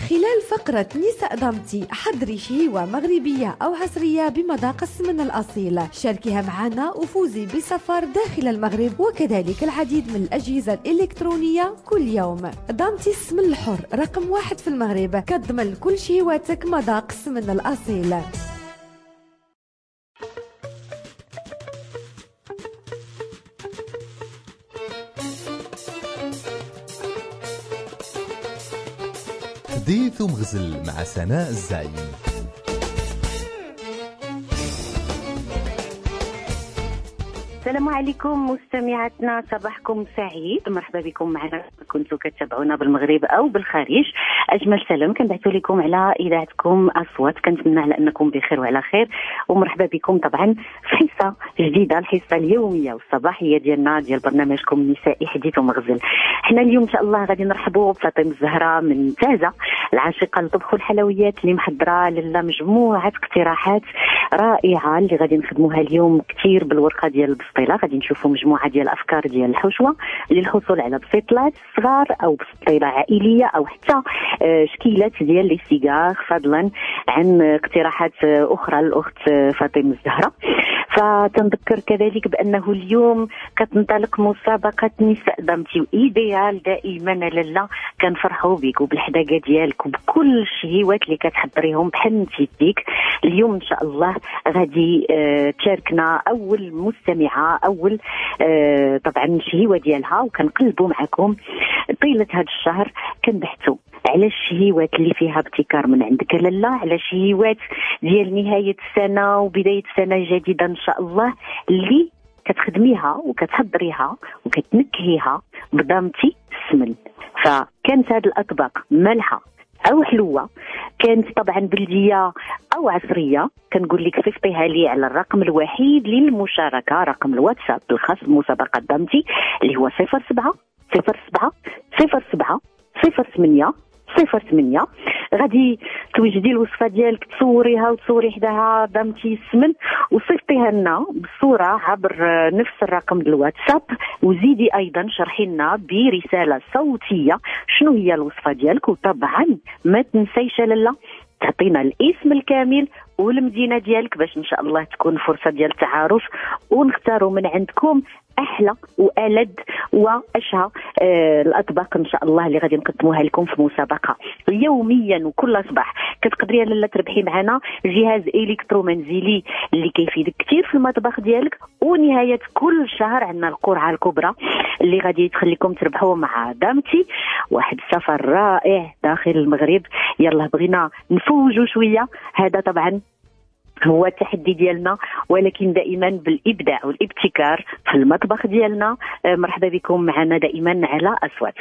خلال فقرة نساء ضمتي حضري شهوة مغربية أو عصرية بمذاق السمن الأصيل، شاركيها معنا وفوزي بسفر داخل المغرب وكذلك العديد من الأجهزة الإلكترونية كل يوم. ضمتي السمن الحر رقم 1 في المغرب، كتضمن كل شهواتك مذاق السمن الأصيل. حديث ومغزل مع سناء الزعيم. السلام عليكم مستمعاتنا، صباحكم سعيد، مرحبا بكم معنا كنتوا كتابعونا بالمغرب او بالخارج. اجمل سلام كنبعثوا لكم على اذاعتكم اصوات، كنتمنى على انكم بخير وعلى خير، ومرحبا بكم طبعا في حصه جديده، الحصه اليوميه والصباحيه ديالنا ديال برنامجكم النسائي حديث ومغزل. حنا اليوم ان شاء الله غادي نرحبوا بفاطمه الزهراء من تازه، العاشقه للطبخ والحلويات، اللي محضره لنا مجموعه اقتراحات رائعه اللي غادي نخدموها اليوم كثير بالورقه ديال البسطيله. غادي نشوفوا مجموعه ديال الافكار ديال الحشوه للحصول على بسيطلات صغار او بسطيله عائليه او حتى شكيلات ديال لي سيجار، فضلا عن اقتراحات اخرى للاخت فاطمه الزهراء. فتنذكر كذلك بانه اليوم كتنطلق مسابقه نساء ضمتي، وايديال دائما لاله كنفرحوا بك وبالحداقه ديالك وبكل الشهيوات اللي كتحضريهم بحال نتيديك. اليوم ان شاء الله غادي تشاركنا اول مستمعه، اول طبعا شهيوه ديالها، وكنقلبوا معكم طيله هذا الشهر كنبحثوا على الشهيوات اللي فيها ابتكار من عندك لاله، على شهيوات ديال نهايه السنه وبدايه سنه جديده ان شاء الله، اللي كتخدميها وكتحضريها وكتنكهيها بضمتي السمن. فكانت هذه الاطباق مالحه او حلوه، كانت طبعا بلديه او عصريه، كنقول لك صيفطيها لي على الرقم الوحيد للمشاركه، رقم الواتساب الخاص بمسابقه ضمتي اللي هو 07 07 07 08. غادي توجدي الوصفه ديالك، تصوريها وتصوري حداها ضمتي السمن وصيفطيها لنا بالصوره عبر نفس الرقم الواتساب، وزيدي ايضا شرحي لنا برساله صوتيه شنو هي الوصفه ديالك. وطبعا ما تنسيش لاله تعطينا الاسم الكامل والمدينه ديالك باش ان شاء الله تكون فرصه ديال التعارف، ونختاروا من عندكم احلى والذ واشهى الاطباق ان شاء الله اللي غادي نقدموها لكم في مسابقه يوميا وكل صباح. كتقدري لاله تربحي معنا جهاز الكترومنزلي اللي كيفيدك كثير في المطبخ ديالك، ونهايه كل شهر عندنا القرعه الكبرى اللي غادي تخليكم تربحوا مع دامتي واحد السفر رائع داخل المغرب. يلا بغينا نفوجوا شويه، هذا طبعا هو التحدي ديالنا، ولكن دائما بالابداع والابتكار في المطبخ ديالنا. مرحبا بكم معنا دائما على اصوات.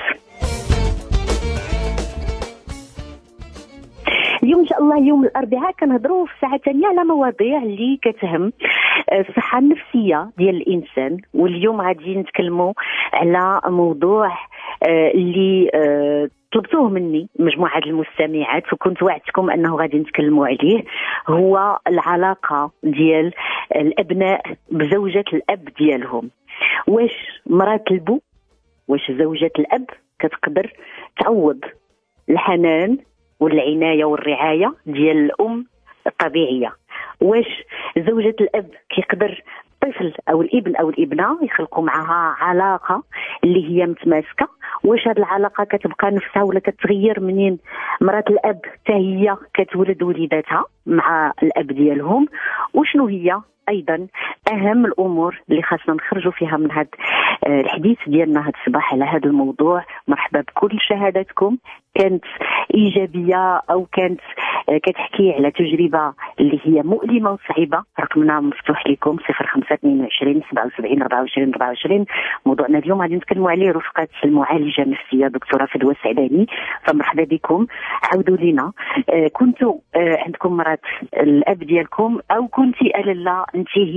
اليوم ان شاء الله يوم الاربعاء كنهضروا في الساعه الثانيه على مواضيع اللي كتهم الصحه النفسيه ديال الانسان، واليوم غادي نتكلموا على موضوع اللي طلبتوه مني مجموعه المستمعات وكنت وعدتكم انه غادي نتكلموا عليه، هو العلاقه ديال الابناء بزوجة الاب ديالهم. واش مرات البو، واش زوجة الاب كتقدر تعوض الحنان والعنايه والرعايه ديال الام الطبيعيه؟ واش زوجة الاب كيقدر الطفل او الابن او الابنه يخلقوا معها علاقه اللي هي متماسكه؟ واش هذه العلاقه كتبقى نفسها ولا كتغير منين مرات الاب حتى هي كتولد وليداتها مع الاب ديالهم؟ وشنو هي ايضا اهم الامور اللي خاصنا نخرجوا فيها من هذا الحديث ديالنا هذا الصباح على هذا الموضوع؟ مرحبا بكل شهاداتكم، كانت ايجابيه او كانت كتحكي على تجربه اللي هي مؤلمه وصعيبه. رقمنا مفتوح لكم 0522 77 24 24. موضوعنا اليوم غادي نتكلموا عليه رفقه المعالجه النفسيه دكتوره فدوى السعداني. فمرحبا بكم، عاودوا لينا كنتوا عندكم مرات الاب ديالكم او كنتي لاله انت هي مرات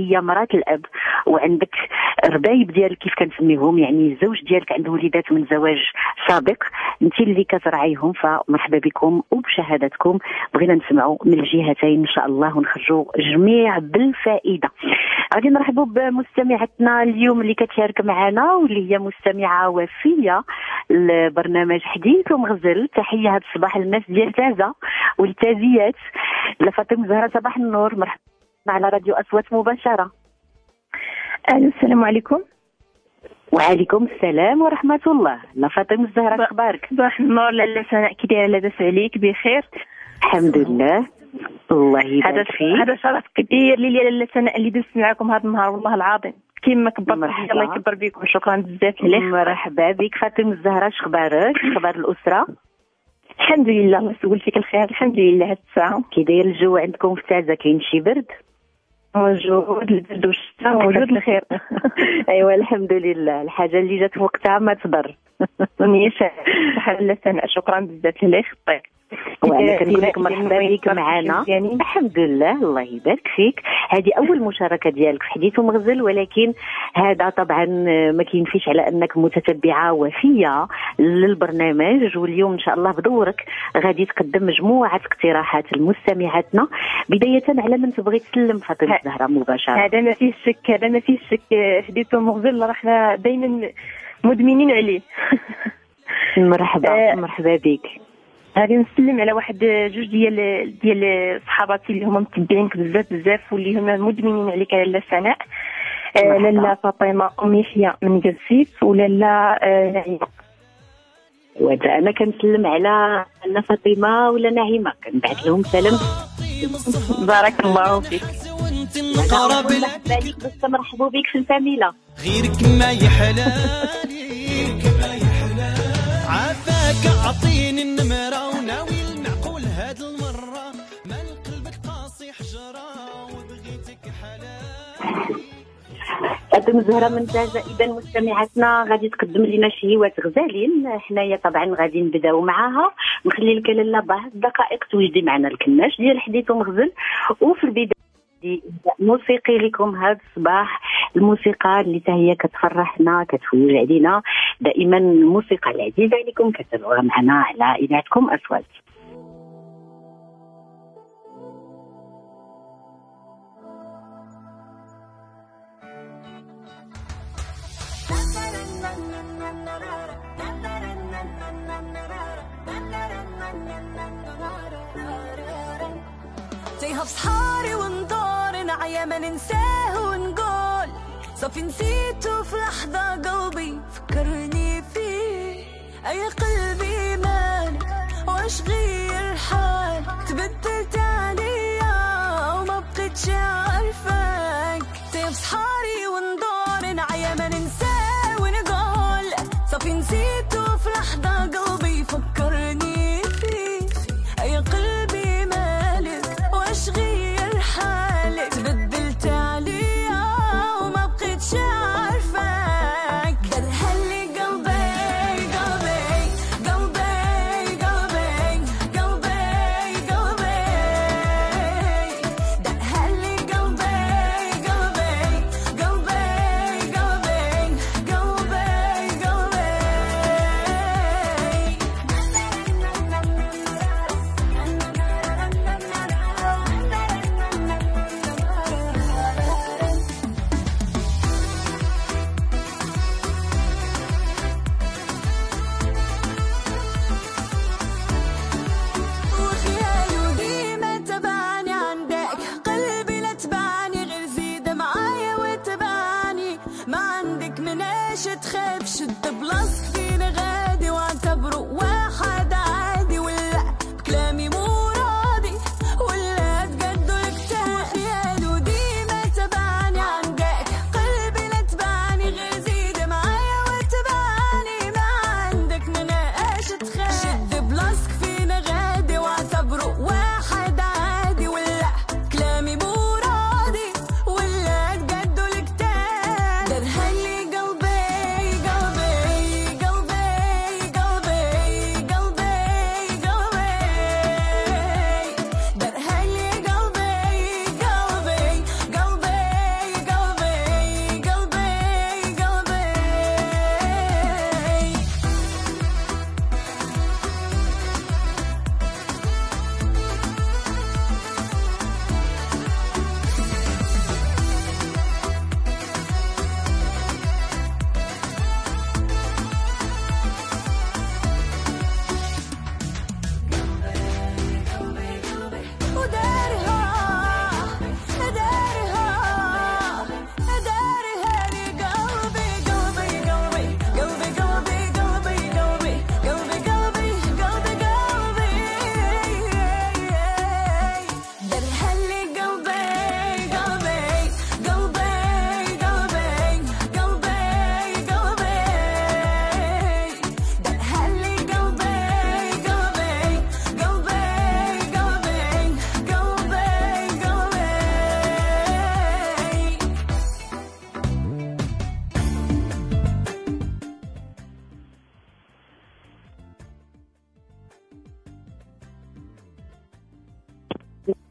مرات الاب، وعندك ربايب ديالك كيف كنسميهم، يعني الزوج ديالك عنده وليدات من زواج سابق، انت اللي كترعيهم، فمرحبا بكم وبشهادتكم. بغينا نسمعوا من الجهتين ان شاء الله ونخرجوا جميع بالفائده. غادي نرحبوا بمستمعتنا اليوم اللي كتشارك معنا واللي هي مستمعه وفيه البرنامج حديث ومغزل. تحيه هذا الصباح للناس ديال تازه والتازيات. لفاطمه زهره صباح النور، مرحبا على راديو اصوات مباشره. السلام عليكم. وعليكم السلام ورحمه الله. لفاطمه الزهراء اخبارك؟ صباح النور لاله سناء، كي دايره؟ لاباس عليك؟ بخير الحمد لله. الله يبارك فيك. هذا شرف كبير لي لاله سناء اللي دزت معكم هذا النهار، والله العظيم كيما كبرت. الله يكبر بكم، شكرا بزاف لك. مرحبا بك فاطمه الزهراء، اخبارك؟ اخبار الاسره؟ الحمد لله، الله يسول فيك الخير. الحمد لله. هاد الساعه كي داير الجو عندكم في تازه؟ كاين شي برد؟ موجود البرد والشتاء، موجود الخير. ايوا الحمد لله، الحاجه اللي جات في وقتها ما تضر. لا سناء، شكرا بزاف. الله يخطيك. وانا كنقول لك مرحبا بك معنا. الحمد لله، الله يبارك فيك. هذه اول مشاركه ديالك في حديث ومغزل، ولكن هذا طبعا ما كينفيش على انك متتبعه وفيه للبرنامج، واليوم ان شاء الله بدورك غادي تقدم مجموعه اقتراحات لمستمعاتنا. بدايه على من تبغي تسلم فاطمه الزهراء مباشره؟ هذا ما فيه شك، هذا ما فيه شك. حديث ومغزل راحنا دائما مدمنين عليه. مرحبا مرحبا بك. غادي نسلم على واحد جوج ديال صحاباتي اللي هما متبعينك بزاف واللي هما مدمنين عليك لاله سناء. لاله فاطمه ام يحيى من قرسيس، ولاله نعيمه. وانا كنسلم على لاله فاطمه ولا نعيمه، كنبعث لهم سلام. بارك الله فيك. مرحبا بك في الفاميله. غيرك ما يحلالي عافاك، اعطيني النمره وناوي المعقول هاد المره، ما قلبك قاسي حجره وبغيتك حلال. فاطمه الزهراء من تازه. اذا مستمعاتنا غادي تقدم لنا شهيوات غزالين، حنايا طبعا غادي نبداو معاها. نخلي لك لاله بعض الدقائق توجدي معنا الكناش ديال حديث ومغزل، وفي البدايه موسيقي لكم هذا الصباح. الموسيقى اللي هي كتفرحنا كتفوج علينا دائما، الموسيقى العزيزه عليكم كتابعوها معنا على اذاعتكم اصوات. تيها بصحاري وندور نعيا ما ننساه ونقول صافي نسيته في لحظة، قلبي فكرني فيه. أي قلبي مالك واش غير حالك، تبدلت عليا وما بقيتش عارفاك. تيها بصحاري وندور نعيا ما ننساه ونقول صافي نسيته في لحظة، قلبي فكرني فيه. أي قلبي مالك واش غير حالك، تبدلت عليا وما بقيتش عارفاك. درها لي قلبي قلبي قلبي قلبي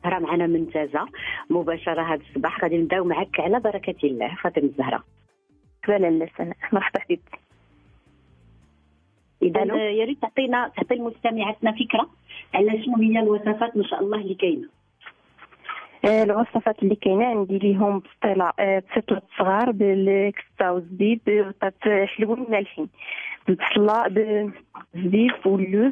زهرة معنا من تازة مباشرة هذا الصباح. غادي نبداو معك على بركة الله فاطمة الزهراء. لاله سناء مرحبا حبيبتي. اذا يا ريت تعطي المستمعاتنا فكره على شنو هي الوصفات ان شاء الله اللي كاينه. الوصفات اللي كاينه عندي ليهم بسطلة صغار بالكستا والزبيب بطاط حلوين مالحين بالبصله بالزبيب واللوز،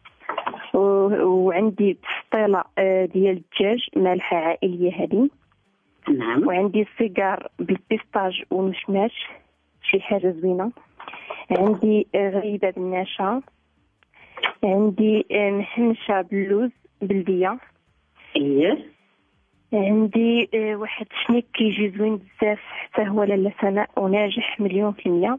وعندي بسطيله ديال الدجاج مالحه عائليه هذه. نعم. وعندي سيجار بالبيستاج والمشماش شي حاجه زوينه. عندي غريبه بالنشا. عندي محنشه باللوز بلديه. اييه. عندي واحد شنيك كيجي زوين بزاف حتى هو لاله سناء وناجح 100%.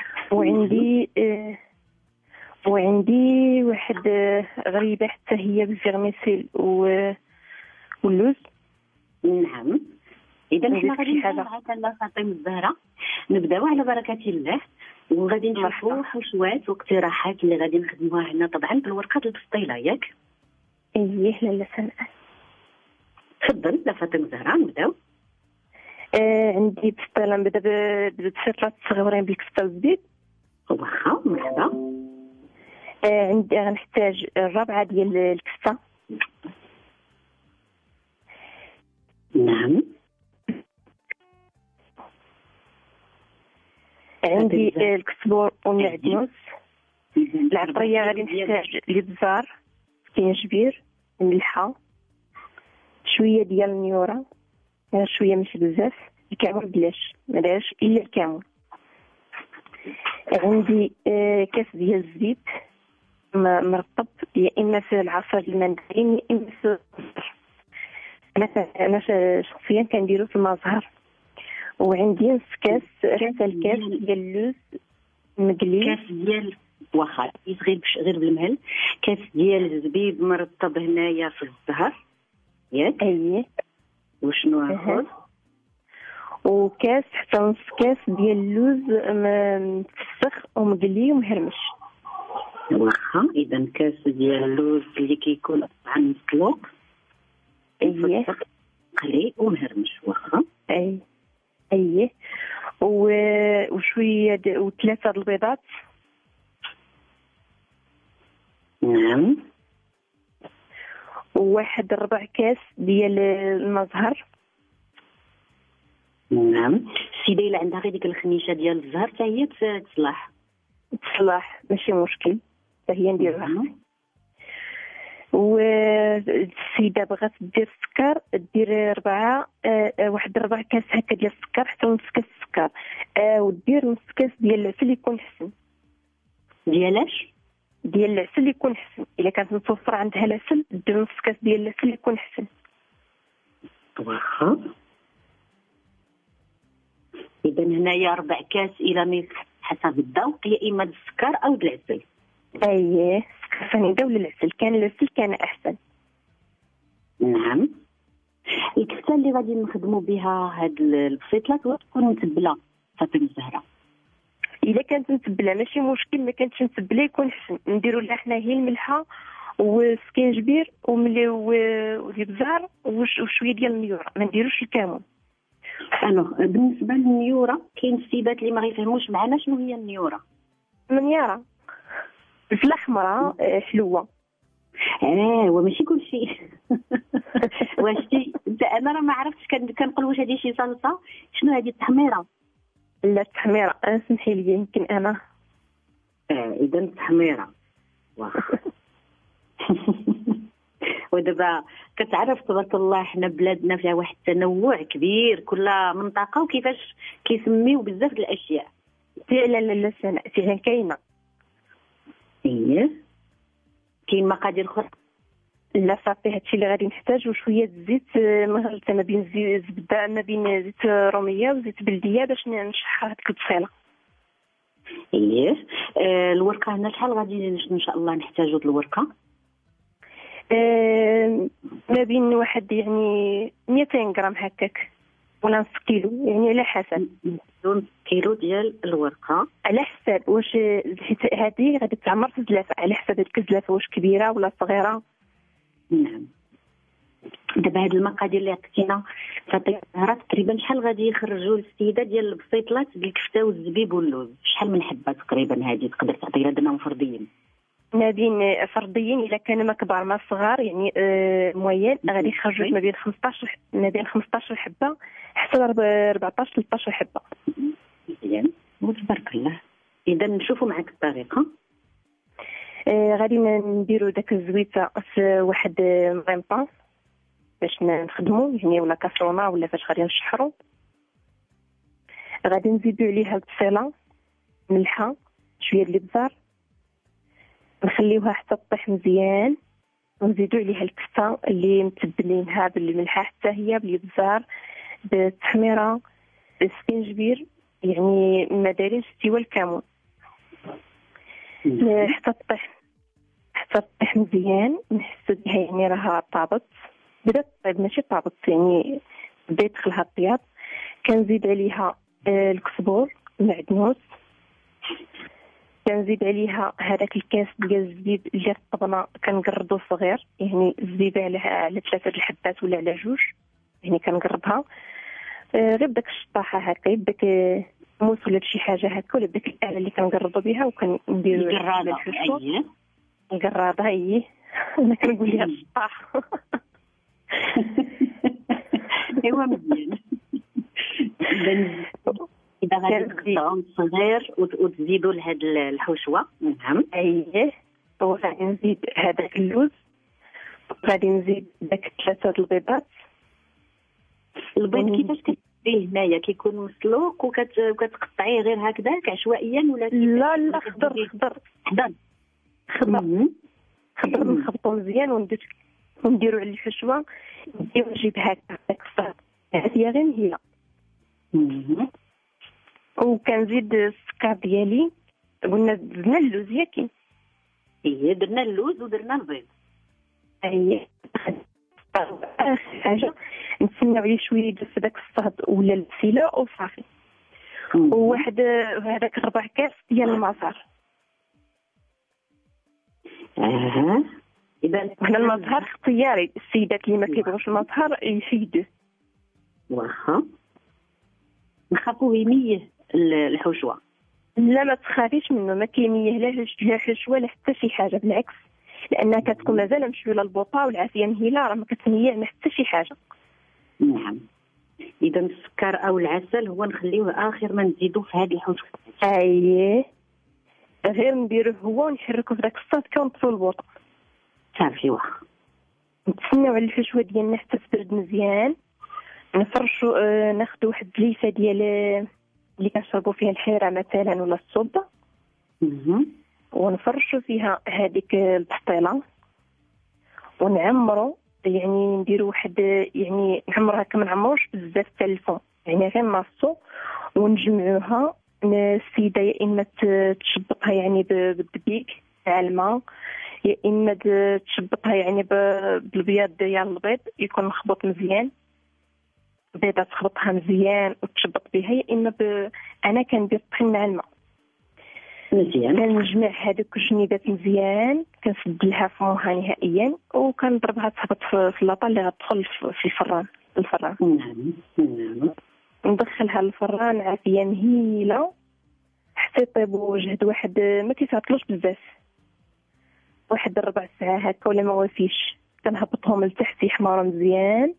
وعندي واحد غريبه حتى هي بالفيرميسيل واللوز. نعم. اذا حنا غادي نبداو على فاطمه الزهراء، نبداو على بركه الله وغادي نشوفوا حشوات واقتراحات اللي غادي نخدموها هنا طبعا بالورقه البسطيله ياك. اييه لاله سناء. تفضل لا فاطمه الزهراء نبداو. عندي بسطيله نبدا بسطلات صغيرين بالكفته والزبيب. واخا مرحبا. عندي غنحتاج الربعه ديال الكفته. نعم. عندي الكسبور والمعدنوس. العطريه غادي نحتاج الابزار، كينجبير، الملحه، شويه ديال النيوره، شويه ماشي بزاف، الكمون بلاش ماداش الا الكمون. عندي كاس ديال الزيت مرطب يا اما في العصير المندرين يا اما في انا شخصيا كنديرو في المزهر. وعندي نص كاس حتى الكاس ديال اللوز مقلي. كاس ديال واخا غير بالمهل. كاس ديال الزبيب مرطب هنايا في الزهر ياك. اييه. وشنو اخر؟ وكاس حتى نص كاس ديال اللوز مفسخ ومقلي ومهرمش. واخا اذا كاس ديال اللوز اللي كيكون طبعا مسلوق. اييه. قلي ومهرمش. واخا. اييه. وشويه وثلاثه البيضات. نعم. وواحد ربع كاس ديال المزهر. نعم. السيده اللي عندها غير ديك الخميشه ديال الزهر حتى هي تصلاح ماشي مشكل حتى هي نديرها. والسيده بغات دير السكر دير واحد ربع كاس هكا ديال السكر حتى نص كاس السكر. ودير نص كاس ديال العسل يكون حسن. ديالاش؟ ديال العسل يكون حسن. الا كانت متوفره عندها العسل دير نص كاس ديال العسل يكون حسن. واخا. اذا هنايا ربع كاس الى نصف حسب الذوق يا اما السكر او العسل. اييه السكر فنيدا ولا العسل. كان العسل كان احسن. نعم. الكفته اللي غادي نخدموا بها هاد البسيطلات تكون متبله فاطمه الزهراء. الا كانت متبله ماشي مشكل، ما كانتش متبله يكون حسن. نديروا لها حنا هي الملحه والسكينجبير والابزار وشويه ديال النيوره، ما نديروش الكمون. بالنسبه للنيوره كاين السيدات اللي ما غيفهموش معنا شنو هي النيوره. النيوره الفله حمراء حلوه. وماشي كل شيء. واش انا راه ما عرفتش كنقول واش هذه شي صلصه. شنو هذه التحميره؟ لا التحميره سمحي لي يمكن انا. اذا التحميره. واخا. ودابا كتعرف تبارك الله حنا بلادنا فيها واحد التنوع كبير، كل منطقه وكيفاش كيسميو بزاف د الاشياء. لا سناء فيها كاينه. اييه كاين مقادير اخرى. لا صافي هادشي اللي غادي نحتاج. وشويه الزيت مغلطه ما بين زبده ما بين زيت روميه وزيت بلديه باش نشحر هذيك البصيله. اييه. الورقه هنا شحال غادي ان شاء الله نحتاجو د الورقه؟ ما بين واحد يعني 200 غرام هكاك ولا نص كيلو، يعني على حسب. نص كيلو ديال الورقه على حسب واش هذه غادي تعمر في الزلافه، على حسب ديك الزلافه واش كبيره ولا صغيره. نعم. دابا هاد المقادير اللي عطيتينا تعطي راه تقريبا شحال غادي يخرجوا للسيده ديال البسيطلات بالكفته والزبيب واللوز؟ شحال من حبه تقريبا هذه تقدر تعطينا لنا فرديين؟ ما بين فرديين الا كانوا ما كبار ما صغار يعني موين غادي يخرجوا ما بين 15 حبه حتى 14 13 حبه. مزيان تبارك الله. اذا نشوفوا معك الطريقه. غادي نديروا داك الزويته في واحد مغيمطه باش نخدموا يعني ولا كاسرونه ولا فاش غادي نشحروا. غادي نزيدوا عليها البصيله ملحه شويه ديال الابزار نخليوها حتى تطيح مزيان ونزيدوا عليها الكفته اللي متبلينها بالملحه حتى هي بالابزار بالتحميره بالسكينجبير يعني ما دايرينش سوى الكمون حتى تطيح مزيان نحسوا بها يعني راها طابت بدات طيب ماشي طابت يعني بدا يدخلها الطياب. كنزيد عليها الكسبور المعدنوس كنزيد عليها هذاك الكاس ديال الزبيب اللي طبنا كنقردو صغير يعني الزبيبه على 3 الحبات ولا على 2 يعني كنقربها غير بداك الشطاحه هكا بداك موس ولا شي حاجه هكا ولا بداك الاله اللي كنقرضوا بها وكنديروا القراده. القراده هي انا كنقول لها الشطاح. ايوا مزيان. اذا غادي تقطعوا صغير وتزيدوا لهاد الحشوه. نعم اييه وغادي نزيد هذاك اللوز غادي نزيد داك 3 البيضات. البيض كيفاش كتديريه هنايا كيكون مسلوق وكتقطعيه غير هكذاك عشوائيا ولا لا خضر نخبطو مزيان ونديرو على الحشوه نجيب هكا داك الصهد هي غير هي وكنزيد السكر ديالي. قلنا درنا اللوز ياكي ايه درنا اللوز ودرنا البيض. اي اخر حاجه نتسناو عليه شويه يدوز في داك الصهد ولا البسيله وصافي. وواحد هذاك 4 كاس ديال المزهر. اذا حنا المزهر اختياري السيدات اللي ما كيبغوش المزهر يحيدوه واخا نخافوه يميه الحشوه. لا ما تخافيش منه ما كيميه لا حشوه لا حتى شي حاجه بالعكس لانها كتكون مازال مشويله البوطه والعافيه مهيله راه ما كتميع ما حتى شي حاجه. نعم اذا السكر او العسل هو نخليوه اخر ما نزيدوه في هذه الحشوه. اييه غير نديروه هو ونحركوه في داك الصاد كونطفو البوطه صافي واخا. نتسناو على الحشوه ديالنا حتى تبرد مزيان. نفرشوا ناخذ واحد الليفه ديال اللي كنشربوا فيها الحيره مثلا ولا الصودا ونفرشوا فيها هذيك البسطيله ونعمروا يعني نديروا واحد يعني نعمرها كما نعمروش بزاف حتى الفم يعني غير ناصو ونجمعوها. السيده يا اما تشبطها يعني بالدقيق مع الماء يا اما تشبطها يعني بالبياض ديال البيض يكون مخبوط مزيان بيضه تخبطها مزيان وتشبط بها يا اما انا كندير الطحين مع الماء مزيان كنجمع هذوك الجنيبات مزيان كنسد لها فمها نهائيا وكنضربها تهبط في اللاطه اللي غتدخل في الفران. نعم ندخلها للفران عافيه مهيله حتى يطيبوا جهد واحد ما كيتعطلوش بزاف واحد 4 ساعات هكا ولا ما وافيش. كنهبطهم لتحت يحمروا مزيان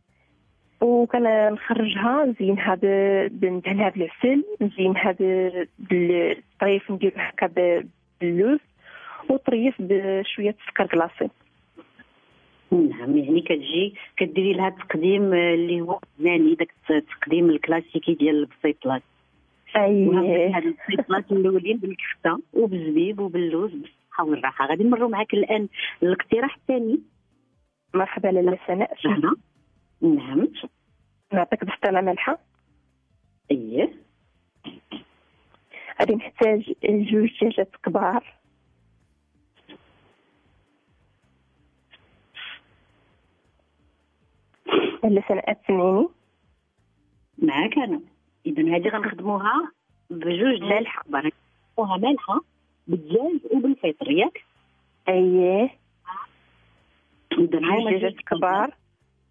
وكنخرجها نزينها ندهنها بالعسل نزينها بالطريف نديرو هكا باللوز وطريف بشويه سكر كلاصي. نعم يعني كتجي كديري لها التقديم اللي هو زاني داك التقديم الكلاسيكي ديال البسيطلات. اييه هاد البسيطلات الاولين بالكفته وبالزبيب وباللوز بالصحه والراحه. غادي نمروا معاك الان الاقتراح الثاني. مرحبا لاله سناء. نعم نعطيك بسطيله مالحه. اييه غادي نحتاج 2 دجاجات كبار لاله سناء تسمعيني معاك انا. اذا هذه غنخدموها ب2 مالحه كبار نخدموها مالحه بالدجاج وبالفطر ياك. اييه اذا 2 دجاجات كبار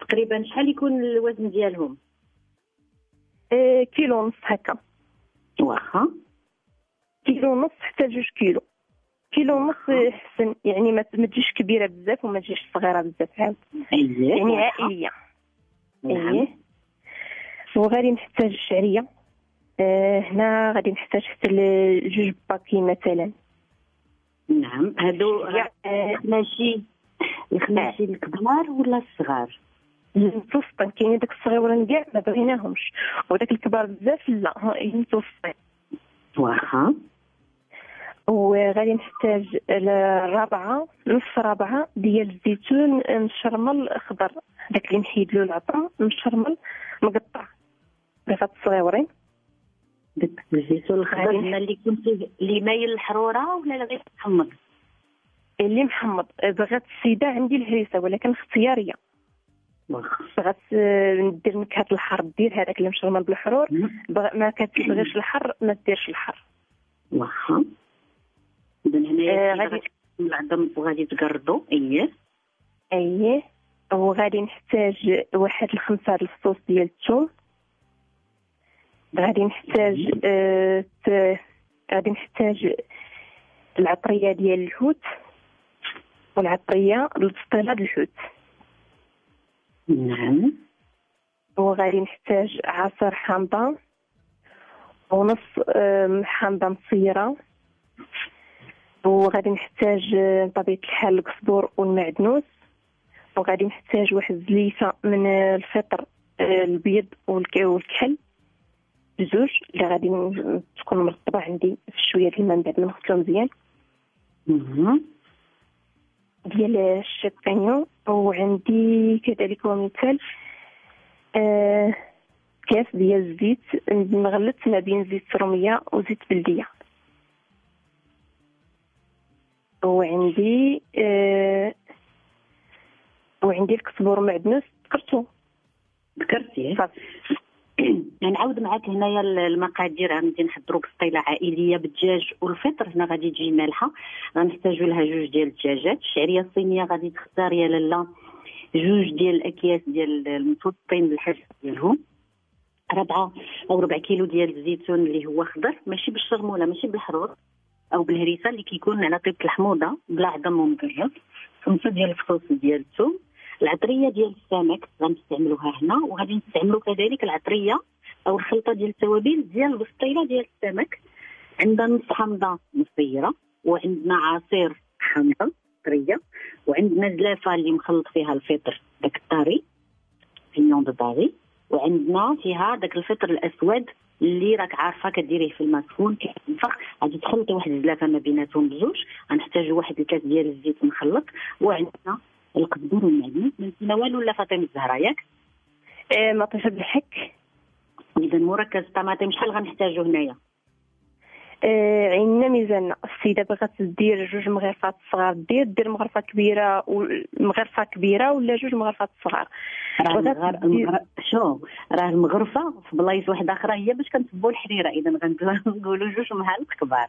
تقريبا شحال يكون الوزن ديالهم؟ كيلو ونص هكا. واخا. كيلو ونص حتى 2 كيلو. كيلو ونص حسن، يعني ما تجيش كبيره بزاف وما تجيش صغيره بزاف، عاد يعني عائليه. نعم. وغادي نحتاج الشعريه. هنا غادي نحتاج حتى 2 باكي مثلا. نعم. هادو الخناشي الكبار ولا الصغار؟ متوسطين، كاين داك الصغيورين كاع ما بغيناهمش، وداك الكبار بزاف لا، متوسطين. واخا. وغادي نحتاج نص ربعة ديال الزيتون مشرمل خضر، داك اللي نحيد له العطر مشرمل مقطع بغات صغيورين. داك الزيتون الخضر اللي يكون فيه اللي مايل الحروره ولا غير محمض؟ اللي محمض. بغات السيده عندي الهريسه ولكن اختياريه. بغات ندير نكهه الحر دير هذاك اللي مشرمل بالحرور، ما كتبغيش الحر ما ديرش الحر. واخا. اذا هنايا غادي العظم وغادي تقردو. اييه. وغادي نحتاج 1 الفصوص ديال الثوم. غادي نحتاج العطريه ديال الحوت والعطريه البسطيله ديال الحوت. نعم. وغادي نحتاج عصير حامضه ونص حامضه مصيره. وغادي نحتاج بطبيعة الحال القزبور والمعدنوس. وغادي نحتاج واحد الزليفه من الفطر البيض والكحل 2 اللي غادي تكون مرطبه عندي في شويه ديال الماء من بعد ما نغسلو مزيان. ديال الشابانيو. وعندي كذلك ومثال كاس ديال الزيت مغلط ما بين زيت روميه وزيت بلديه. وعندي الكزبور معدنوس ذكرتي. نعاود معاك هنايا المقادير. غادي نحضروا بسطيله عائليه بالدجاج والفطر. هنا غادي تجي مالحه، غنحتاجوا لها 2 ديال الدجاجات. الشعريه الصينيه غادي تختار يا لاله 2 ديال الاكياس ديال المتوسطين بالحجم ديالهم. 4 كيلو ديال الزيتون اللي هو خضر، ماشي بالشرموله ماشي بالحروط او بالهريسه، اللي كيكون على طيب الحموضه بلا عظم ومقرب. 5 ديال الفصوص ديال الثوم. العطريه ديال السمك غنستعملوها هنا، وغادي نستعملوا كذلك العطريه او الخلطه ديال التوابل ديال البسطيله ديال السمك. عندنا نص حامضه مصيره، وعندنا عصير حامضه طريه، وعندنا زلافه اللي مخلط فيها الفطر داك الطري بينيون دو باري، وعندنا فيها داك الفطر الاسود اللي راك عارفه كديريه في الماء سخون كينفخ. غادي تخلطي واحد الزلافه ما بيناتهم بجوج. غنحتاجوا واحد الكاس ديال الزيت مخلط، وعندنا القزبور والمعدنوس. ما نسينا والو لا فاطمه الزهراء ياك؟ مطيشه بالحك. اذا مركز الطماطم شحال غنحتاجو هنايا؟ عندنا ميزاننا. السيده بغات دير 2 مغرفات صغار دير مغرفه كبيره ومغرفه كبيره ولا 2 مغرفات صغار. شوف راه المغرفه في بلايص واحده اخرى هي باش كنصبوا الحريره، اذا غنقولوا 2 معالق كبار.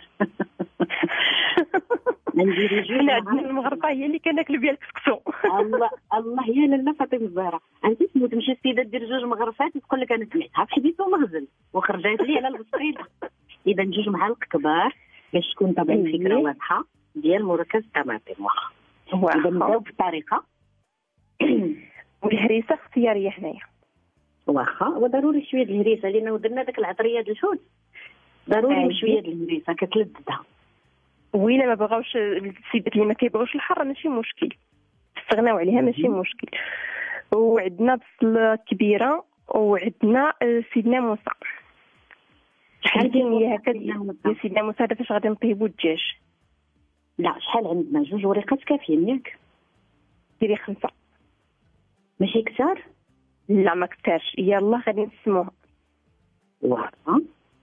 نديروا 2. عندنا المغرفه هي اللي كناكلوا بها الكسكسو. الله يا لاله فاطمه الزهراء، انت تمشي السيده دير 2 مغرفات تقول لك انا سمعتها في حديث ومغزل وخرجت لي على البصيله. اذا 2 معالق كبار باش تكون طبعا الفكره واضحه ديال مركز الطماطم. واخا اذا نبداو بالطريقه. والهريسه اختياريه هنايا. واخا وضروري شويه د الهريسه لانه درنا داك العطريه ديال الحوت، ضروري بشويه د الهريسه كتلذها. وإلا ما بغاوش السيدات اللي ما كيبغوش الحر ماشي مشكل، استغناو عليها ماشي مشكل. وعندنا بصله كبيره وعندنا سيدنا موسى. شحال ديال هكا يا سيدنا موسى هذا فاش غادي نطيبوا الدجاج؟ لا شحال عندنا 2 وريقات كافيين ياك؟ ديري 5 ماشي كثار؟ لا ما كثارش. يلا غادي نسموها. واخا.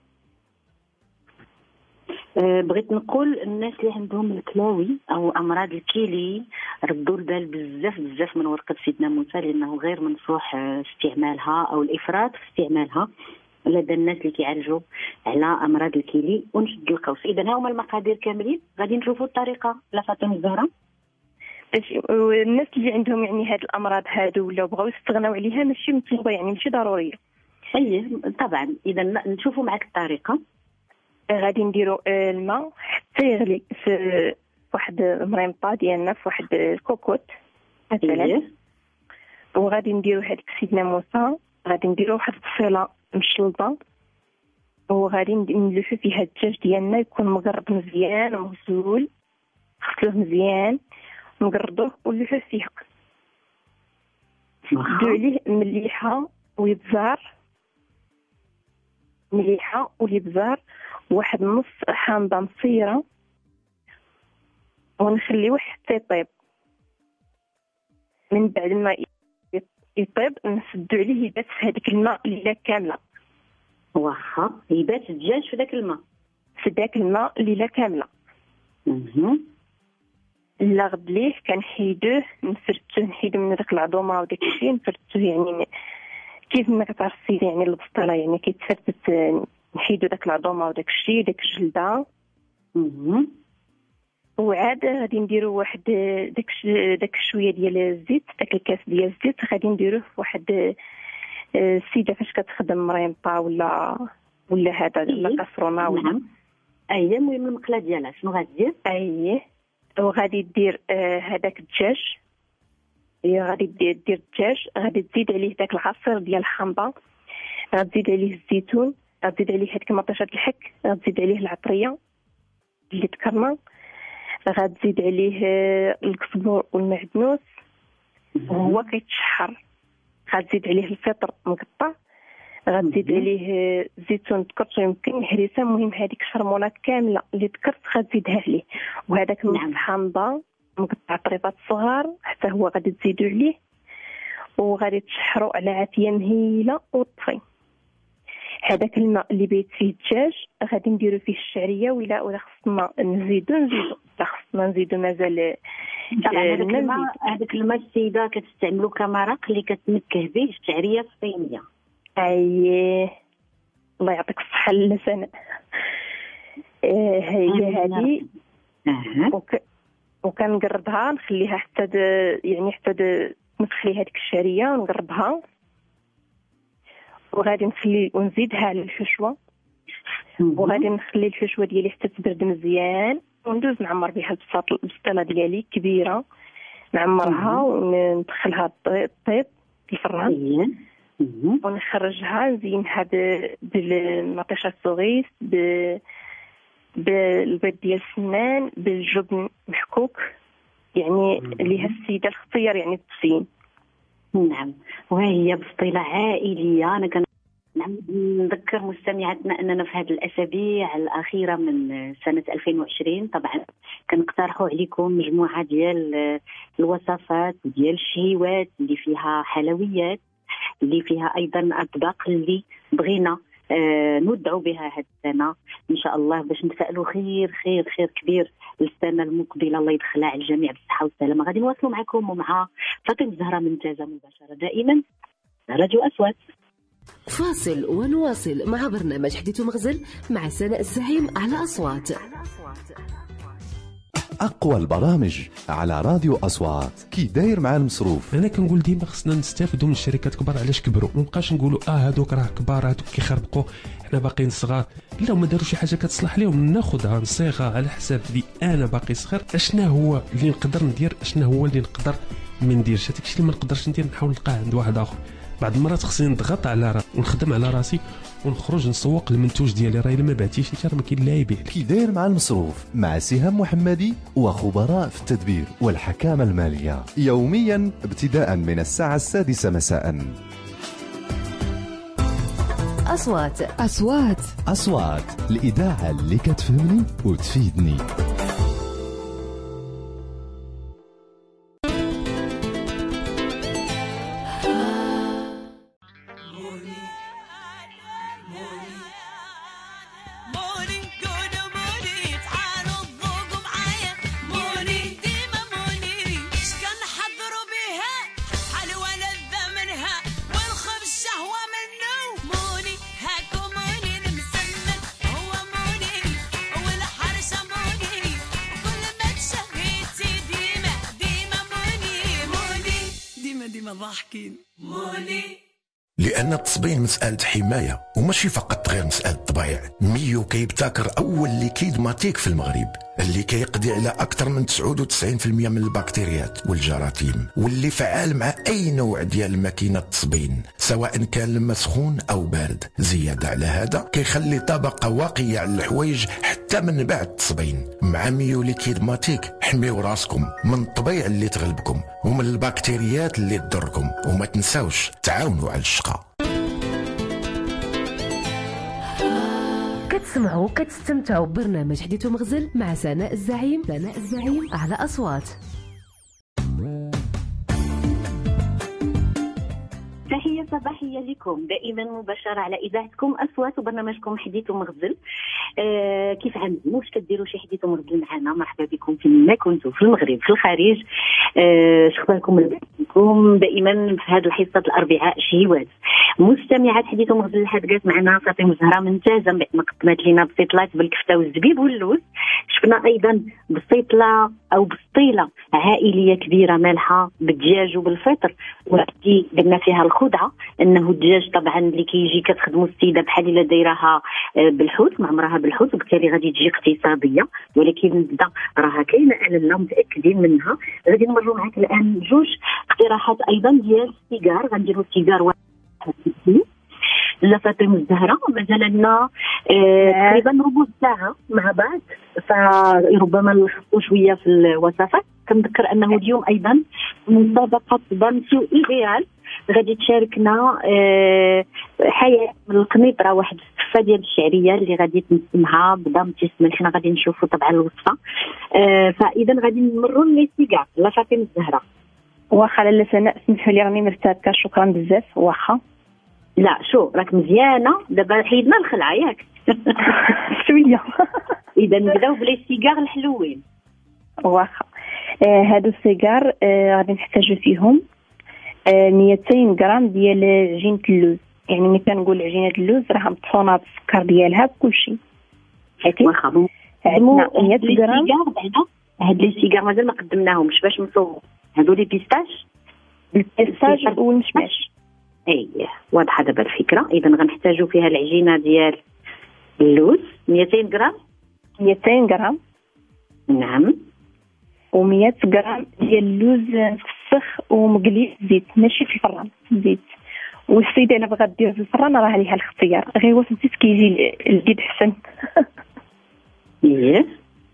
بغيت نقول الناس اللي عندهم الكلاوي او امراض الكيلي ردوا البال بزاف من ورقه سيدنا موسى، لانه غير منصوح استعمالها او الافراط في استعمالها لدى الناس اللي كيعالجوا على امراض الكيلي ونشد القوس. اذا ها هما المقادير كاملين، غادي نشوفوا الطريقه لا فاطمه الزهراء. والناس اللي عندهم يعني هاد الامراض هادو ولا بغاو يستغناو عليها ماشي مطلوبه، يعني ماشي ضروريه. اي طبعا. اذا نشوفوا معك الطريقه. غادي نديروا الماء حتى يغلي في واحد مريمطه ديالنا، في واحد الكوكوت مثلا. وغادي نديروا هذيك سيدنا موسى، غادي نديروا واحد البصيله مشلطه، وغادي نلوحو فيها الدجاج ديالنا يكون مقرب مزيان ومغسول، غسلوه مزيان ونقردوه ونلوحوه فيه. نديرو عليه مليحه والابزار واحد نص حامضه مصيره، ونخليوه حتى يطيب. من بعد ما يطيب نسدو عليه يبات في هذيك الماء الليله كامله. واخا يبات الدجاج في ذاك الماء، الليله كامله. لا غد ليه كنحيدوه نحيدو من داك العظومه وداك الشيء، نفرتوه يعني كيف ما كتعرف السيده يعني البسطله يعني كيتفرتت، نحيدو داك العظومه وداك الشيء داك الجلده. وعاد غادي نديرو واحد داك شويه ديال الزيت، داك الكاس ديال الزيت غادي نديروه في واحد السيده فاش كتخدم مريمطه ولا هذا ولا كاسرونه ولا المهم المقله ديالها شنو غادير؟ وغادي دير هذاك الدجاج. غادي دير الدجاج، غادي تزيد عليه داك العصير ديال الحامضه، غتزيد عليه الزيتون، غتزيد عليه هذيك مطيشه الحك، غتزيد عليه العطريه اللي تكرمه، غتزيد عليه الكزبور والمعدنوس وهو كيتشحر، غتزيد عليه الفطر مقطع، غتزيد عليه زيتون تكرت يمكن هريسه. المهم هذيك الشرمونه كامله اللي تكرت غتزيدها عليه، وهذاك نص حامضه مقطع طريفات صغار حتى هو غادي تزيدوا عليه، وغادي تشحروا على عافيه مهيله وطفي. هذاك الماء اللي بيت فيه الدجاج غادي نديروا فيه الشعريه، ولا خصنا نزيدوا لا خصنا نزيدوا مازال. هذاك الماء السيده كتستعملوا كمرق اللي كتنكه به الشعريه في الصينيه. الله يعطيك الصحه اللسان. هي هذه وكنقربها نخليها حتى حتى نخلي هذيك الشعريه ونقربها، وغادي ونزيدها على الحشوه، وغادي نخلي الحشوه ديالي حتى تبرد مزيان، وندوز نعمر بها البسطله ديالي كبيره، نعمرها وندخلها طيب في الفران، ونخرجها نزينها بالمطيشه السوغيس، بالبيض ديال السنان، بالجبن محكوك، يعني اللي هي السيده الاختيار يعني التزيين. نعم. وهي بسطيله عائليه. انا نذكر مستمعاتنا اننا في هذه الاسابيع الاخيره من سنه 2020 طبعا كنقترحوا عليكم مجموعه ديال الوصفات ديال الشهيوات اللي فيها حلويات، اللي فيها ايضا اطباق اللي بغينا نودعوا بها هذه السنه ان شاء الله، باش نتفائلوا خير خير خير كبير للسنه المقبله. الله يدخلها على الجميع بالصحه والسلامه. غادي نواصلوا معكم ومع فاطمه الزهراء منتجه مباشره دائما راديو أصوات. فاصل ونواصل مع برنامج حديث مغزل مع سناء الزعيم على أصوات. أقوى البرامج على راديو أصوات. كي داير مع المصروف. أنا كنقول ديما خصنا نستافدوا من الشركات كبار. علاش كبروا؟ مابقاش نقولوا هادوك راه كبار هادوك كيخربقوا حنا باقيين صغار. لا هما داروا شي حاجه كتصلح لهم ناخذها نصيغها على حساب لي انا باقي صغير. اشنا هو اللي نقدر ندير، اشنا هو اللي نقدر ما نديرش. هذاك الشيء اللي ما نقدرش ندير نحاول نلقاه عند واحد اخر. بعض المرات خصني نضغط على راسي ونخدم على راسي ونخرج نسوق المنتوج ديالي. راه الا ما بعتيش انت راه ما كاين لا يبيع. كي داير مع المصروف مع سهام محمدي وخبراء في التدبير والحكامه الماليه، يوميا ابتداء من الساعه 6 مساء. أصوات الإذاعة اللي كتفهمني وتفيدني. هاكو موني المسمن هو موني والحرشة موني ديما ضاحكين. لأن التصبين مسألة حماية وماشي فقط غير مسألة طبايع. ميو كيبتكر أول ليكيد ماتيك في المغرب اللي كيقضي على أكثر من 99% من البكتيريات والجراثيم، واللي فعال مع أي نوع ديال ماكينة تصبين سواء كان الماء سخون أو بارد. زيادة على هذا كيخلي طبقة واقية على الحوايج حتى من بعد التصبين. مع ميو ليكيد ماتيك حميو راسكم من الطبيعة اللي تغلبكم ومن البكتيريات اللي تضركم، وما تنساوش تعاونوا على الشقة. كتسمعوا كتستمتعوا ببرنامج حديث ومغزل مع سناء الزعيم على أصوات. تحية صباحية لكم دائما مباشرة على إذاعتكم أصوات وبرنامجكم حديث ومغزل. كيف عندكم؟ واش كديروا شي حديث ومغزل معنا؟ مرحبا بكم فيما كنتوا في المغرب في الخارج. شخباركم لكم دائما في هذه الحصة الأربعاء شهيوات. مستمعات حديث ومغزل لحد جات معنا فاطمة زهرة ممتازة بعد ما قدمت لنا بسيطلات بالكفتة والزبيب واللوز. شفنا أيضا بسيطلة أو بسطيلة عائلية كبيرة مالحة بالدجاج وبالفطر، وهذه درنا فيها الخدعة أنه الدجاج طبعا اللي كيجي كتخدموا السيدة بحال إلا دايراها بالحوت معمرها بالحوت، وبالتالي غادي تجي اقتصادية، ولكن نبدا راها كاينة أنا متأكدين منها. غادي نمروا معك الآن جوج اقتراحات أيضا ديال السيجار. غنديروا السيجار واحد لا فاطمة الزهراء مازال لنا تقريبا ربع ساعة مع بعض، فربما نلخصوا شوية في الوصفات. كنذكر أنه اليوم أيضا مسابقة بامسيو إيديال غادي تشاركنا حياة من القنيطرة، واحد السفة ديال الشعرية اللي غادي تنسمها بضم تسمى. حنا غادي نشوفوا طبعا الوصفة. فإذا غادي نمروا للسيجار لا فاطمة الزهراء. واخا لاله سناء سمحوا لي راني مرتبكه، شكرا بزاف. واخا لا شو راك مزيانه دابا حيدنا الخلعه ياك شويه. اذا نبداو بلي سيجار الحلوين. واخا هادو السيجار غادي نحتاجو فيهم 200 غرام ديال عجينه اللوز. يعني ملي كنقول عجينه اللوز راها مطحونه بالسكر ديالها بكلشي. واخا عندنا 100 غرام. هاد لي سيجار مازال ما قدمناهمش باش نصور. هادو لي بيستاش والمشماش. ايه واضحه دابا الفكره. اذا غنحتاجو فيها العجينه ديال اللوز 200 غرام. 200 غرام نعم. و100 غرام ديال اللوز مفسخ ومقلي في الزيت، ماشي في الفران، في الزيت. والسيده الا بغات دير في الفران راه عليها الاختيار، غير هو في الزيت كيجي الجد حسن. ايه.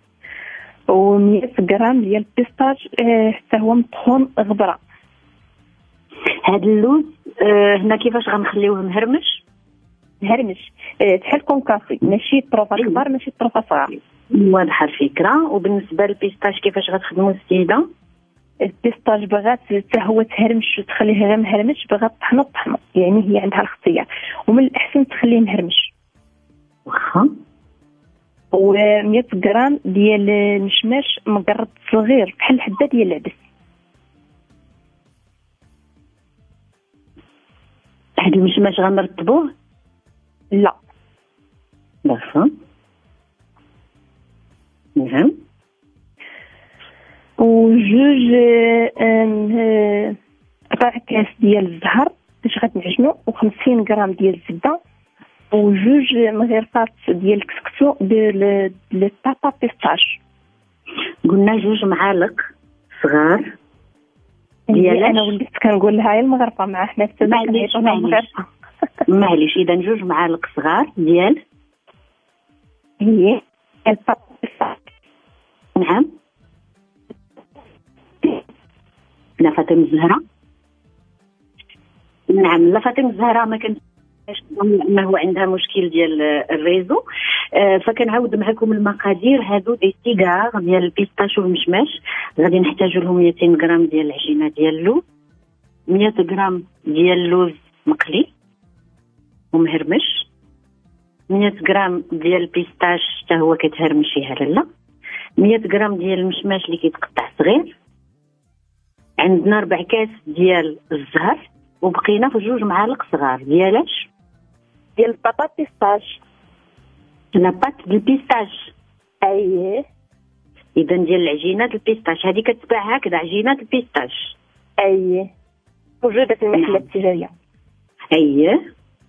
و100 غرام ديال البيستاج حتى هو مطحون غبره. هاد اللوز هنا كيفاش غنخليوه مهرمش بحال كونكافي، ماشي طروفه كبار ماشي طروفه صغار. واضحه الفكره. وبالنسبه للبيستاش كيفاش غتخدموا السيده؟ البيستاج بغات حتى هو تهرمش وتخليه غير مهرمش، بغات طحنو يعني هي عندها الاختيار، ومن الاحسن تخليه مهرمش. واخا. و100 غرام ديال المشماش مقرط صغير بحال الحبه ديال العدس. هاد المشماش غنرطبوه؟ لا. واخا. نعم. وجوج ربع كاس ديال الزهر باش غتنعجنو، و50 غرام ديال الزبده، وجوج مغرفات ديال الكسكسو ديال البابا بيستاش. قلنا جوج معالق صغار ديال. انا وليت كنقول لها هي المغرفه مع حنا حتى كنعيطوها المغرفه. معليش. اذا جوج معالق صغار ديال هي البابا بيستاش. نعم. لا فاطمة الزهراء. نعم لا فاطمة الزهراء ما كنت انه عندها مشكل ديال الريزو. فكنعاود معكم المقادير. هادو دي سيجار ديال البيستاش والمشماش غادي نحتاجو لهم 200 غرام ديال العجينه ديال اللوز، 100 غرام ديال اللوز مقلي ومهرمش، 100 غرام ديال البيستاش حتى هو كتهرمشيها لاله، 100 غرام ديال المشماش اللي كيتقطع صغير، عندنا 4 كاس ديال الزهر، وبقينا في 2 معالق صغار ديالاش ديال البطاط بيستاش. لاباط ديال البيستاش. اييه. اذا ديال العجينه ديال البيستاش هذه كتباع هكذا عجينه البيستاش. اييه. موجوده في المحلات التجاريه. اييه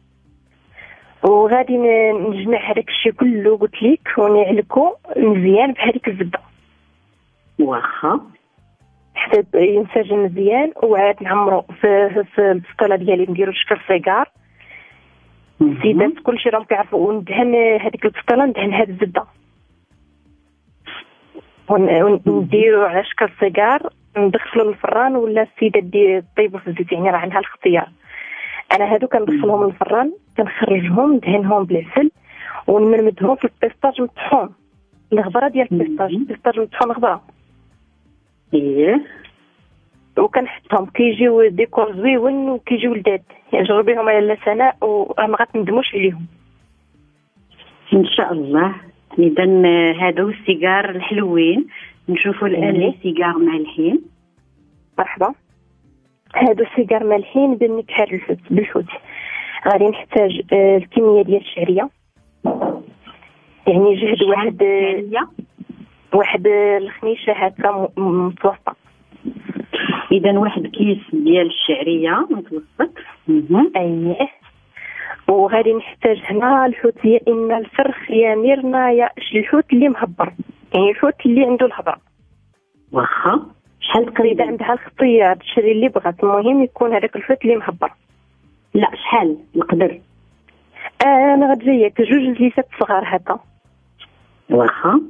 وغادي نجمع هذاك الشيء كله قلت لك ونعلكو مزيان بهذيك الزبده واخا حتى ينسجم مزيان، وعاد نعمرو في البسطوله ديالي نديرو شكل صيقار. السيدات كلشي راهم كيعرفوا، وندهن هذيك البسطوله ندهن هاد الزبده ونديرو على شكل صيقار ندخلو للفران، ولا السيدات طيبوا في الزيت يعني راه عندها الاختيار. انا هادو كندخلهم للفران كنخرجهم ندهنهم بالعسل ونمرمدهم في البيستاج مطحون، الغبره ديال البيستاج مطحون غبره. ايه وكنحطهم كيجيو ديكور زويون وكيجيو لذاذ، يعني جربيهم على لا سناء وما غتندموش عليهم ان شاء الله. اذا هادو السيجار الحلوين، نشوفوا الان السيجار مالحين. مرحبا. هادو السيجار مالحين بالنكهه بالحوت. غادي نحتاج الكميه ديال الشعريه، يعني جهد واحد الخميشه هكا متوسطه. اذا واحد كيس ديال الشعريه متوسط. اييه. وغادي نحتاج هنا الحوت يا اما الفرخ يا ميرنا يا الحوت اللي مهبر، يعني الحوت اللي عنده الهبره. واخا شحال تقريبا عندها الاختيار تشري اللي بغات، المهم يكون هذاك الحوت اللي مهبر. لا شحال نقدر؟ انا غتجيك 2 ليسات صغار هكا. واخا.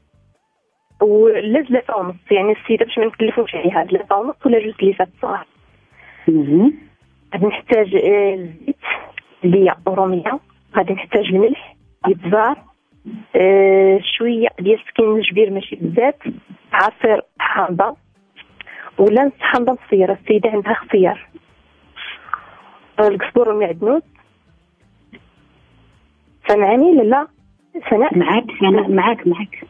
ولا 3 ونص، يعني السيده باش ما نكلفوش عليها 3 ونص ولا 2 ليسات صغار. غادي نحتاج الزيت اللي روميه، غادي نحتاج الملح، الابزار، شويه ديال سكين الجبير ماشي بزاف، عصير حامضه ولا نص حامضه مصيره، السيده عندها اختيار، القزبور والمعدنوس. سمعاني لا سناء؟ معاك.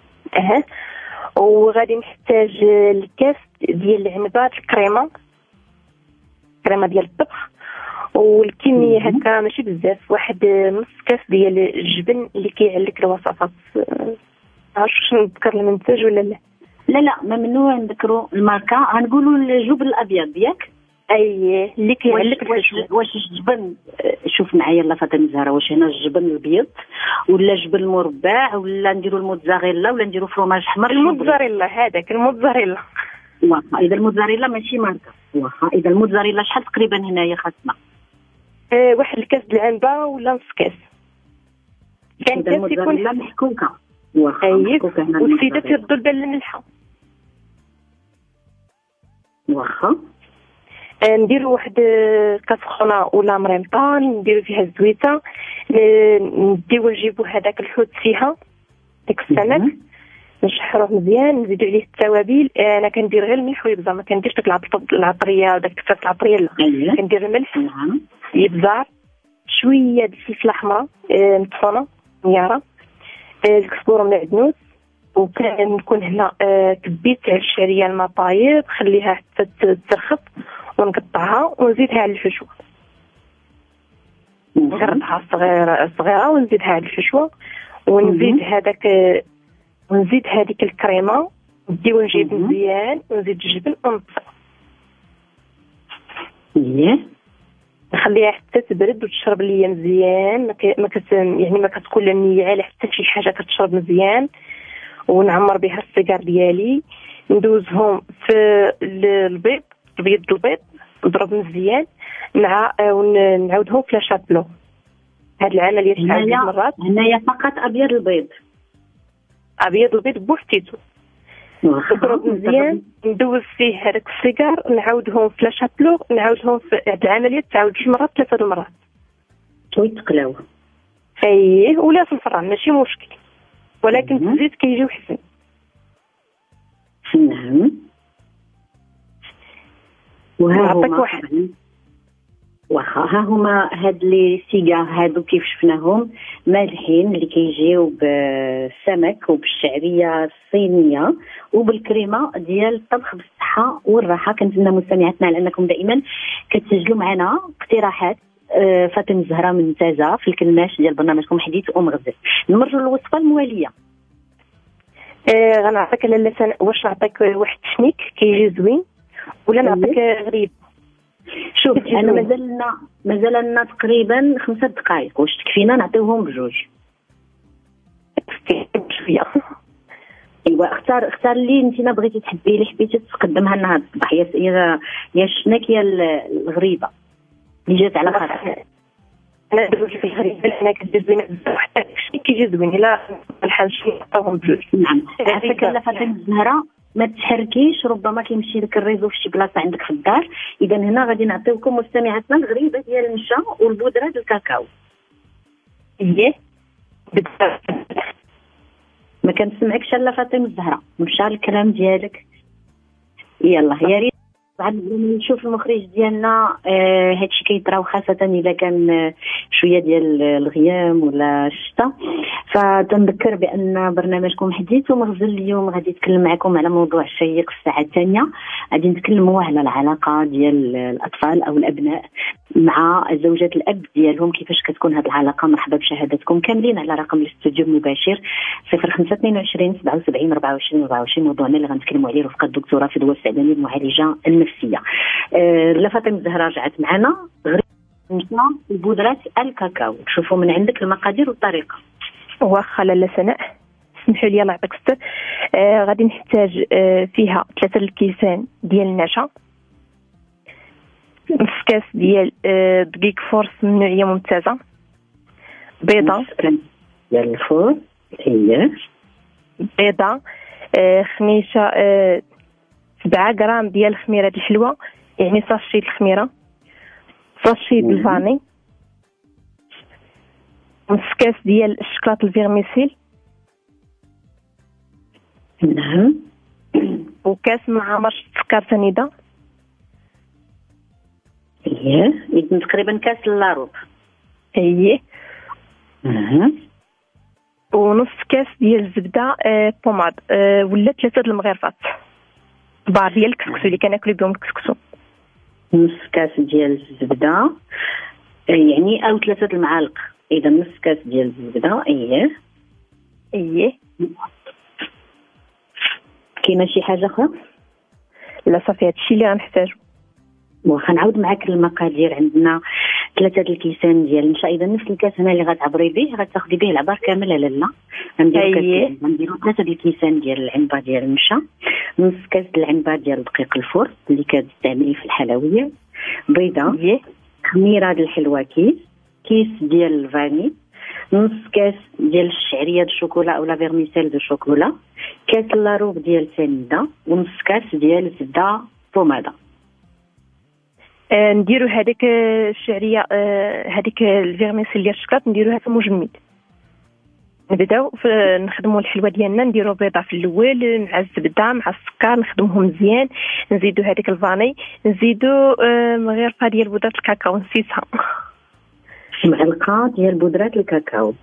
وغادي نحتاج الكاس ديال العنبات الكريمه ديال الطبخ، والكميه هكا ماشي بزاف، واحد نص كاس ديال الجبن اللي كيعلك الوصفات. عرفتش نذكر المنتج ولا لا؟ لا ممنوع نذكروا الماركه، غنقولوا الجبن الابيض ياك. اييه اللي كيعلك واش الجبن، شوف معايا لا فاطمه زهره، واش هنا الجبن الابيض ولا الجبن المربع ولا نديروا الموتزاريلا ولا نديروا فروماج احمر؟ الموتزاريلا، هذاك الموتزاريلا. واخا اذا الموتزاريلا ماشي ماركه. واخا اذا الموتزاريلا شحال تقريبا هنايا خاصنا؟ واحد الكاس د العنبه ولا نص كاس. كان كاس يكون محكوكه. واخا محكوكه. والسيده تردوا البال الملحه. واخا. نديروا واحد كاس خونه ولا مريمطه نديروا فيها الزويته، نديو نجيبوا هذاك الحوت فيها داك السمك، نشحروه مزيان، نزيدوا عليه التوابل. انا كندير غير الملح والابزار، ما كنديرش داك العطريه وداك الكفاف العطريه لا. كندير الملح الابزار، شويه د الفلفله الحمراء مطحونه مياره، الكزبور والمعدنوس. وكنكون هنا كبيت على الشعريه الماء طايب، خليها حتى ترخص ونقطعها ونزيدها على الحشوه، نقرطها صغيره ونزيدها على الحشوه، ونزيد ونزيد هذيك الكريمه، نديو نجيب مزيان ونزيد الجبن ونطفي. نخليها حتى تبرد وتشرب ليا مزيان، ما كتكون لا منيعه حتى شي حاجه كتشرب مزيان. ونعمر بها السيجار ديالي، ندوزهم في البيض نضرب مزيان ونعاودهم في لاشابلو. هاد العمليه شحال من مرات. هنايا فقط ابيض البيض بوحديتو، نضرب مزيان، ندوز فيه هذاك السيجار، نعاودهم في لاشابلو، نعاودهم في هاد العمليه تعاود 2 مرات 3 مرات ويتقلاو. اييه ولا في الفران ماشي مشكل، ولكن في الزيت كيجيو حسن. نعم. ها هما هاد لي سيجار هادو كيف شفناهم مالحين، اللي كيجيو بالسمك وبالشعريه الصينيه وبالكريمه ديال الطبخ بالصحه والراحه. كنتمنى مستمعاتنا على انكم دائما كتسجلوا معنا اقتراحات فاطمه الزهراء ممتازه في الكلماش ديال برنامجكم حديث غزل. نمروا للوصفه المواليه. غنعطيك لاله واش نعطيك واحد التشنيك كيجي زوين ولا نعطيك غريب؟ شوف انا مازال لنا تقريبا 5 دقائق، واش تكفينا نعطيوهم بجوج؟ شويه. ايوا اختار اللي انت بغيتي تحبي، اللي حبيتي تقدمها لنا هذا الصباح. يا شناكيه الغريبه اللي جات على خاطرك؟ انا دوزت في الغريبه انا كتجذبني بزاف، حتى داكشي كيجذبني لا الحال شي نعطيوهم بجوج. نعم عافاك لا فاطمه الزهراء، ما تحركيش، ربما كيمشي لك الريزو في شي بلاصه عندك في الدار. اذا هنا غادي نعطيوكم مستمعاتنا الغريبه ديال النشا والبودره ديال الكاكاو. ما كنسمعكش لا فاطمه الزهراء، مشى الكلام ديالك. يلا يا ريت بعد نشوف المخرج ديالنا. هادشي كيطراو خاصه اذا كان شويه ديال الغيام ولا الشتاء. فتنذكر بان برنامجكم حديث ومغزل اليوم غادي يتكلم معكم على موضوع شيق في الساعه الثانيه. غادي نتكلموا على العلاقه ديال الاطفال او الابناء مع زوجات الاب ديالهم، كيفاش كتكون هذه العلاقه. مرحبا بشهادتكم كاملين على رقم الاستوديو المباشر 0522 77 24 24. موضوعنا اللي غنتكلموا عليه رفقه الدكتوره فدوى السعداني المعالجه النفسيه. لا فاطمه الزهراء رجعت معنا. غريبه بودره الكاكاو، شوفوا من عندك المقادير والطريقه. واخا لاله سناء اسمحوا لي الله يعطيك الستر. غادي نحتاج فيها 3 الكيسان ديال النشا، نص كاس ديال دقيق فورس من نوعيه ممتازه، بيضه ديال الفور، هي بيضه، خميشه 7 غرام ديال الخميره الحلوه، يعني ساشي الخميره، ساشي الفاني، نص كاس ديال الشكلاط الفيرميسيل، نعم، وكاس معمر سكر سنيده، إذن تقريبا كاس لاروب، ونص كاس ديال الزبده بوماد ولا 3 المغرفات كبار ديال الكسكسو اللي كناكلو بهم الكسكسو. نص كاس ديال الزبده يعني او 3 المعالق. اذا نص كاس ديال الزبده. كاينه شي حاجه اخرى؟ لا صافي هادشي اللي غنحتاجو. واخا نعاود معاك المقادير. عندنا 3 الكيسان ديال النشا. اذا نفس الكاس هنا اللي غتعبري به غتاخدي به العبار كامل على لا. غنديرو 3 الكيسان ديال العنبه ديال النشا، نص كاس العنبه ديال دقيق الفور اللي كتستعملي في الحلويات، بيضه، خميره ديال الحلوه كيس ديال الفاني، نص كاس ديال الشعريه ديال الشوكولا او لا فيرميسيل ديال الشوكولا، كاس لاروب ديال سنيده، ونص كاس ديال الزبده بوماده. نديرو هذيك الشعريه هذيك الفيرميسيل ديال الشكلاط نديروها في مجمد. نبداو نخدموا الحلوه ديالنا، نديرو بيضه في الاول مع الزبده مع السكر، نخدمهم مزيان، نزيدو هذيك الفاني، نزيدو مغرفه ديال بودره الكاكاو نسيتها، معلقه ديال بودره الكاكاو.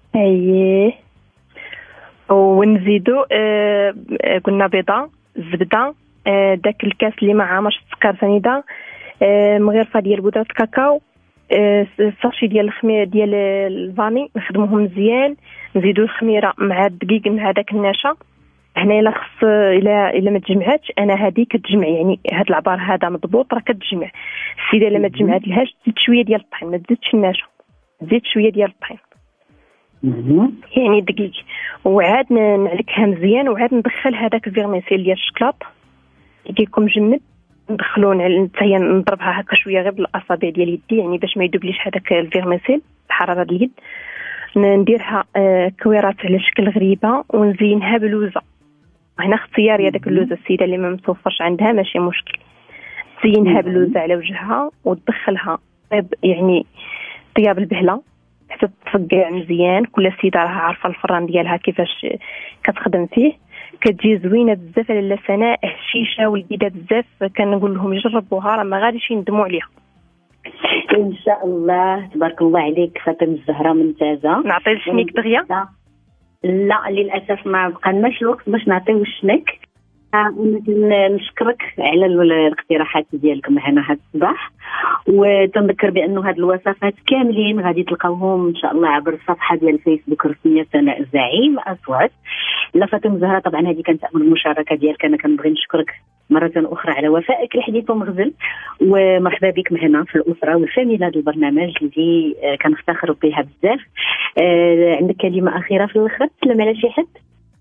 ونزيدو قلنا بيضه، زبده، داك الكاس اللي مع عامر السكر سنيده، مغرفه ديال بودره الكاكاو، ساشي ديال الخميره ديال الفاني، نخدموهم مزيان، نزيدو الخميره مع الدقيق مع داك النشا. هنا الا خص الا ما تجمعاتش انا هذه كتجمع، يعني هذا العبار هذا مضبوط راه كتجمع. السيده الا ما تجمعات لهاش تزيد شويه ديال الطحين، ما تزيدش النشا، تزيد شويه ديال الطحين يعني دقيق، وعاد نعلكها مزيان، وعاد ندخل هذاك الفيرميسيل ديال الشكلاط اللي كيكون مجمد، ندخلو حتى هي نضربها هكا شويه غير بالاصابع ديال يدي، يعني باش ما يذوبليش هذاك الفيرميسيل بحراره اليد. نديرها كويرات على شكل غريبه ونزينها بلوزه. هنا اختياري هذاك اللوزه، السيده اللي ما متوفرش عندها ماشي مشكل، تزينها بلوزه على وجهها وتدخلها يعني طياب البهله حتى تفقع مزيان. كل سيده راها عارفه الفران ديالها كيفاش كتخدم فيه، كتجي زوينه بزاف. لاله سناء هشيشه ولذيذه بزاف، كنقول لهم يجربوها راه ما غاديش يندموا عليها ان شاء الله. تبارك الله عليك فاطمه الزهراء، ممتازه. نعطي الشنيك دغيا؟ لا للاسف ما بقالناش الوقت باش نعطيو الشنيك. أنا نشكرك على الاقتراحات ديالك معنا هذا الصباح، وتنذكر بأنه هذه الوصفات كاملين غادي تلقاوهم إن شاء الله عبر الصفحة ديال الفيسبوك الرسمية سناء الزعيم أصوات. لا فاطمة زهرة، طبعا هذه كانت أول المشاركة ديالك، أنا كنبغي نشكرك مرة أخرى على وفائك لحديث ومغزل، ومرحبا بك معنا في الأسرة والفاميلة هذا البرنامج اللي كنفتخروا بها بزاف. عندك كلمة أخيرة في الآخر تسلم على شي حد؟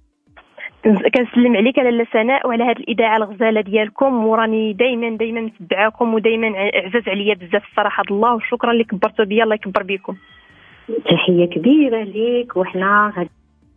كنسلم عليك لاله سناء وعلى هذه الاذاعه الغزاله ديالكم، وراني دائما متبعاكم ودائما عزاز عليا بزاف الصراحه الله، وشكرا اللي كبرتوا بيا، الله يكبر بكم. تحيه كبيره ليك، وحنا غادي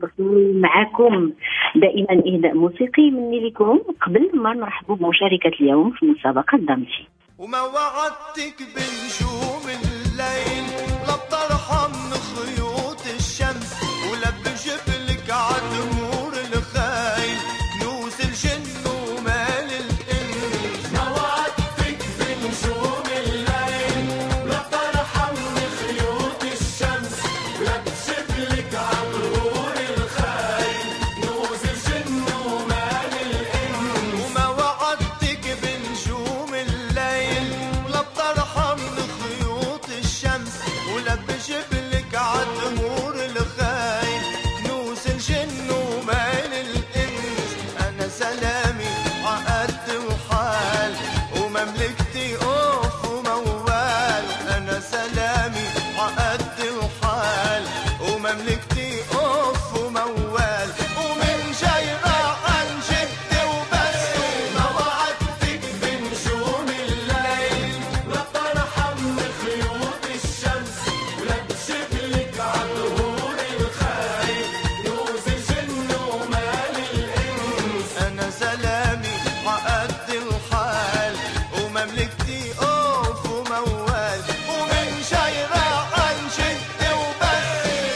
معاكم دائما اهداء موسيقي مني لكم قبل ما نرحبوا بمشاركه اليوم في مسابقه دامتي. وما وعدتك بنجوم الليل، لا بترحم خيوط الشمس، ولا بجبلك عدمور الخيل، كنوز الجن ومال الإنس. ما وعدتك بنجوم الليل، لا بترحم خيوط الشمس، ولا بجبلك عدمور الخيل، كنوز الجن ومال الإنس. وما وعدتك بنجوم الليل، لا بترحم خيوط الشمس، ولا بجبلك عدمور الخيل، كنوز الجن ومال الإنس. أنا سلامي عقد وحال، ومملكتي أوف وموال. أنا سلامي عقد وحال، ومملكتي أوف وموال. ومن جاي راح عن جدي وبس. ما وعدتك بنجوم الليل، لا ترحم خيوط الشمس، ولا بجبلك عدهور الخيل، كنوز الجن ومال الإنس. أنا سلامي عقد الحال، ومملكتي أوف وموال. ومن جاي راح عن جدي وبس.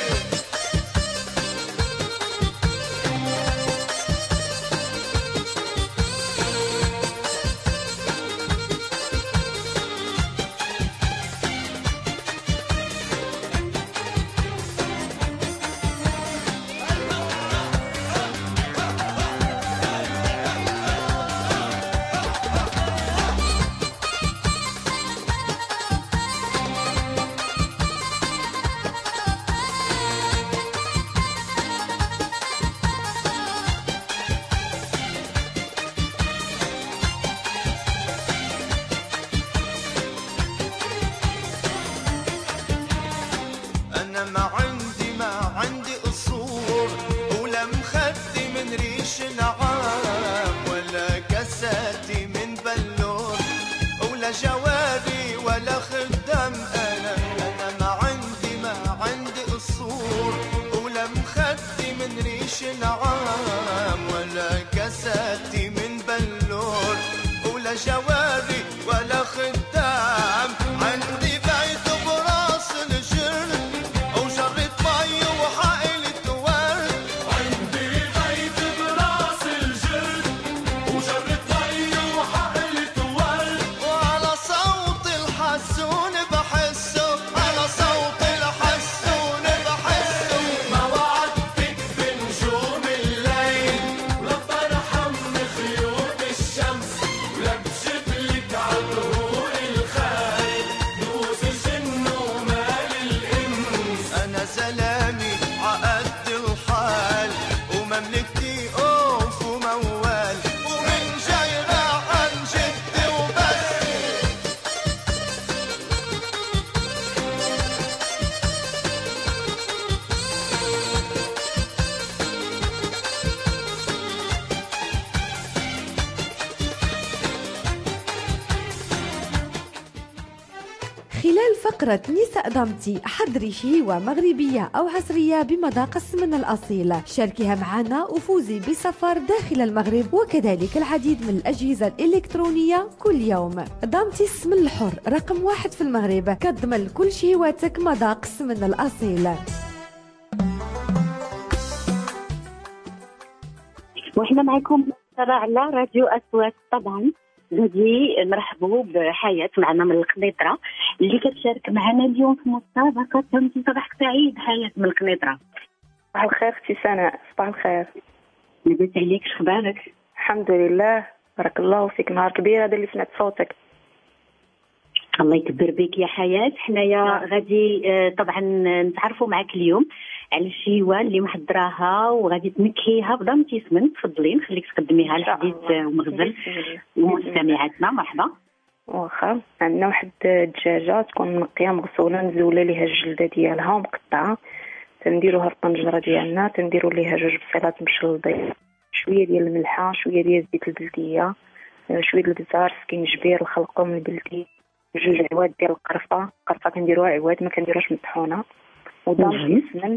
أنا ما عندي قصور، ولا مخدي من ريش نعام، ولا كاساتي من بلور، ولا جواري ولا خدام. أنا ما عندي قصور، ولا مخدي من ريش نعام، ولا كاساتي من بلور، ولا جواري ولا خدام. عندي بيت براس الجرد، وجرة مي وحائلة ورد. عندي بيت براس الجرد، وجرة مي وحائلة ورد. وعلى صوت الحسون بحسه، على صوت الحسون بحسه. ما وعدتك بنجوم الليل، لا ترحم خيوط الشمس، ولا بجبلك عدهور الخيل، كنوز الجن ومال الإنس. أنا سلامي عقد الحال، ومملكتي أوف وموال. ومن جاي راح عن جدي وبس. خلال فقرة نساء دامتي حضري شهوة مغربية أو عصرية بمذاق السمن الأصيل، شاركيها معنا وفوزي بسفر داخل المغرب وكذلك العديد من الأجهزة الإلكترونية كل يوم. دامتي السمن الحر رقم 1 في المغرب، كتضمن كل شهواتك مذاق السمن الأصيل. وحنا معكم على راديو أصوات. طبعا غادي نرحبوا بحياة معنا من القنيطرة اللي كتشارك معنا اليوم في مسابقة دامتي. صباحك سعيد حياة من القنيطرة. صباح الخير اختي سناء. صباح الخير. لاباس عليك؟ شخبارك؟ الحمد لله، بارك الله فيك. نهار كبير هذا اللي سمعت صوتك. الله يكبر بك يا حياة. حنايا غادي طبعا نتعرفوا معك اليوم على الشيوه اللي محضراها وغادي تنكهيها بضمتي سمن. تفضلي نخليك تقدميها لحديث ومغزل ومستمعاتنا. مرحبا. واخا، عندنا واحد الدجاجه تكون منقيه مغسوله مزوله ليها الجلده ديالها ومقطعه، تنديروها في الطنجره ديالنا، تنديروا ليها 2 بصيلات مشلضين، شويه ديال الملحه، شويه ديال الزيت البلديه، شويه البزار، سكينجبير، الخلقوم البلدي، 2 عواد ديال القرفه كنديروها عواد ما كنديروهاش مطحونه، ودامتي سمن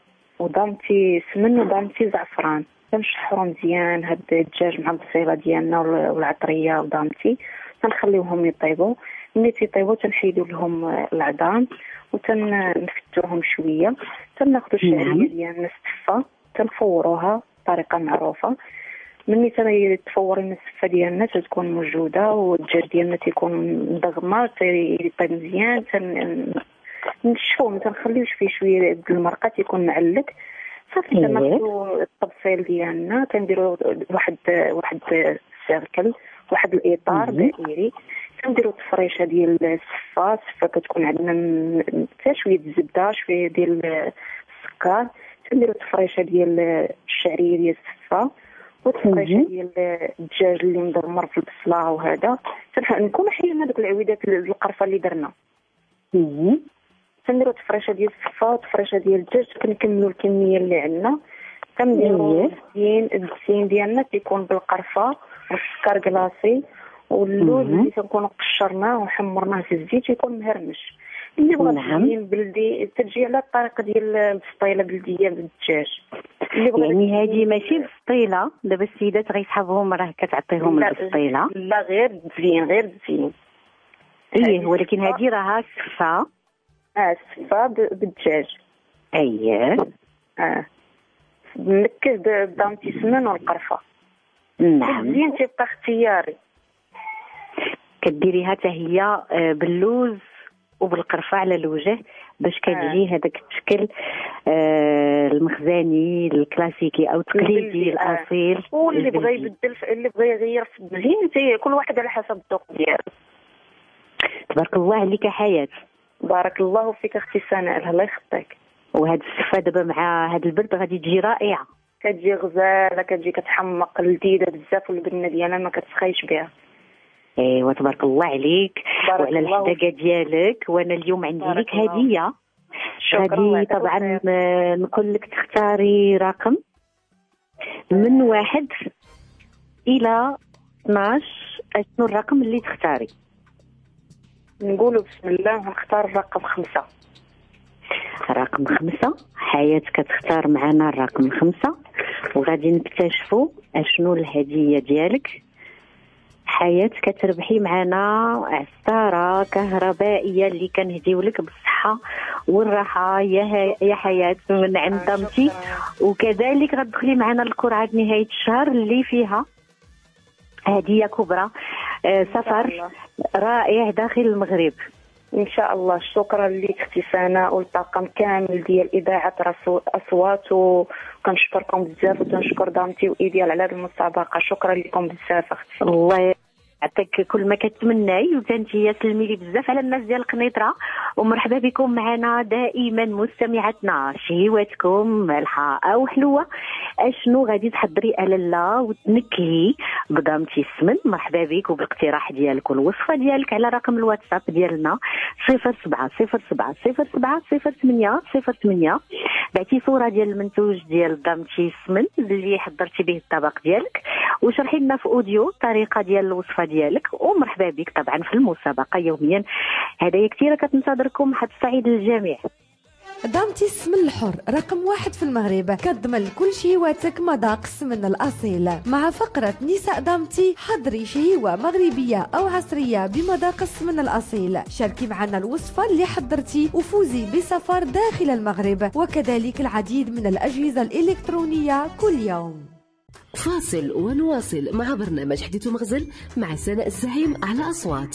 ودامتي زعفران. تنشحروا مزيان هاد الدجاج مع البصيله ديالنا والعطريه ودامتي، تنخليوهم يطيبوا. ملي تيطيبوا تنحيدوا لهم العظام وتنفتوهم شويه، تناخذوا الشعريه ديالنا السفه تنفوروها بطريقه معروفه. ملي تفور السفه ديالنا تكون موجوده والدجاج ديالنا تيكون مدغمه تيطيب مزيان، نشفوه، ما تنخليوش فيه شويه المرقه تيكون معلق. صافي تناخذوا الطبسيل ديالنا تنديروا واحد سيركل، واحد الاطار دائري، تنديروا التفريشه ديال السفه كتكون عندنا حتى شويه الزبده، شويه ديال السكر، تنديروا التفريشه ديال الشعريه ديال السفه والتفريشه ديال الدجاج اللي مدمر في البصله، وهذا نكونوا حيدنا دوك العويدات القرفه اللي درنا. تنديروا التفريشه ديال السفه والتفريشه ديال الدجاج، كنكملوا الكميه اللي عندنا. كنديروا الدسين ديالنا تيكون بالقرفه والسكر كلاصي، واللوز اللي تنكونوا قشرناه وحمرناه في الزيت يكون مهرمش. اللي بغى الزين بلدي تجي على الطريقه ديال البسطيله بلديه بالدجاج. يعني هذه ماشي بسطيله، دابا السيدات غيسحبهم راه كتعطيهم البسطيله. لا غير تزيين. ايه، ولكن هذه راها سفه. سفه بالدجاج. اييه. منكه بدامتي سمن والقرفه. نعم. زين تيبقى اختياري. كديريها حتى هي باللوز وبالقرفه على الوجه باش كتجي هذاك الشكل المخزاني الكلاسيكي او التقليدي الاصيل. واللي بغى يبدل، اللي بغى يغير في الزين، كل واحد على حسب الذوق ديالو. تبارك الله عليك يا حياة. بارك الله فيك اختي سناء، الله يخطيك. وهاد السفه دابا مع هاد البرد غادي تجي رائعه، كتجي غزاله، كتجي كتحمق، لذيذه بزاف، والبنه ديالها ما كتسخيش بها. ايوا تبارك الله عليك وعلى الحداقه ديالك. وانا اليوم عندي لك هديه. غادي طبعا نقول لك تختاري رقم من 1 إلى 12. شنو الرقم اللي تختاري؟ نقولوا بسم الله ونختار الرقم 5. رقم 5. حياة كتختار معنا الرقم 5 وغادي نكتشفوا اشنو الهدية ديالك. حياة كتربحي معنا عصارة كهربائية اللي كنهديو لك بالصحة والراحة يا حياة من عند دامتي، وكذلك غتدخلي معنا لقرعة نهاية الشهر اللي فيها هدية كبرى، سفر رائع داخل المغرب ان شاء الله. شكرا لك اختي سناء والطاقم كامل ديال اذاعه اصوات، وكنشكركم بزاف وتنشكر دامتي وايديال على هذه المسابقه. شكرا لكم بزاف اختي. الله يعطيك كل ما كتمناي، وتنتي سلمي لي بزاف على الناس ديال القنيطره، ومرحبا بكم معنا دائما مستمعاتنا. شهيواتكم مالحه او حلوه، اشنو غادي تحضري الاله وتنكهي بضامتي السمن. مرحبا بك وبالاقتراح ديالك والوصفه ديالك على رقم الواتساب ديالنا 0707070808. بعتي صوره ديال المنتوج ديال ضامتي السمن اللي حضرتي به الطبق ديالك، وشرحي لنا في اوديو الطريقه ديال الوصفه ديالك، ومرحبا بك طبعا في المسابقه يوميا. هدايا كثيره كتنتظركم، حد سعيد للجميع. ضامتي السمن الحر رقم 1 في المغرب، كتضمن كل شهيواتك مذاق السمن الأصيل. مع فقرة نساء ضامتي حضري شهيوة مغربية أو عصرية بمذاق السمن الأصيل. شاركي معنا الوصفة اللي حضرتي وفوزي بسفر داخل المغرب، وكذلك العديد من الأجهزة الإلكترونية كل يوم. فاصل ونواصل مع برنامج حديث مغزل مع سناء الزعيم على أصوات.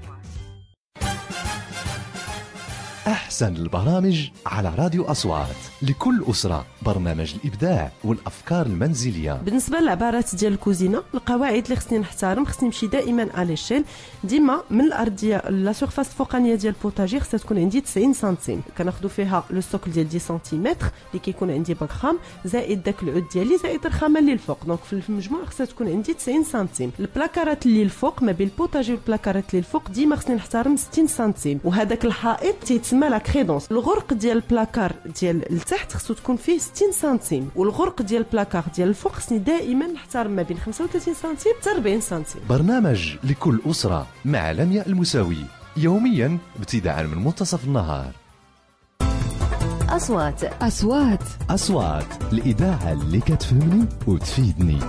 أحسن البرامج على راديو أصوات. لكل أسرة، برنامج الإبداع والأفكار المنزلية. بالنسبه للعبارات ديال الكوزينه، القواعد اللي خصني نحترم، خصني نمشي دائما على الشيل، ديما من الارضيه لا سورفاس الفوقانيه ديال البوتاجي خصها تكون عندي 90 سنتيم، كناخذوا فيها لو ستوك ديال 10 سنتيمتر اللي كيكون عندي باك خام زائد داك العود ديالي زائد الرخامه اللي الفوق، دونك في المجموع خصها تكون عندي 90 سنتيم. البلاكارات اللي الفوق ما بين البوتاجي والبلاكارات اللي الفوق ديما خصني نحترم 60 سنتيم، وهذاك الحائط تيتسمى لا كريدونس. الغرق ديال البلاكار ديال التحت خصو تكون فيه 60 سنتيم، والغرق ديال البلاكار ديال الفوق خصني دائما نحترم ما بين 35 سنتيم حتى 40 سنتيم. برنامج لكل أسرة مع لمياء المساوي، يوميا ابتداء من منتصف النهار. أصوات الإذاعة اللي كتفهمني وتفيدني.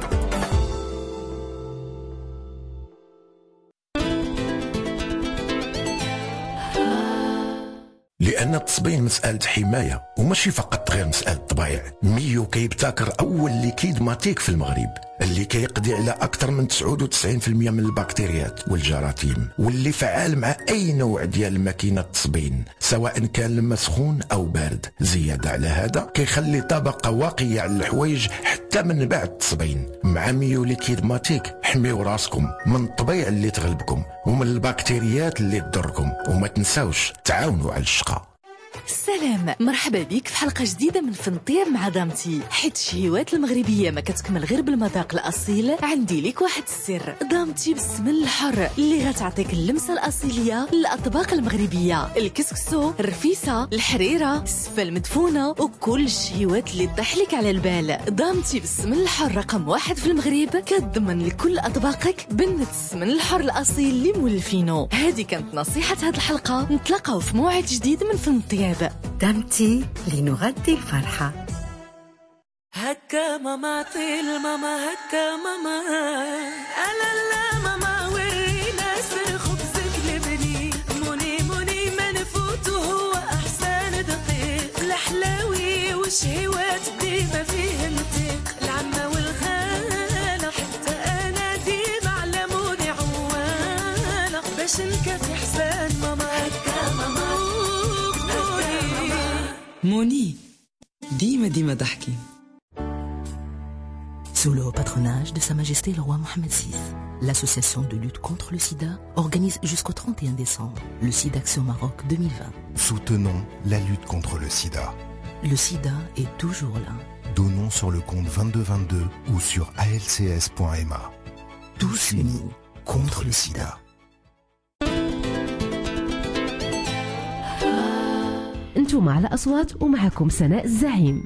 لأن التصبين مسألة حماية وماشي فقط غير مسألة طبايع. ميو كيبتكر أول ليكيد ماتيك في المغرب اللي كيقضي على أكثر من 99% من البكتيريات والجراثيم، واللي فعال مع أي نوع ديال ماكينة تصبين سواء كان الماء سخون أو بارد. زيادة على هذا كيخلي طبقة واقية على الحوايج حتى من بعد التصبين. مع ميو ليكيد ماتيك حميو راسكم من الطبيعة اللي تغلبكم ومن البكتيريات اللي تضركم، وما تنساوش تعاونوا على الشقة. سلام، مرحبا بك في حلقة جديدة من فنطير مع دامتي. حيت الشهيوات المغربية ما كتكمل غير بالمذاق الأصيل، عندي لك واحد السر. دامتي بالسمن الحر اللي غتعطيك اللمسة الأصيلية للأطباق المغربية، الكسكسو، الرفيسة، الحريرة، السفة المدفونة وكل الشهيوات اللي تطيح لك على البال. دامتي بالسمن الحر رقم 1 في المغرب، كتضمن لكل أطباقك بنة السمن الحر الأصيل اللي مولفينو. هذه كانت نصيحة هذه الحلقة، نتلاقاو في موعد جديد من فنطير. دامتي لنغذي الفرحة. هكا ماما طيل ماما، هكا ماما ألا لا ماما، ورينا سر خبزك لبني، موني ما نفوت وهو أحسن دقيق، الحلاوي والشهوات ديما فيه نطيق، العمة والخالة حتى أنا ديما علموني عوالة باش نكفي حسان ماما. هكا ماما موني ديما ضحكي. Sous le patronage de Sa Majesté le roi Mohamed VI, l'association de lutte contre le sida organise jusqu'au 31 décembre le SIDAction Maroc 2020. Soutenons la lutte contre le sida. Le sida est toujours là. Donnons sur le compte 2222 ou sur alcs.ma. Tous unis contre le sida. انتم على أصوات ومعكم سناء الزعيم.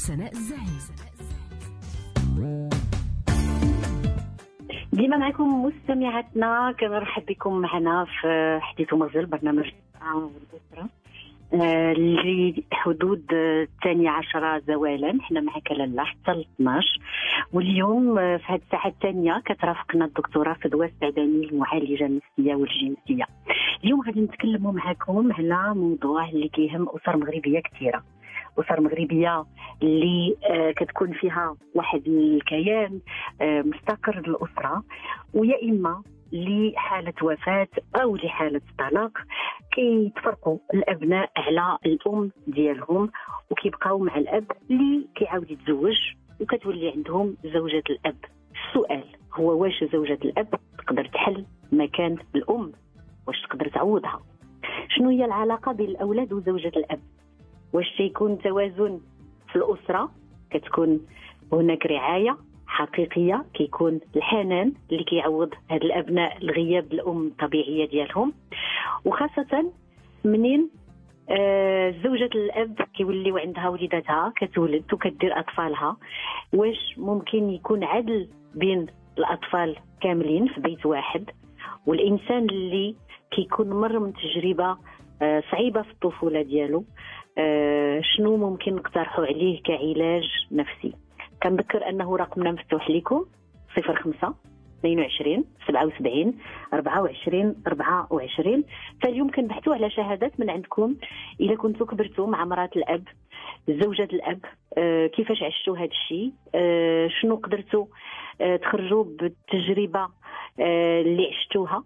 ديما معكم مستمعاتنا، كنرحب بكم معنا في حديث ومغزل، برنامج الأسرة اللي حدود 12 زوالا. حنا معك لاله حتى ل 12، واليوم في هذه الساعه الثانيه كترافقنا الدكتوره فدوى السعداني، المعالجه النفسيه والجنسيه. اليوم غادي نتكلموا معكم على موضوع اللي كيهم اسر مغربيه كثيره، اسر مغربيه اللي كتكون فيها واحد الكيان مستقر للاسره، ويا اما لحاله وفاه او لحاله طلاق كيتفرقوا الابناء على الام ديالهم وكيبقاو مع الاب اللي كيعاود يتزوج وكتولي عندهم زوجة الاب. السؤال هو واش زوجة الاب تقدر تحل مكان الام؟ واش تقدر تعوضها؟ شنو هي العلاقه بين الاولاد وزوجة الاب؟ واش تيكون توازن في الاسره؟ كتكون هناك رعايه حقيقيه، كيكون الحنان اللي كيعوض هاد الابناء الغياب الام الطبيعيه ديالهم، وخاصه منين زوجة الاب كيوليو عندها وليداتها كتولد وكدير اطفالها. واش ممكن يكون عدل بين الاطفال كاملين في بيت واحد؟ والانسان اللي كيكون مر من تجربه صعيبه في الطفوله ديالو، شنو ممكن نقترحوا عليه كعلاج نفسي؟ كنذكر انه رقمنا مفتوح لكم 05 22 77 24 24. فاليوم كنبحثوا على شهادات من عندكم الا كنتوا كبرتوا مع مرات الاب، زوجة الاب، كيفاش عشتوا هذا الشيء، شنو قدرتوا تخرجوا بالتجربه اللي عشتوها.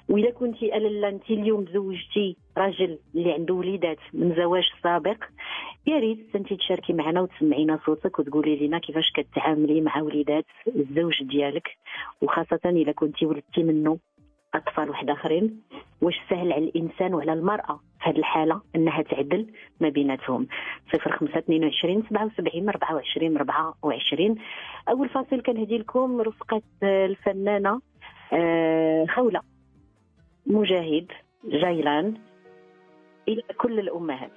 واذا كنتي لاله انت اليوم تزوجتي راجل اللي عنده وليدات من زواج سابق، يا ريت انت تشاركي معنا وتسمعينا صوتك وتقولي لنا كيفاش كتعاملي مع وليدات الزوج ديالك، وخاصه اذا كنتي ولدتي منه اطفال واحد اخرين، واش سهل على الانسان وعلى المراه في هذه الحاله انها تعدل ما بيناتهم. 0522 77 24 24. اول فاصل كنهدي لكم رفقه الفنانه خولة مجاهد جيلان الى كل الامهات.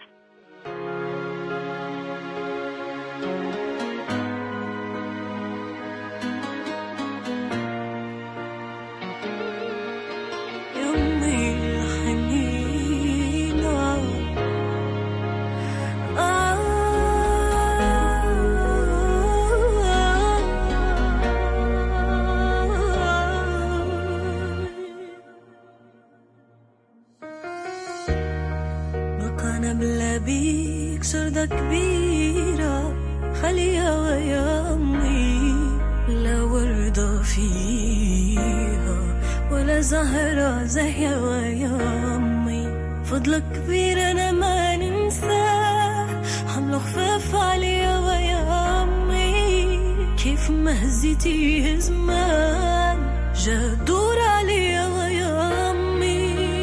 بيك شردة كبيرة خليها ويا أمي، لا وردة فيها ولا زهرة زهية ويا أمي. فضلك كبير أنا ما ننساه، حمله خفاف عليا ويا أمي. كيف ما هزيتي زمان جا دور عليا ويا أمي.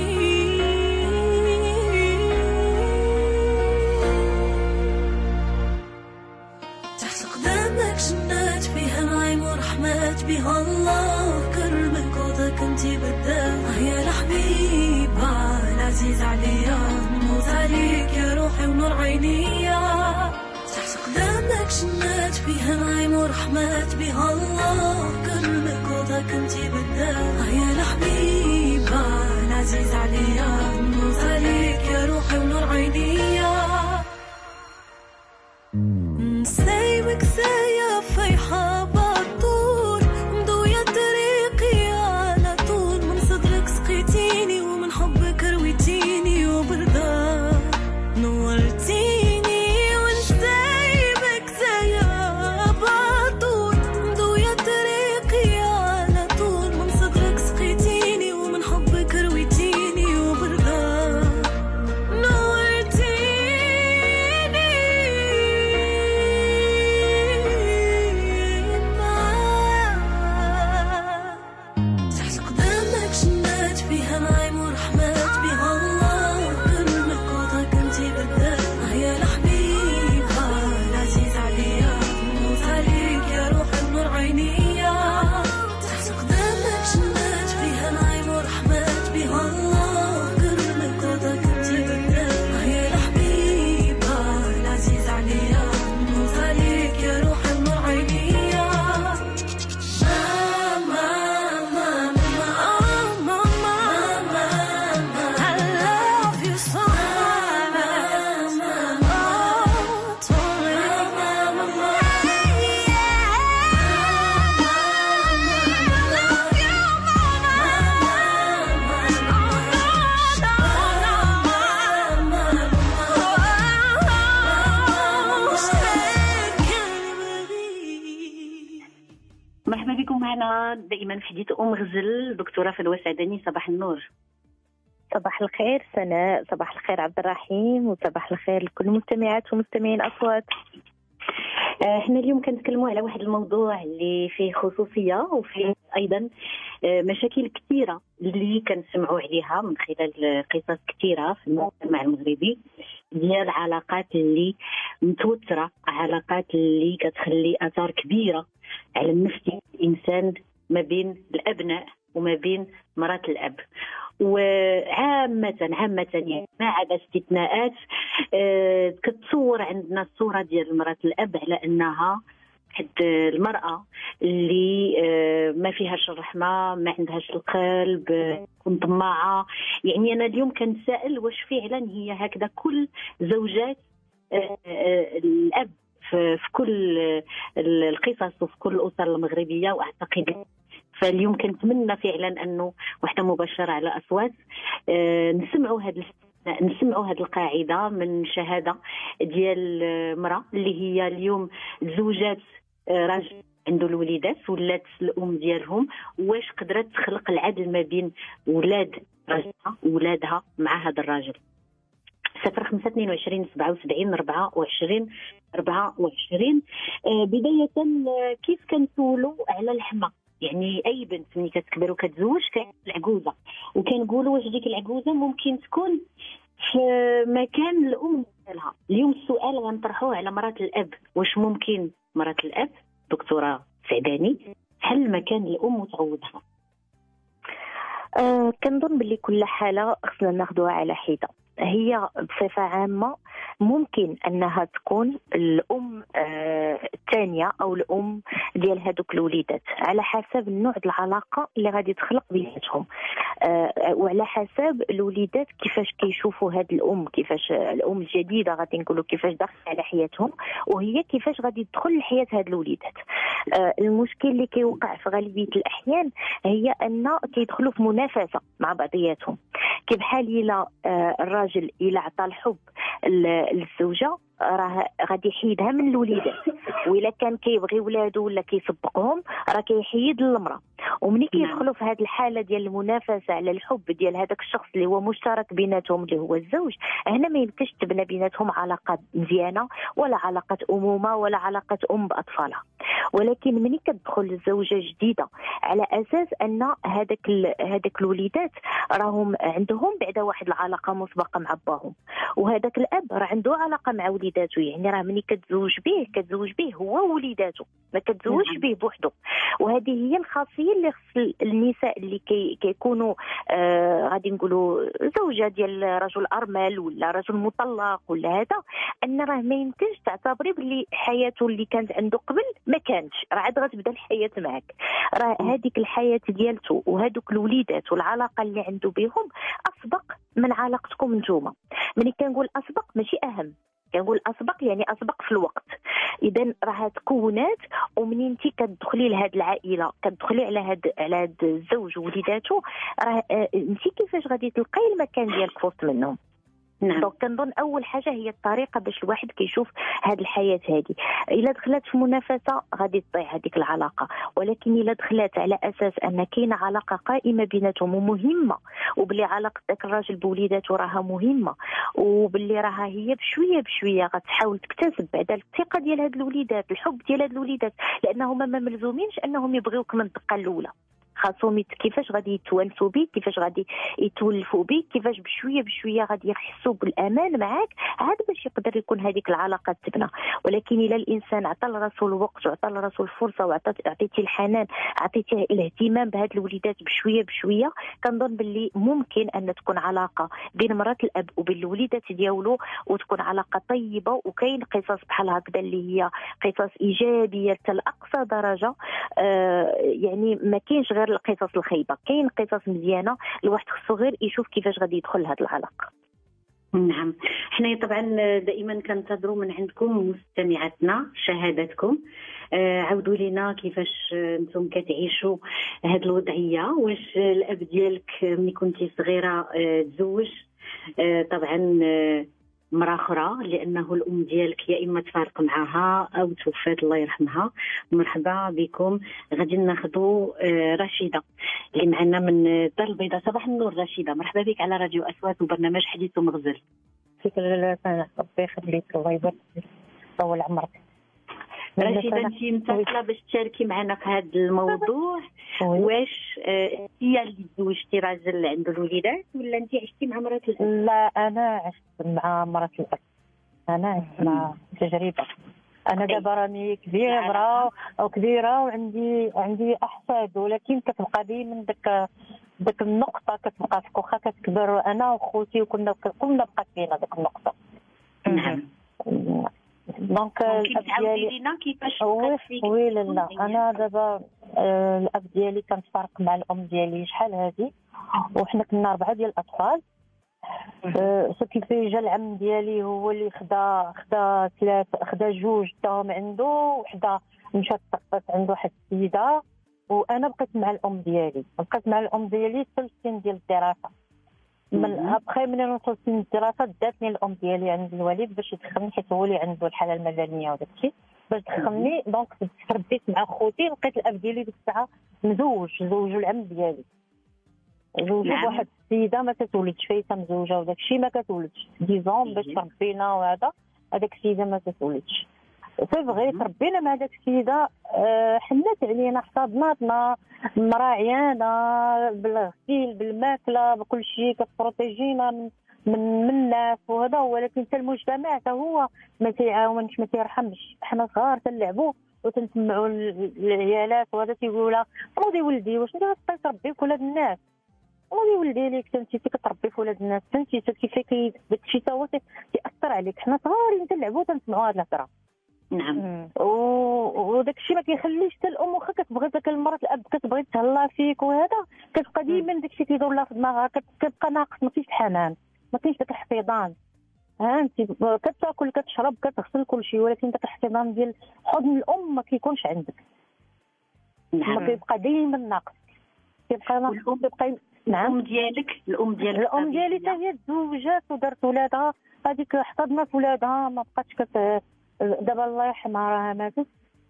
جنات فيها نعيم ورحمات، بها الله كرمك وضك انتي بالدافع. يا الحبيبة العزيز عليا نموت عليك يا روحي ونور عينيا. تحت قدامك جنات فيها نعيم ورحمات، بها الله كرمك وضك انتي بالدافع. يا الحبيبة العزيز عليا نموت عليك يا روحي ونور عينيا. سايبك سايا فيحة بالطول مضوية طريقي على طول، من صدرك سقيتيني ومن حبك رويتيني وبرضا نورتيني. وانت سايبك سايا بالطول مضوية طريقي على طول، من صدرك سقيتيني ومن حبك رويتيني وبرضا دائما في حديث غزل دكتورة فلوى سعداني. صباح النور. صباح الخير سناء، صباح الخير عبد الرحيم، وصباح الخير لكل المستمعات ومستمعين أصوات. احنا اليوم كنتكلموا على واحد الموضوع اللي فيه خصوصية وفيه أيضا مشاكل كثيرة اللي كنسمعوا عليها من خلال قصص كثيرة في المجتمع المغربي، ديال علاقات اللي متوترة، علاقات اللي كتخلي أثار كبيرة على النفس الإنسان ما بين الأبناء وما بين مرات الأب. وعامة يعني ما عدا استثناءات كتصور عندنا الصورة ديال مرات الأب على أنها حد المرأة اللي ما فيهاش الرحمة، ما عندهاش القلب، تكون طماعة. يعني أنا اليوم كنسائل واش فعلا هي هكذا كل زوجات الأب في كل القصص وفي كل الأسر المغربية؟ وأعتقد فاليوم كنتمنى فعلا أنه وحدة مباشرة على أصوات نسمعوا هذه القاعدة من شهادة ديال مرأة اللي هي اليوم زوجات راجل عنده الوليدات ولات الام ديالهم، واش قدرت تخلق العدل ما بين ولادها مع هذا الراجل؟ 05 22 77 24 24. بداية كيف كنسولوا على الحما؟ يعني اي بنت ملي كتكبر وكتزوج كاين العجوزه، وكنقولوا واش ديك العجوزه ممكن تكون في مكان الام ديالها. اليوم السؤال غنطرحوه على مرات الاب، واش ممكن مرات الاب دكتوره سعداني حل مكان الام وتعوضها؟ كنظن باللي كل حاله خصنا ناخذوها على حده. هي بصفه عامه ممكن انها تكون الام الثانيه او الام ديال هذوك الوليدات على حسب النوع ديال العلاقه اللي غادي تخلق بيناتهم، وعلى حسب الوليدات كيفاش كيشوفوا هاد الام، كيفاش الام الجديده غادي نقولوا كيفاش داخله على حياتهم، وهي كيفاش غادي تدخل لحياه هاد الوليدات. المشكل اللي كيوقع في غالبيه الاحيان هي ان كيدخلوا في منافسه مع بعضياتهم، كيف بحال الا الراجل الا عطى الحب للزوجه راه غادي يحيدها من الوليدات، والا كان كيبغي ولادو ولا كيسبقهم راه كيحيد المراه. ومني كيدخلوا في هذه الحاله ديال المنافسه على الحب ديال هذاك الشخص اللي هو مشترك بيناتهم اللي هو الزوج، هنا ما يمكنش تبنى بيناتهم علاقه مزيانه ولا علاقه امومه ولا علاقه ام باطفالها. ولكن مني كتدخل الزوجه جديده على اساس ان هذاك الوليدات راهم عندهم بعدا واحد العلاقه مسبقه مع باهم، وهذاك الاب راه عنده علاقه مع وليداته، يعني راه مني كتزوج به هو وليداته، ما كتزوجش به بوحده. وهذه هي الخاصيه اللي خص النساء اللي كيكونوا غادي نقولوا زوجه ديال رجل ارمل ولا رجل مطلق ولا هذا، ان راه ما يمكنش تعتبري باللي حياته اللي كانت عنده قبل ما كانتش، راه عاد غتبدا الحياه معك. راه هذيك الحياه ديالته وهذوك الوليدات والعلاقه اللي عنده بهم اسبق من علاقتكم نتوما. ملي كنقول اسبق ماشي اهم، كنقول اسبق يعني اسبق في الوقت. اذا راه تكونات، ومنين انت كتدخلي لهاد العائله كتدخلي على هاد الزوج ووليداته، راه انت كيفاش غادي تلقاي المكان ديالك في وسط منهم. نعم. دونك كنظن اول حاجه هي الطريقه باش الواحد كيشوف هاد الحياه هذه. الا دخلت في منافسه غادي تضيع هذيك العلاقه، ولكن الا دخلت على اساس ان كاينه علاقه قائمه بيناتهم ومهمه، وبلي علاقه داك الراجل بوليداته راها مهمه، وباللي راها هي بشويه بشويه غتحاول تكتسب بعد الثقه ديال هاد الوليدات، الحب ديال هاد الوليدات، لانهم ما ملزومينش انهم يبغيوك من الدقه الاولى. خاصهم كيفاش غادي يتوانسوا بيك، كيفاش غادي يتولفوا بيك، كيفاش بشويه بشويه غادي يحسوا بالامان معاك، عاد باش يقدر يكون هذيك العلاقه تبنى. ولكن الى الانسان عطى لراسو الوقت وعطى لراسو الفرصه وعطيتي الحنان، عطيتيه الاهتمام بهاد الوليدات بشويه بشويه، كنظن باللي ممكن ان تكون علاقه بين مرات الاب وبين الوليدات ديالو وتكون علاقه طيبه. وكاين قصص بحال هكذا اللي هي قصص ايجابيه حتى لاقصى درجه. يعني ما كاينش غير القصص الخايبه، كاين قصص مزيانه، الواحد خصو غير يشوف كيفاش غادي يدخل لهاد العلاقه. نعم، حنا طبعا دائما كنتظروا من عندكم مستمعاتنا شهاداتكم. عاودوا لنا كيفاش انتم كتعيشوا هاد الوضعيه. واش الاب ديالك ملي كنتي صغيره تزوج طبعا مرة أخرى لأنه الأم ديالك يا إما تفارق معها أو توفات الله يرحمها؟ مرحبا بكم. غادي ناخذوا رشيدة اللي معنا من الدار البيضاء. صباح النور رشيدة، مرحبا بك على راديو أصوات وبرنامج حديث ومغزل. شكرا لك، ربي يخليك، الله يبارك فيك، طول عمرك. رشيدة انت متاكله باش تشاركي معنا في هذا الموضوع؟ واش هي اللي تزوجتي راجل عنده الوليدات ولا انت عشتي مع مرات الاب؟ لا، انا عشت مع مرات الاب، انا عشت مع تجربه. انا دابا راني كبيره وكبيره وعندي احفاد، ولكن كتبقى ديما داك النقطه كتبقى فيك، واخا كتكبر انا وخوتي وكنا بقات فينا داك النقطه. نعم. دونك الاب ديالي لينا كيفاش بقات فيك؟ وي لا، انا دابا الاب ديالي كان فارق مع الام ديالي شحال هادي، وحنا كنا 4 ديال الاطفال. كيفاش جا العم ديالي هو اللي خدا 2 داهم عنده، وحده مشات طقطت عنده واحد السيده، وانا بقيت مع الام ديالي حتى السن ديال الدراسه. من ابخي من وصلت للدراسه داتني الام ديالي عند الوالد باش يدخلني، حيت هو اللي عنده الحاله المدنيه وداك الشيء. باش دخلني. دونك تربيت مع خوتي، لقيت الاب ديالي ديك الساعه زوجوا العم ديالي، زوجوا بواحد السيده ما كتولدش، فايته مزوجه وداك الشيء ما كتولدش، ديزون باش تربينا وهذا، هذاك السيده ما كتولدش. سي فغي تربينا مع داك السيده، حنات علينا، حفظناتنا، مراعيانا بالغسيل بالماكله بكل شيء، كتبروتيجينا من الناس وهذا. ولكن حتى المجتمع حتى هو ما تيعاونش ما تيرحمش. حنا صغار تنلعبوا وتنسمعوا العيالات وهذا تيقولها نوضي ولدي واش انت غتبقاي تربي في ولاد الناس، نوضي ولدي ليك انت كتربي في ولاد الناس، فهمتي كيف داك الشيء تا هو تيأثر عليك. حنا صغارين تنلعبوا تنسمعوا هاد الهضره. نعم. وداك الشيء ما كيخليش حتى الام واخا كتبغي داك المراه الاب كتبغي تهلا فيك وهذا، كتبقى ديما داك الشيء كيدور لها في دماغها، كتبقى ناقص، ما فيش الحنان، ما كاينش داك الاحتضان. انت كتاكل كتشرب كتغسل كل شيء، ولكن داك الاحتضان ديال حضن الام ما كيكونش عندك. نعم. ما كيبقى ديما ناقص، كيبقى ناقص. كيبقى نعم. الام ديالي حتى هي تزوجات ودارت ولادها، هذيك احتضنت ولادها، ما بقاتش دابا الله يرحمها راها ماتت،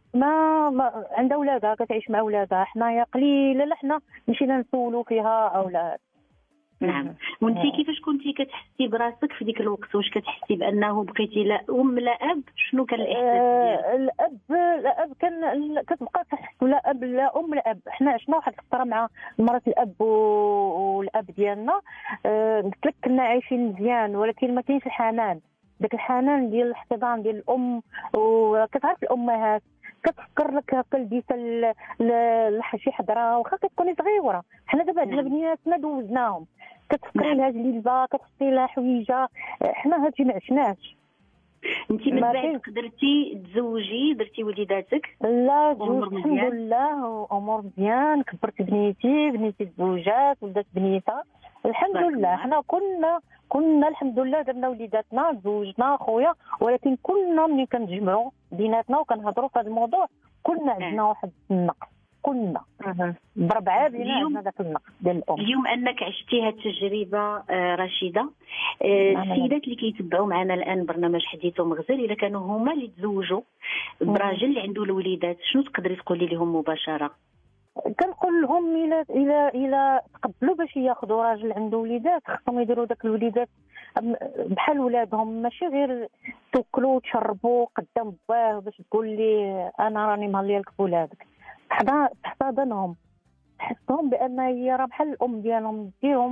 ما عندها ولادها كتعيش مع ولادها. حنايا قليله لا حنا مشينا نسولوا فيها او لا. نعم. وانت كيفاش كنتي كتحسي براسك في ديك الوقت؟ واش كتحسي بانه بقيتي لا ام لا اب؟ شنو كان الاحساس ديالك؟ الاب كان كتبقى تحس لا اب لا ام لا اب. حنا عشنا واحد الفتره مع مرات الاب والاب ديالنا، قلت لك كنا عايشين مزيان، ولكن ما كاينش الحنان، داك الحنان ديال الاحتضان ديال الام. وكتعرف الامهات كتفكر لك هكا لديتها لشي حضره واخا كتكوني صغيره. حنا دابا عندنا بنياتنا دوزناهم، كتفكري لها جليبه، كتحطي لها حويجه، حنا هادشي ما عشناش. انت من بعد قدرتي تزوجي درتي وليداتك؟ لا جوج الحمد لله، امور مزيان، كبرت بنيتي تزوجات ولدات بنيتها الحمد لله. حنا كنا الحمد لله درنا وليداتنا تزوجنا خويا، ولكن كنا ملي كنتجمعوا بيناتنا وكنهضروا في هذا الموضوع كنا عندنا واحد النقص، كنا بربعه بينا عندنا ذاك النقص ديال الام. اليوم انك عشتي هذه التجربه رشيده، السيدات اللي كيتبعوا معنا الان برنامج حديث ومغزل، الا كانوا هما اللي تزوجوا براجل اللي عنده الوليدات، شنو تقدري تقولي لهم مباشره؟ كنقول لهم الى تقبلوا باش ياخذوا راجل عنده وليدات، خصهم يديروا داك الوليدات بحال ولادهم، ماشي غير تاكلوا وتشربوا قدام باه باش تقول لي انا راني مهليه لك بولادك. تحتضنهم، تحسهم بان هي راه بحال الام ديالهم،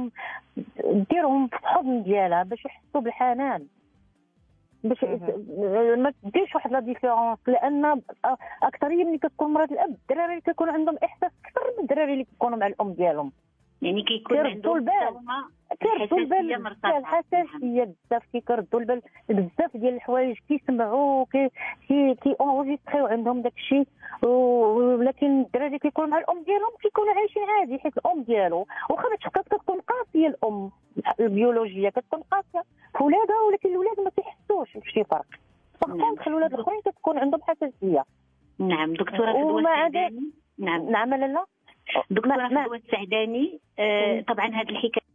ديرهم في الحضن ديالها باش يحسوا بالحنان، باش ما تديرش واحد لا ديفيرونس. لان اكثريه ملي كتكون مرات الاب الدراري اللي كيكون عندهم احساس اكثر من الدراري اللي كيكونوا مع الام ديالهم، يعني كيكون عندهم كيردوا البال الحساسيه بزاف، كيردوا البال بزاف ديال الحوايج، كيسمعوا كي اونجستريو عندهم داك الشيء. ولكن الدراري كيكونوا مع الام ديالهم كيكونوا عايشين عادي، حيت الام ديالو واخا كتكون قاسيه، الام البيولوجيه كتكون قاسيه في ولادها، ولكن الولاد ما تيحسوش بشي فرق. فكونت الولاد الاخرين كتكون عندهم حساسيه. نعم دكتوره فدوى السعداني. نعم لا دكتوره فدوى السعداني، طبعا هذه الحكايه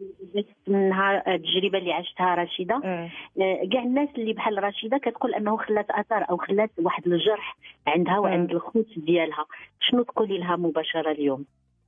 منها التجربه اللي عشتها رشيده، كاع الناس اللي بحال رشيده كتقول انه خلات اثر او خلات واحد الجرح عندها وعند الخوت ديالها، شنو تقولي لها مباشره اليوم؟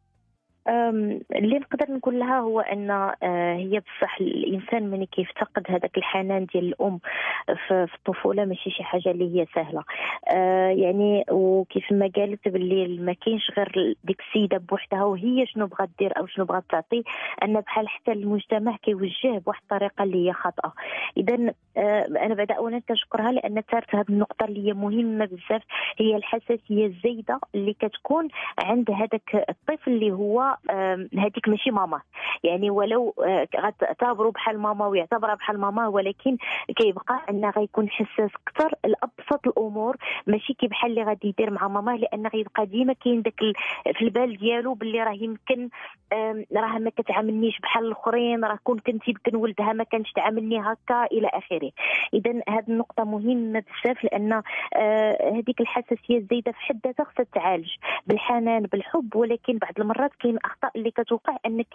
اللي نقدر نقول لها هو ان هي بصح الانسان ملي كيفتقد هذاك الحنان ديال الام في الطفوله ماشي شي حاجه اللي هي سهله. يعني وكيف ما قالت باللي ما كاينش غير ديك السيده بوحدها وهي شنو بغات دير او شنو بغات تعطي، ان بحال حتى المجتمع كيوجه بواحد الطريقه اللي هي خاطئه. اذا انا بعد اولا كنشكرها لان ثارت هذه النقطه اللي هي مهمه بزاف، هي الحساسيه الزايده اللي كتكون عند هذاك الطفل اللي هو هذيك ماشي ماما، يعني ولو غتعتبروا بحال ماما ويعتبرها بحال ماما، ولكن كيبقى انه غيكون حساس اكثر لابسط الامور، ماشي كي بحال اللي غادي يدير مع ماما، لان غيبقى ديما كاين داك في البال ديالو باللي راه يمكن راه ما كتعاملنيش بحال الاخرين، راه كنتي يمكن ولدها ما كانش تعاملني هكا الى اخره. اذا هذه النقطه مهمه بزاف، لان هذيك الحساسيه الزايده في حد ذاتها خصها تعالج بالحنان بالحب، ولكن بعض المرات كاين اخطاء اللي كتوقع انك كيولي بحال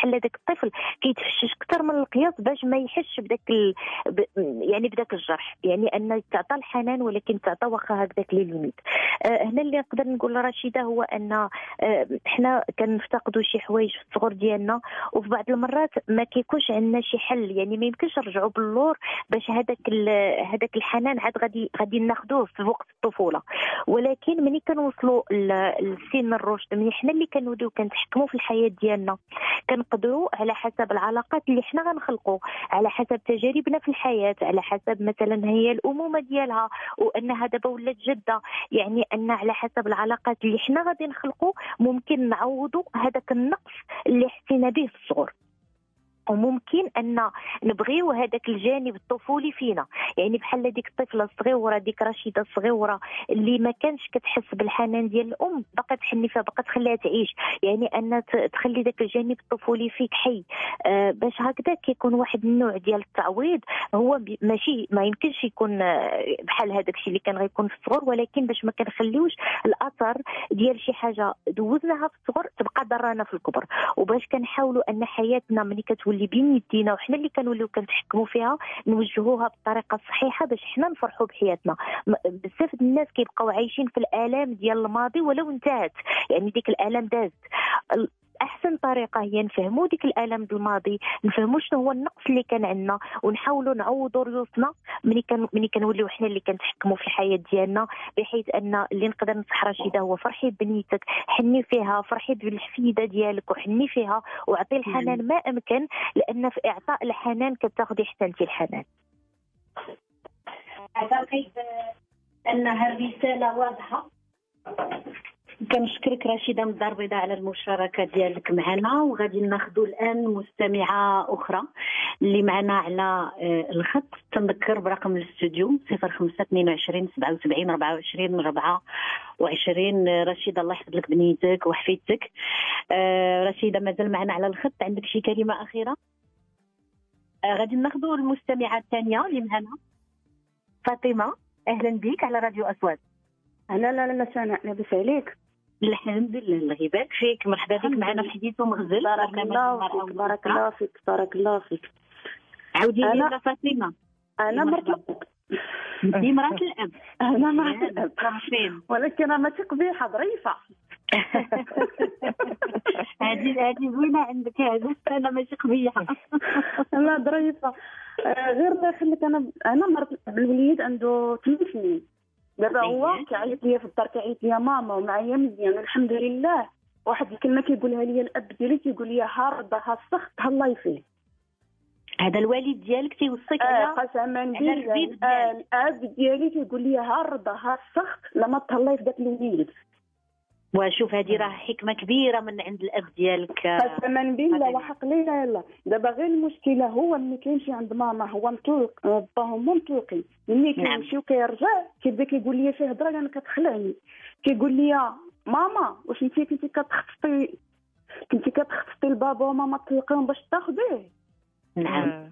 بحال هذاك الطفل كيتفشش اكثر من القياس باش ما يحسش يعني بداك الجرح، يعني ان تعطى الحنان ولكن تعطى واخا هكذاك لي ليميت. هنا اللي نقدر نقول لرشيده هو ان حنا كنفتقدوا شي حوايج في الصغر ديالنا، وفي بعض المرات ما كيكونش عندنا شي حل، يعني ما يمكنش نرجعوا باللور باش هذاك الحنان عاد غادي ناخذوه في وقت الطفوله. ولكن ملي كنوصلوا لسن الرشد، ملي حنا اللي كنوليو كنتحكموا في الحياه ديالنا، كنقدروا على حسب العلاقات اللي حنا غنخلقوا، على حسب تجاربنا في الحياه، على حسب مثلا هي الامومه ديالها وانها دابا ولات جده، يعني ان على حسب العلاقات اللي حنا غادي نخلقوا ممكن نعوضوا هذاك النقص اللي حسينا به في الصغر. وممكن ان نبغيو هذاك الجانب الطفولي فينا، يعني بحال ديك الطفله الصغيره ديك رشيده الصغيره اللي ما كانش كتحس بالحنان ديال الام، بقات تحني فيها، بقات تخليها تعيش، يعني ان تخلي ذاك الجانب الطفولي فيك حي. باش هكذا كيكون واحد النوع ديال التعويض هو ماشي ما يمكنش يكون بحال هذاك الشيء اللي كان غيكون في الصغر، ولكن باش ما كنخليوش الاثر ديال شي حاجه دوزناها في الصغر تبقى ضرانا في الكبر، وباش كنحاولوا ان حياتنا ملي كتولي بين يدينا وحنا اللي كنوليو كنتحكموا فيها نوجهوها بالطريقه الصحيحه باش حنا نفرحوا بحياتنا. بزاف ديال الناس كيبقاو عايشين في الالام ديال الماضي ولو انتهت، يعني ديك الالام دازت. احسن طريقه هي نفهموا ديك الالم ديال الماضي، نفهموا شنو هو النقص اللي كان عندنا، ونحاولوا نعوضوا ريوسنا ملي كنوليو حنا اللي كنتحكموا في الحياه ديالنا، بحيث ان اللي نقدر نصح رشيده هو فرحي بنيتك، حني فيها، فرحي بالحفيده ديالك وحني فيها، وعطي الحنان ما امكن، لان في اعطاء الحنان كتاخذي حتى انت الحنان. اعتقد انها الرساله واضحه. كنشكرك رشيده من الدار البيضاء على المشاركه ديالك معنا، وغادي ناخذوا الان مستمعه اخرى اللي معنا على الخط. تنذكر برقم الاستوديو 0522 77 24 24. رشيده الله يحفظ لك بنيتك وحفيدتك. رشيده مازال معنا على الخط، عندك شي كلمه اخيره؟ غادي ناخذوا المستمعه الثانيه اللي معنا فاطمه. اهلا بك على راديو اصوات. لا سناء، لاباس عليك؟ الحمد لله، الله يبارك فيك. مرحبا بك معنا في حديث ومغزل. بارك الله فيك، بارك الله فيك، بارك الله فيك. عاودي لي فاطمه. انا مرت الاب. انت مرات الاب. انا مرت الاب، ولكن انا ماشي قبيحه، ظريفه. هذه زوينه عندك، هذا انا ماشي قبيحه. لا ظريفه. غير خليك انا مرت الوليد عنده 8 سنين دابا، هو كيعيط ليا في الدار، كيعيط ليا ماما ومعايا مزيان الحمد لله. واحد الكلمه كيقولها ليا الاب ديالي، كيقول لي ها رضا ها السخط ها الله يفيه. هذا الوالد ديالك تيوصيك قسما بالله الاب ديالي كيقول لي ها رضا ها السخط لما تهلاي في داك الوليد. وشوف هذه راه حكمه كبيره من عند الاب ديالك. قسما بالله وحق لينا. يلا دابا غير المشكله هو ملي كيمشي عند ماما هو مطلق، باهم مطلقين، ملي كيمشي وكيرجع كيبدا كيقول لي شي هضره انا كتخلعني، كيقول لي ماما واش انت كنتي كتخططي لبابا وماما تطلقيهم باش تاخذيه؟ نعم.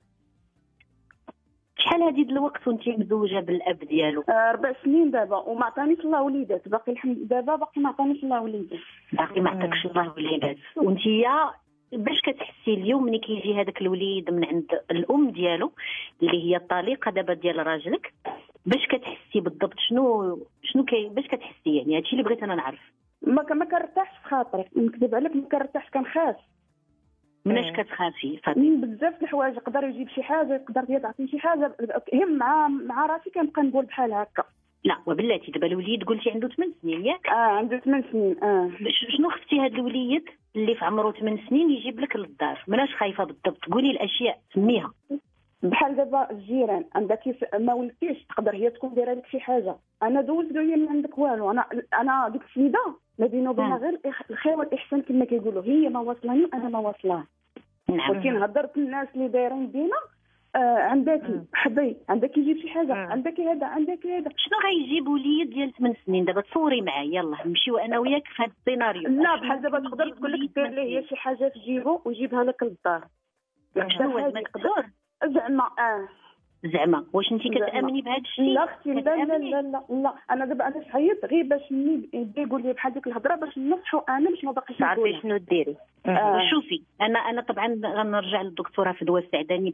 شحال هذه الوقت وانت مزوجه بالاب ديالو؟ 4 سنين دابا، وما عطانيش الله وليدات، باقي الحمد دابا باقي ما عطانيش الله وليدات، باقي ما عطاكش الله وليدات. وانت باش كتحسي اليوم ملي كيجي هذاك الوليد من عند الام ديالو اللي هي الطليقه دابا ديال راجلك، باش كتحسي بالضبط شنو باش كتحسي؟ يعني هادشي اللي بغيت انا نعرف. ما كنرتاحش في خاطري، نكذب عليك ما كنرتاحش، كنخاف. مناش كتخافي فاطمه؟ بزاف الحوايج، يقدر يجيب شي حاجه، يقدر يعطيني شي حاجه، هم مع راسي كنبقى نقول بحال هكا. لا وبلاتي دابا الوليد قلتي عنده 8 سنين ياك؟ عنده 8 سنين. شنو خفتي هذا الوليد اللي في عمره 8 سنين يجيب لك للدار؟ مناش خايفه بالضبط؟ قولي الاشياء سميها. بحال دابا الجيران عندها كيف ما ولدتيش تقدر هي تكون دايره لك شي حاجه، انا دوزت هي ما عندك والو، انا ديك السيده ما بينه وبينها غير الخير والاحسان كما كيقولوا، هي ما واصلاني انا ما واصلاه. نعم. ولكن هضرت الناس اللي دايرين بينا عندك حبي، عندك يجيب شي حاجه، عندك هذا، عندك هذا. شنو غيجيب وليد ديال 8 سنين دابا؟ تصوري معايا، يلا نمشيو انا وياك في هذا السيناريو. لا بحال دابا تقدر تقول لك دير ليه هي شي حاجه في جيبو ويجيبها لك للدار. شنو هو يقدر زعما زعما واش انت كتامني بهذا الشيء؟ لا اختي لا انا دابا انا صحيت غير باش يبدا يقول لي بحال ديك الهضره باش نصحوا انا باش ما باقيش تعرفي شنو ديري. شوفي انا طبعا غنرجع للدكتوره فدوى السعداني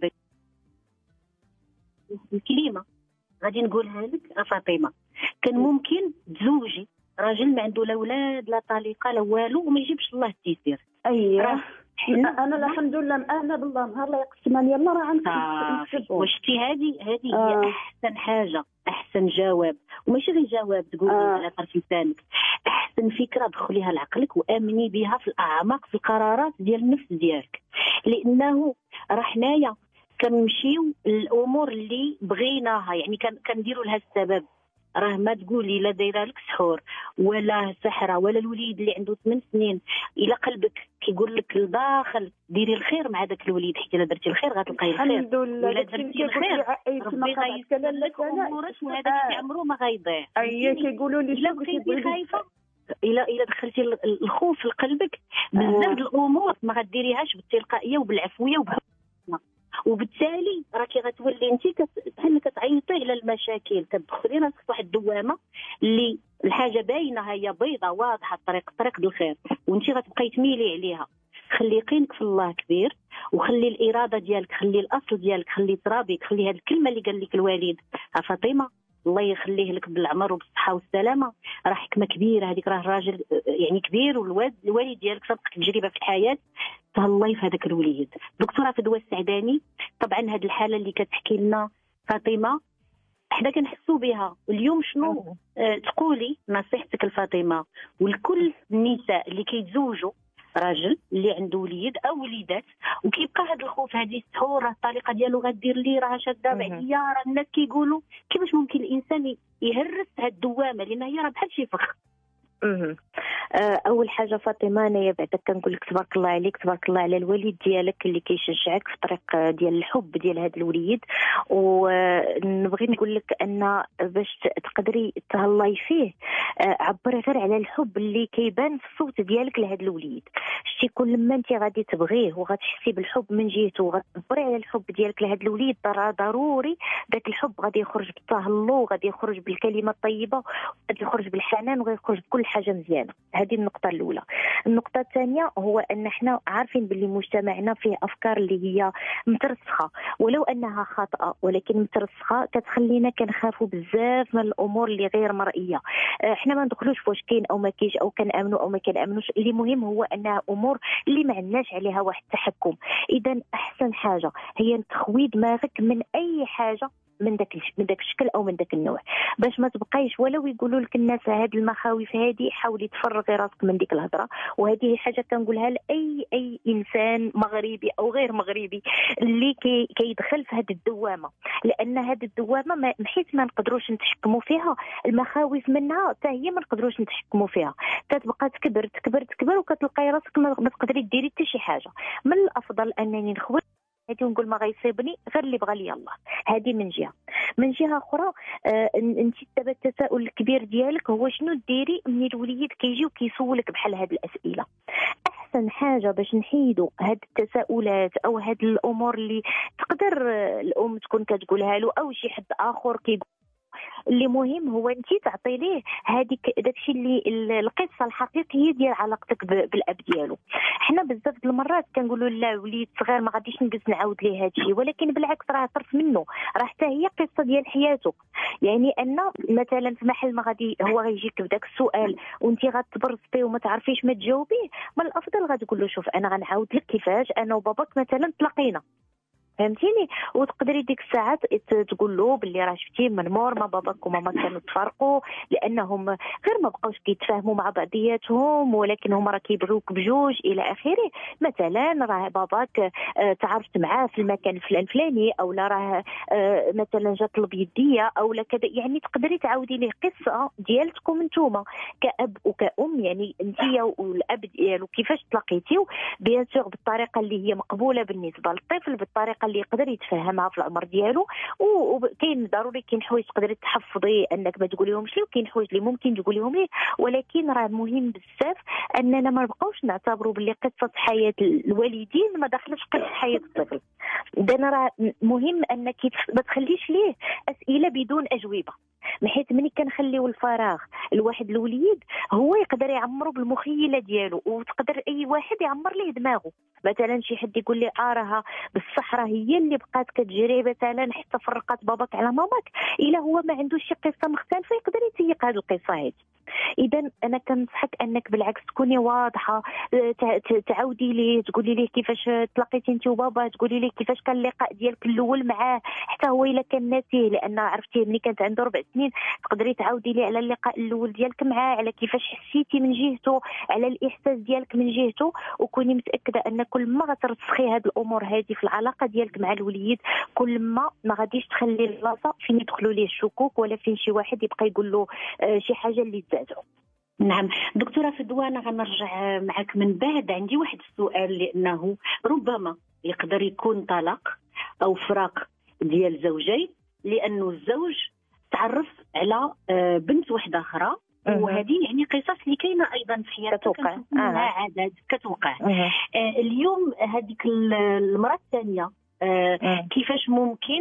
الكلمه غادي نقولها لك فاطمه. كان ممكن تزوجي راجل ما عنده لا اولاد لا طليقه لا والو وما يجيبش الله التيسير. اييه انا الحمد لله انا بالله نهار لا يقسمني يلا راه غنكتب. وشتي هذه هي احسن حاجه، احسن جواب، وماشي غير جواب تقولي على طرف لسانك، احسن فكره دخليها لعقلك وامني بها في الاعماق في القرارات ديال النفس ديالك. لانه راه حنايا كنمشيو الامور اللي بغيناها، يعني كنديروا لها السبب. راه ما تقولي لا دايره لك سحور ولا سحره ولا الوليد اللي عنده 8 سنين الى قلبك كيقول لك لداخل ديري الخير مع داك الوليد، حيت الا درتي الخير غتلقاي الخير. الحمد لله الا درتي الخير ربي غيسر لك امورك وهذا الشيء عمره ما غيضيع. اييه كيقولوا لي الا كنتي خايفه الا دخلتي الخوف لقلبك بزاف الامور ما غديريهاش بالتلقائيه وبالعفويه وبالتالي راكي غتولي انت بحال كتعيطي على المشاكل، كتدخلي راسك في واحد الدوامه اللي الحاجه باينه هي بيضه واضحه الطريق ديال الخير وانت غتبقاي تميلي عليها. خلي يقينك في الله كبير وخلي الاراده ديالك، خلي الاصل ديالك، خلي ترابك، خلي هذه الكلمه اللي قال لك الوالد فاطمه الله يخليه لك بالعمر وبالصحه والسلامه، راه حكمه كبيره هذيك، راه راجل يعني كبير والوالد ديالك سبق تجربه في الحياه تهلاي في هذاك الوليد. دكتوره فدوى السعداني طبعا هذه الحاله اللي كتحكي لنا فاطمه حنا كنحسوا بها اليوم. شنو تقولي نصيحتك لفاطمه ولكل النساء اللي كيتزوجوا راجل اللي عنده وليد او وليدات وكيبقى هذا الخوف هذه السحور راه الطريقه ديالو غدير لي راه شاده عليا راه الناس كيقولوا كيفاش ممكن الانسان يهرس هذه الدوامه لان هي راه بحال شي فخ. اول حاجه فاطمه انايا بعدا كنقول لك تبارك الله عليك، تبارك الله على الوالد ديالك اللي كيشجعك في الطريق ديال الحب ديال هذا الوليد. ونبغي نقول لك ان باش تقدري تهلاي فيه عبري غير على الحب اللي كيبان في الصوت ديالك لهذا الوليد. شتي كل ما انت غادي تبغيه وغتحسي بالحب من جهته وغتعبري على الحب ديالك لهذا الوليد ضروري داك الحب غادي يخرج بالتهلو، غادي يخرج بالكلمه الطيبه، غادي يخرج بالحنان، وغيخرج بكل حاجه مزيانه. هذه النقطه الاولى. النقطه الثانيه هو ان احنا عارفين باللي مجتمعنا فيه افكار اللي هي مترسخه ولو انها خاطئه ولكن مترسخه كتخلينا كنخافوا بزاف من الامور اللي غير مرئيه. احنا ما ندخلوش في واش كاين او ما كاينش او كنامنوا او ما كنامنوش، اللي مهم هو انها امور اللي ما عندناش عليها واحد التحكم. اذا احسن حاجه هي تخوي دماغك من اي حاجه من داك الشكل او من داك النوع باش ما تبقايش ولو يقولوا لك الناس هاد المخاوف هذه حاولي تفرغي راسك من ديك الهضره. وهذه حاجه كنقولها لاي انسان مغربي او غير مغربي اللي كيدخل في هذه الدوامه، لان هذه الدوامه حيت ما نقدروش نتحكموا فيها، المخاوف منها حتى هي ما نقدروش نتحكموا فيها، كتبقى تكبر وكتلقاي راسك ما تقدري ديري حتى شي حاجه. من الافضل انني نخوي هادي ونقول ما غيصيبني غير اللي بغى لي الله. هذه من جهه اخرى انت دابا التساؤل الكبير ديالك هو شنو ديري من الوليد كيجي وكيسولك بحال هاد الاسئله. احسن حاجه باش نحيدوا هاد التساؤلات او هاد الامور اللي تقدر الام تكون كتقولها له او شي حد اخر كيقول، اللي مهم هو انت تعطي ليه داكشي اللي القصه الحقيقيه ديال علاقتك بالاب ديالو. حنا بزاف د المرات كنقولوا لا وليد صغير ما غاديش نجلس نعاود ليه هادشي، ولكن بالعكس راه طرف منه، راه حتى هي قصه ديال حياته. يعني ان مثلا في محل ما غادي هو غيجيك بداك السؤال وانت غتبرصتي وما تعرفيش ما تجاوبيه، من الافضل غتقول له شوف انا غنعاود لك كيفاش انا وباباك مثلا تلاقينا، فهمتيني؟ وتقدري ديك الساعات تقول له باللي راه شفتي من مور ما باباك وماما كانوا تفرقوا لانهم غير ما بقاوش كيتفاهموا مع بعضياتهم، ولكن هما راه كيبغيوك بجوج الى اخره. مثلا راه باباك تعرفت معاه في المكان الفلاني او لا راه مثلا جات طلب يديه او لا كذا. يعني تقدري تعاودي ليه قصه ديالتكم نتوما كاب وكأم، يعني انت والاب ديالو كيفاش تلاقيتيو، بيان سور بالطريقه اللي هي مقبوله بالنسبه للطفل، بالطريقه اللي يقدر يتفهمها في العمر ديالو. وكاين ضروري كاين حوايج تقدري تحفظي انك ما تقوليهمش ليه، وكاين حوايج اللي ممكن تقوليهم ليه، ولكن راه مهم بزاف اننا ما نبقاوش نعتبروا باللي قصه حياه الوالدين ما داخلش قصه حياه الطفل. انا راه مهم انك ما تخليش ليه اسئله بدون اجوبه، حيت ملي كنخليو الفراغ الواحد الوليد هو يقدر يعمرو بالمخيله ديالو، وتقدر اي واحد يعمر ليه دماغه. مثلا شي حد يقول لي راها بصح راه هي اللي بقات كتجري مثلا حتى فرقات باباك على ماماك، الا هو ما عندوش شي قصه مختلفه يقدر يتيق هذه القصه هذه. اذا انا كنصحك انك بالعكس تكوني واضحه، تعاودي ليه، تقولي ليه كيفاش تلاقيتي انت وبابا، تقولي ليه كيفاش كان اللقاء ديالك الاول معاه حتى هو الا كان ناسيه، لان عرفتيه ملي كانت عنده 4 سنين تقدري تعاودي ليه على اللقاء الاول ديالك معاه، على كيفاش حسيتي من جهته، على الاحساس ديالك من جهته، وكوني متاكده ان كل ما غترسخي هذه الامور هذه في العلاقه ديالك مع الوليد كل ما غاديش تخلي البلاصه فين يدخلوا ليه الشكوك ولا فين شي واحد يبقى يقول له شي حاجه اللي تزعجو. نعم دكتورة فدوى، أنا غنرجع معك من بعد. عندي واحد السؤال، لأنه ربما يقدر يكون طلاق أو فراق ديال زوجين لأنه الزوج تعرف على بنت واحدة أخرى، وهذه يعني قصص اللي كاينه ايضا في حياتك عادات كتوقع. اليوم هذيك المراه الثانيه كيفاش ممكن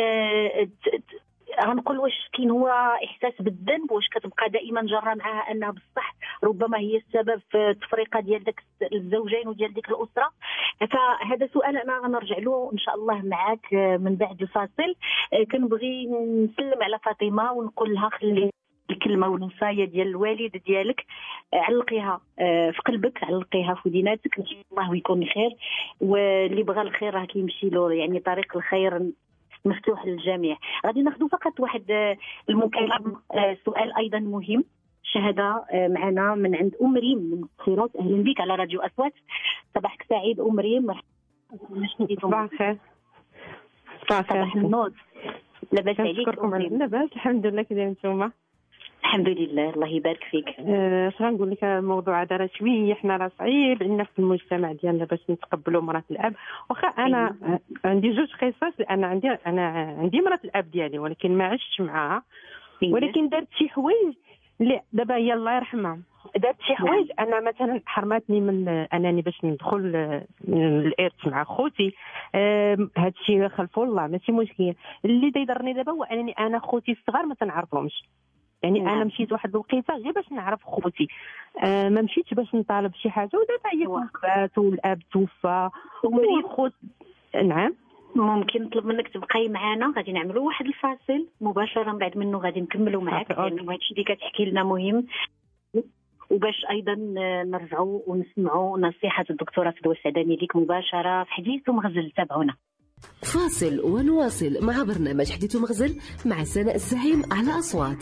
غنقول واش كاين هو احساس بالذنب، واش كتبقى دائما جاره معها انها بصح ربما هي السبب في التفرقه ديال داك الزوجين وديال ديك الاسره؟ فهذا سؤال انا غنرجع له ان شاء الله معاك من بعد الفاصل. كنبغي نسلم على فاطمه ونقول لها خلي الكلمه والوصايه ديال الوالد ديالك علقيها في قلبك، علقيها في وديناتك، ان شاء الله ويكون خير، واللي بغى الخير راه كيمشي له، يعني طريق الخير مفتوح للجميع. غادي ناخذ فقط واحد المكالمه، سؤال ايضا مهم. شهاده معنا من عند ام ريم من الخيرات. اهلا بك على راديو اصوات. صباحك سعيد ام ريم. صباح الخير. صباح النور. لاباس عليك؟ لاباس الحمد لله. كي دايرين نتوما؟ الحمد لله الله يبارك فيك. اش غنقول لك، الموضوع هذا راه شويه حنا راه صعيب عندنا في المجتمع ديالنا باش نتقبلوا مرات الاب. واخا انا عندي 2 قصص، لان عندي مرات الاب ديالي ولكن ما عشتش معاها، ولكن دارت شي حوايج اللي دابا هي الله يرحمها، دارت شي حوايج انا مثلا حرماتني من انني باش ندخل الارث مع خوتي. هذا الشيء خلفه الله ماشي مشكل. اللي يضرني دابا هو انني انا خوتي الصغار ما تنعرفهمش، يعني انا مشيت واحد الوقيته غير باش نعرف خوتي، ما مشيتش باش نطالب شي حاجه. ودابا هي توفات والاب توفى والخوت. نعم ممكن نطلب منك تبقاي معنا، غادي نعملوا واحد الفاصل مباشره بعد منه غادي نكملوا معك، لانه هادشي اللي كتحكي لنا مهم، وباش ايضا نرجعوا ونسمعوا نصيحه الدكتوره فدوى السعداني ليك مباشره في حديث ومغزل. تابعونا. فاصل ونواصل مع برنامج حديث ومغزل مع سناء الزعيم على أصوات.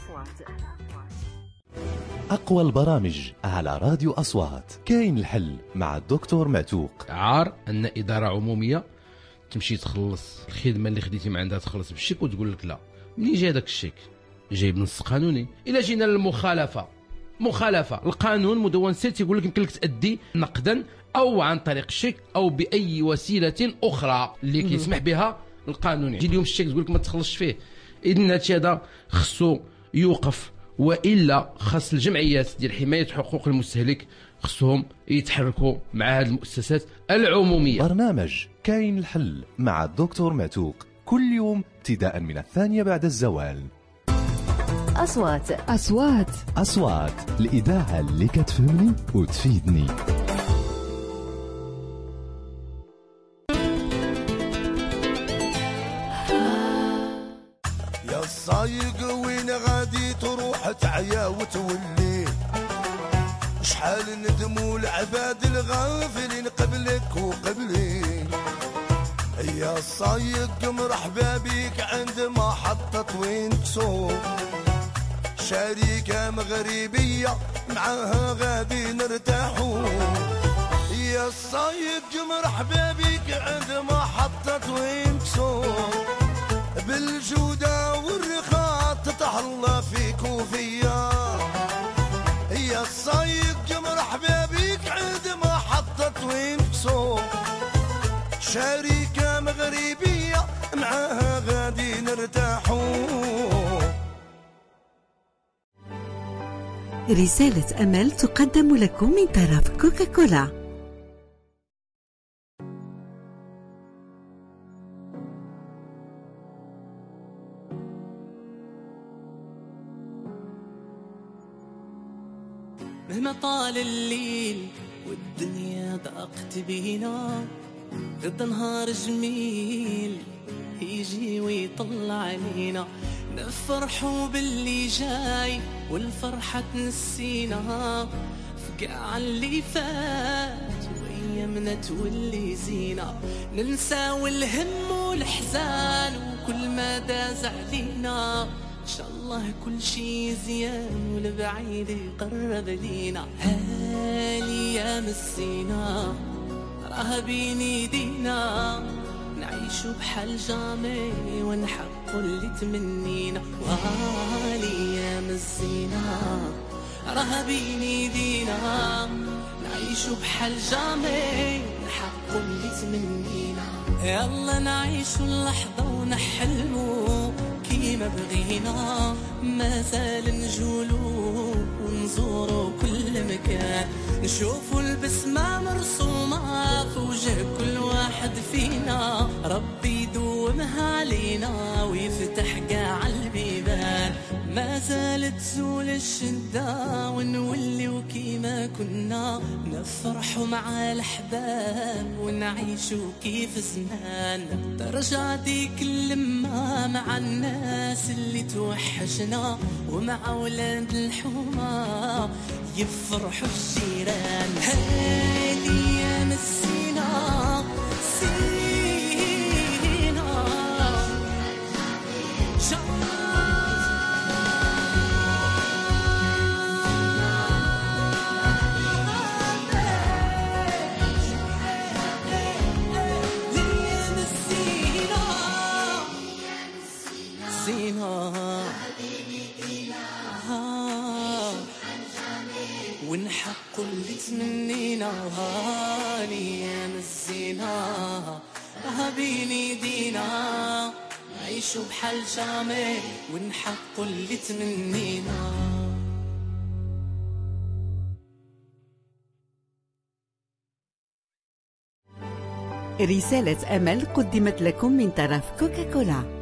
أقوى البرامج على راديو أصوات. كاين الحل مع الدكتور معتوق. عار أن إدارة عمومية تمشي تخلص الخدمة اللي خديتي من عندها تخلص بالشيك وتقول لك لا. منين جاي داك الشيك؟ جاي بنص قانوني. إلا جينا للمخالفة، مخالفة القانون مدون سير يقول لك يمكن لك تأدي نقدا أو عن طريق الشيك أو بأي وسيلة أخرى اللي كيسمح بها القانون. يجي اليوم الشيك تقول لك ما تخلصش فيه. إذن هادشي هذا خصو يوقف، وإلا خاص الجمعيات ديال حماية حقوق المستهلك خصهم يتحركوا مع هذه المؤسسات العمومية. برنامج كاين الحل مع الدكتور معتوق كل يوم ابتداء من 2 بعد الزوال. أصوات أصوات أصوات، الإذاعة اللي كتفهمني وتفيدني. يا الصايق وين غادي تروح تعيا وتولي؟ شحال ندموا العباد الغافلين قبلك وقبلي. يا الصايق مرحبا بيك عند محطة وين تسوق، شركة مغربية معاها غادي نرتاحوا. يا الصايق مرحبا بيك عند محطة وين تسوق، بالجودة والرخاء تتهلا فيك وفيا. يا الصايق مرحبا بيك عند محطة وين تسوق، شركة مغربية معاها غادي نرتاحوا. رسالة أمل تقدم لكم من طرف كوكاكولا. مهما طال الليل والدنيا ضاقت بينا، غدا نهار جميل يجي ويطلع علينا، نفرحوا باللي جاي والفرحة تنسينا، في قاع اللي فات وأيامنا تولي زينة، ننساو الهم والحزان وكل ما داز علينا، إن شاء الله كل شي زيان والبعيد يقرب لينا. هالأيام الزينة راها بين ايدينا، نعيشو بحال جامي ونحققو اللي تمنينا. وهالأيام الزينة راها بين ايدينا، نعيشو بحال جامي ونحققو اللي تمنينا. يلا نعيشو اللحظة ونحلمو كيما بغينا، ما زال نجولو ونزورو كل مكان، نشوفو البسمة مرسومة في وجه كل واحد فينا، ربي يدومها علينا ويفتح قاع البيبان، ما زالت تزول الشدة ونوليو كيما كنا، نفرحو مع الأحباب ونعيشو كيف زمان، ترجع ديك اللمة مع الناس اللي توحشنا، ومع ولاد الحومة يفرحوا الجيران. هذه أيام الزينة زينة ونحققوا اللي تمنينا. وهاني أيام الزينة راها بين ايدينا، نعيشو بحال جامي ونحققوا اللي تمنينا. رسالة أمل قدمت لكم من طرف كوكاكولا.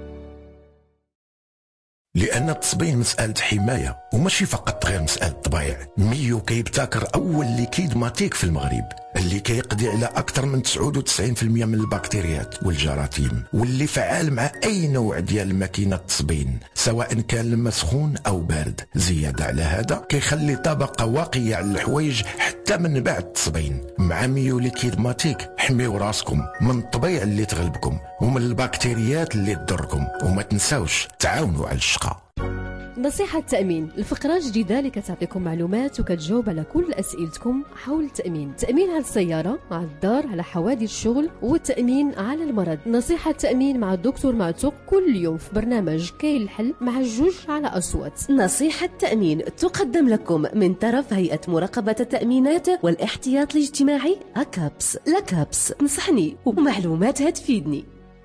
لأن التصبين مسألة حماية وماشي فقط غير مسألة طبيعة. ميو كيبتكر أول ليكيد ماتيك في المغرب اللي كيقضي على أكثر من 99% من البكتيريات والجراثيم، واللي فعال مع أي نوع ديال ماكينة التصبين سواء كان الماء سخون أو بارد. زيادة على هذا كيخلي طبقة واقية على الحوايج حتى من بعد التصبين. مع ميو ليكيد ماتيك حميو راسكم من الطبيعة اللي تغلبكم ومن البكتيريات اللي تضركم، وما تنساوش تعاونوا على الشقة. نصيحة تأمين، الفقرة جديدة اللي كتعطيكم معلومات وكتجاوب على كل أسئلتكم حول التأمين. تأمين على السيارة، على الدار، على حوادث الشغل، والتأمين على المرض. نصيحة تأمين مع الدكتور معتوق كل يوم في برنامج كاين الحل مع الجوج على أصوات. نصيحة تأمين تقدم لكم من طرف هيئة مراقبة التأمينات والاحتياط الاجتماعي أكابس. لكابس تنصحني ومعلوماتها تفيدني.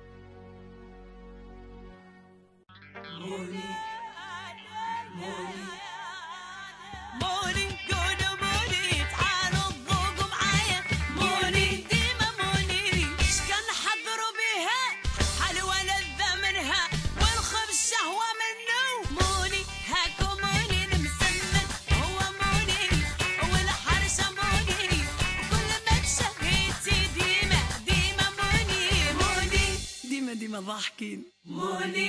ديما ضاحكين. موني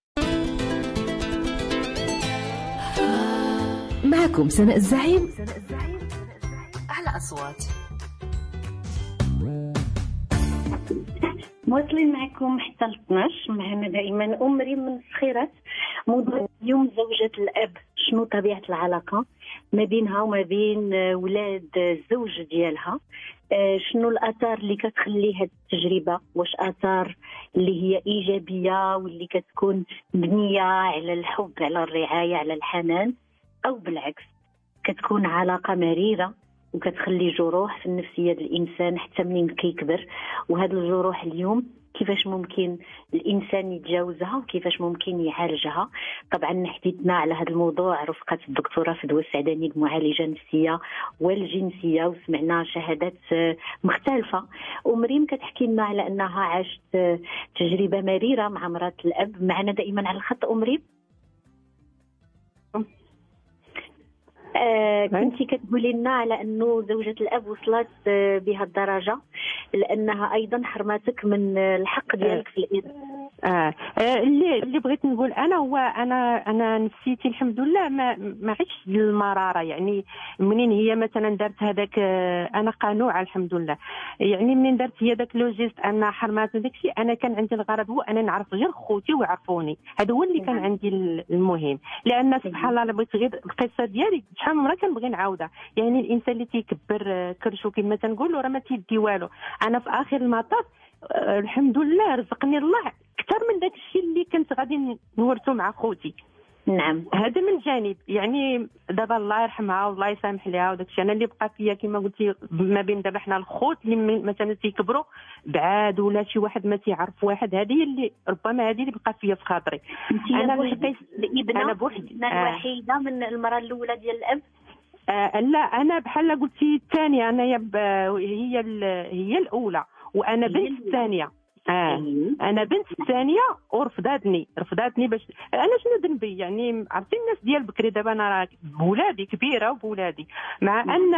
معكم سناء الزعيم على أصوات. مواصلين معكم حتى ل 12. معنا دائما أم ريم من الصخيرات. موضوع اليوم زوجة الأب، شنو طبيعة العلاقة ما بينها وما بين ولاد الزوج ديالها، شنو الآثار اللي كتخلي هذه التجربة، واش آثار اللي هي إيجابية واللي كتكون مبنية على الحب، على الرعاية، على الحنان، أو بالعكس كتكون علاقة مريرة وكتخلي جروح في النفسية الإنسان حتى منين كيكبر. وهذه الجروح اليوم كيفاش ممكن الإنسان يتجاوزها وكيفاش ممكن يعالجها. طبعا حديثنا على هذا الموضوع رفقة الدكتورة فدوى السعداني المعالجة النفسية والجنسية، وسمعنا شهادات مختلفة. ومريم كتحكي لنا على أنها عاشت تجربة مريرة مع مرات الأب. معنا دائما على الخط أم ريم. كنتي كتقولي لنا على انه زوجة الاب وصلت بها الدرجة لانها ايضا حرمتك من الحق ديالك في الارث. اللي بغيت نقول انا هو انا نفسيتي الحمد لله ما عشتش المراره. يعني منين هي مثلا دارت هذاك انا قنوعه الحمد لله. يعني منين دارت هي داك لوجيست ان حرمات وداك الشيء انا كان عندي الغرض هو انا نعرف غير خوتي ويعرفوني. هذا هو اللي كان عندي المهم. لان سبحان الله بغيت غير القصه ديالي شحال من مره كنبغي نعاودها. يعني الانسان اللي تيكبر كرشو كما تنقولوا راه ما تيدي والو. انا في اخر المطاف الحمد لله رزقني الله اكثر من داك الشيء اللي كنت غادي نورثو مع خوتي. نعم هذا من جانب. يعني دابا الله يرحمها والله يسامح ليها وداك الشيء انا اللي بقى فيا كما قلتي ما بين دابا حنا الخوت اللي مثلا تيكبروا بعاد ولا شي واحد ما تيعرف واحد. هذه اللي ربما هذه اللي بقى فيا في خاطري. انا بوحدي الوحيده من المراه الاولى ديال الاب. لا انا بحال قلتي الثانيه. انا هي الاولى وانا بنت الثانيه. انا بنت الثانيه ورفضتني باش انا شنو ذنبي. يعني عرفتي الناس ديال بكري دابا انا راه بولادي كبيره وبولادي مع ان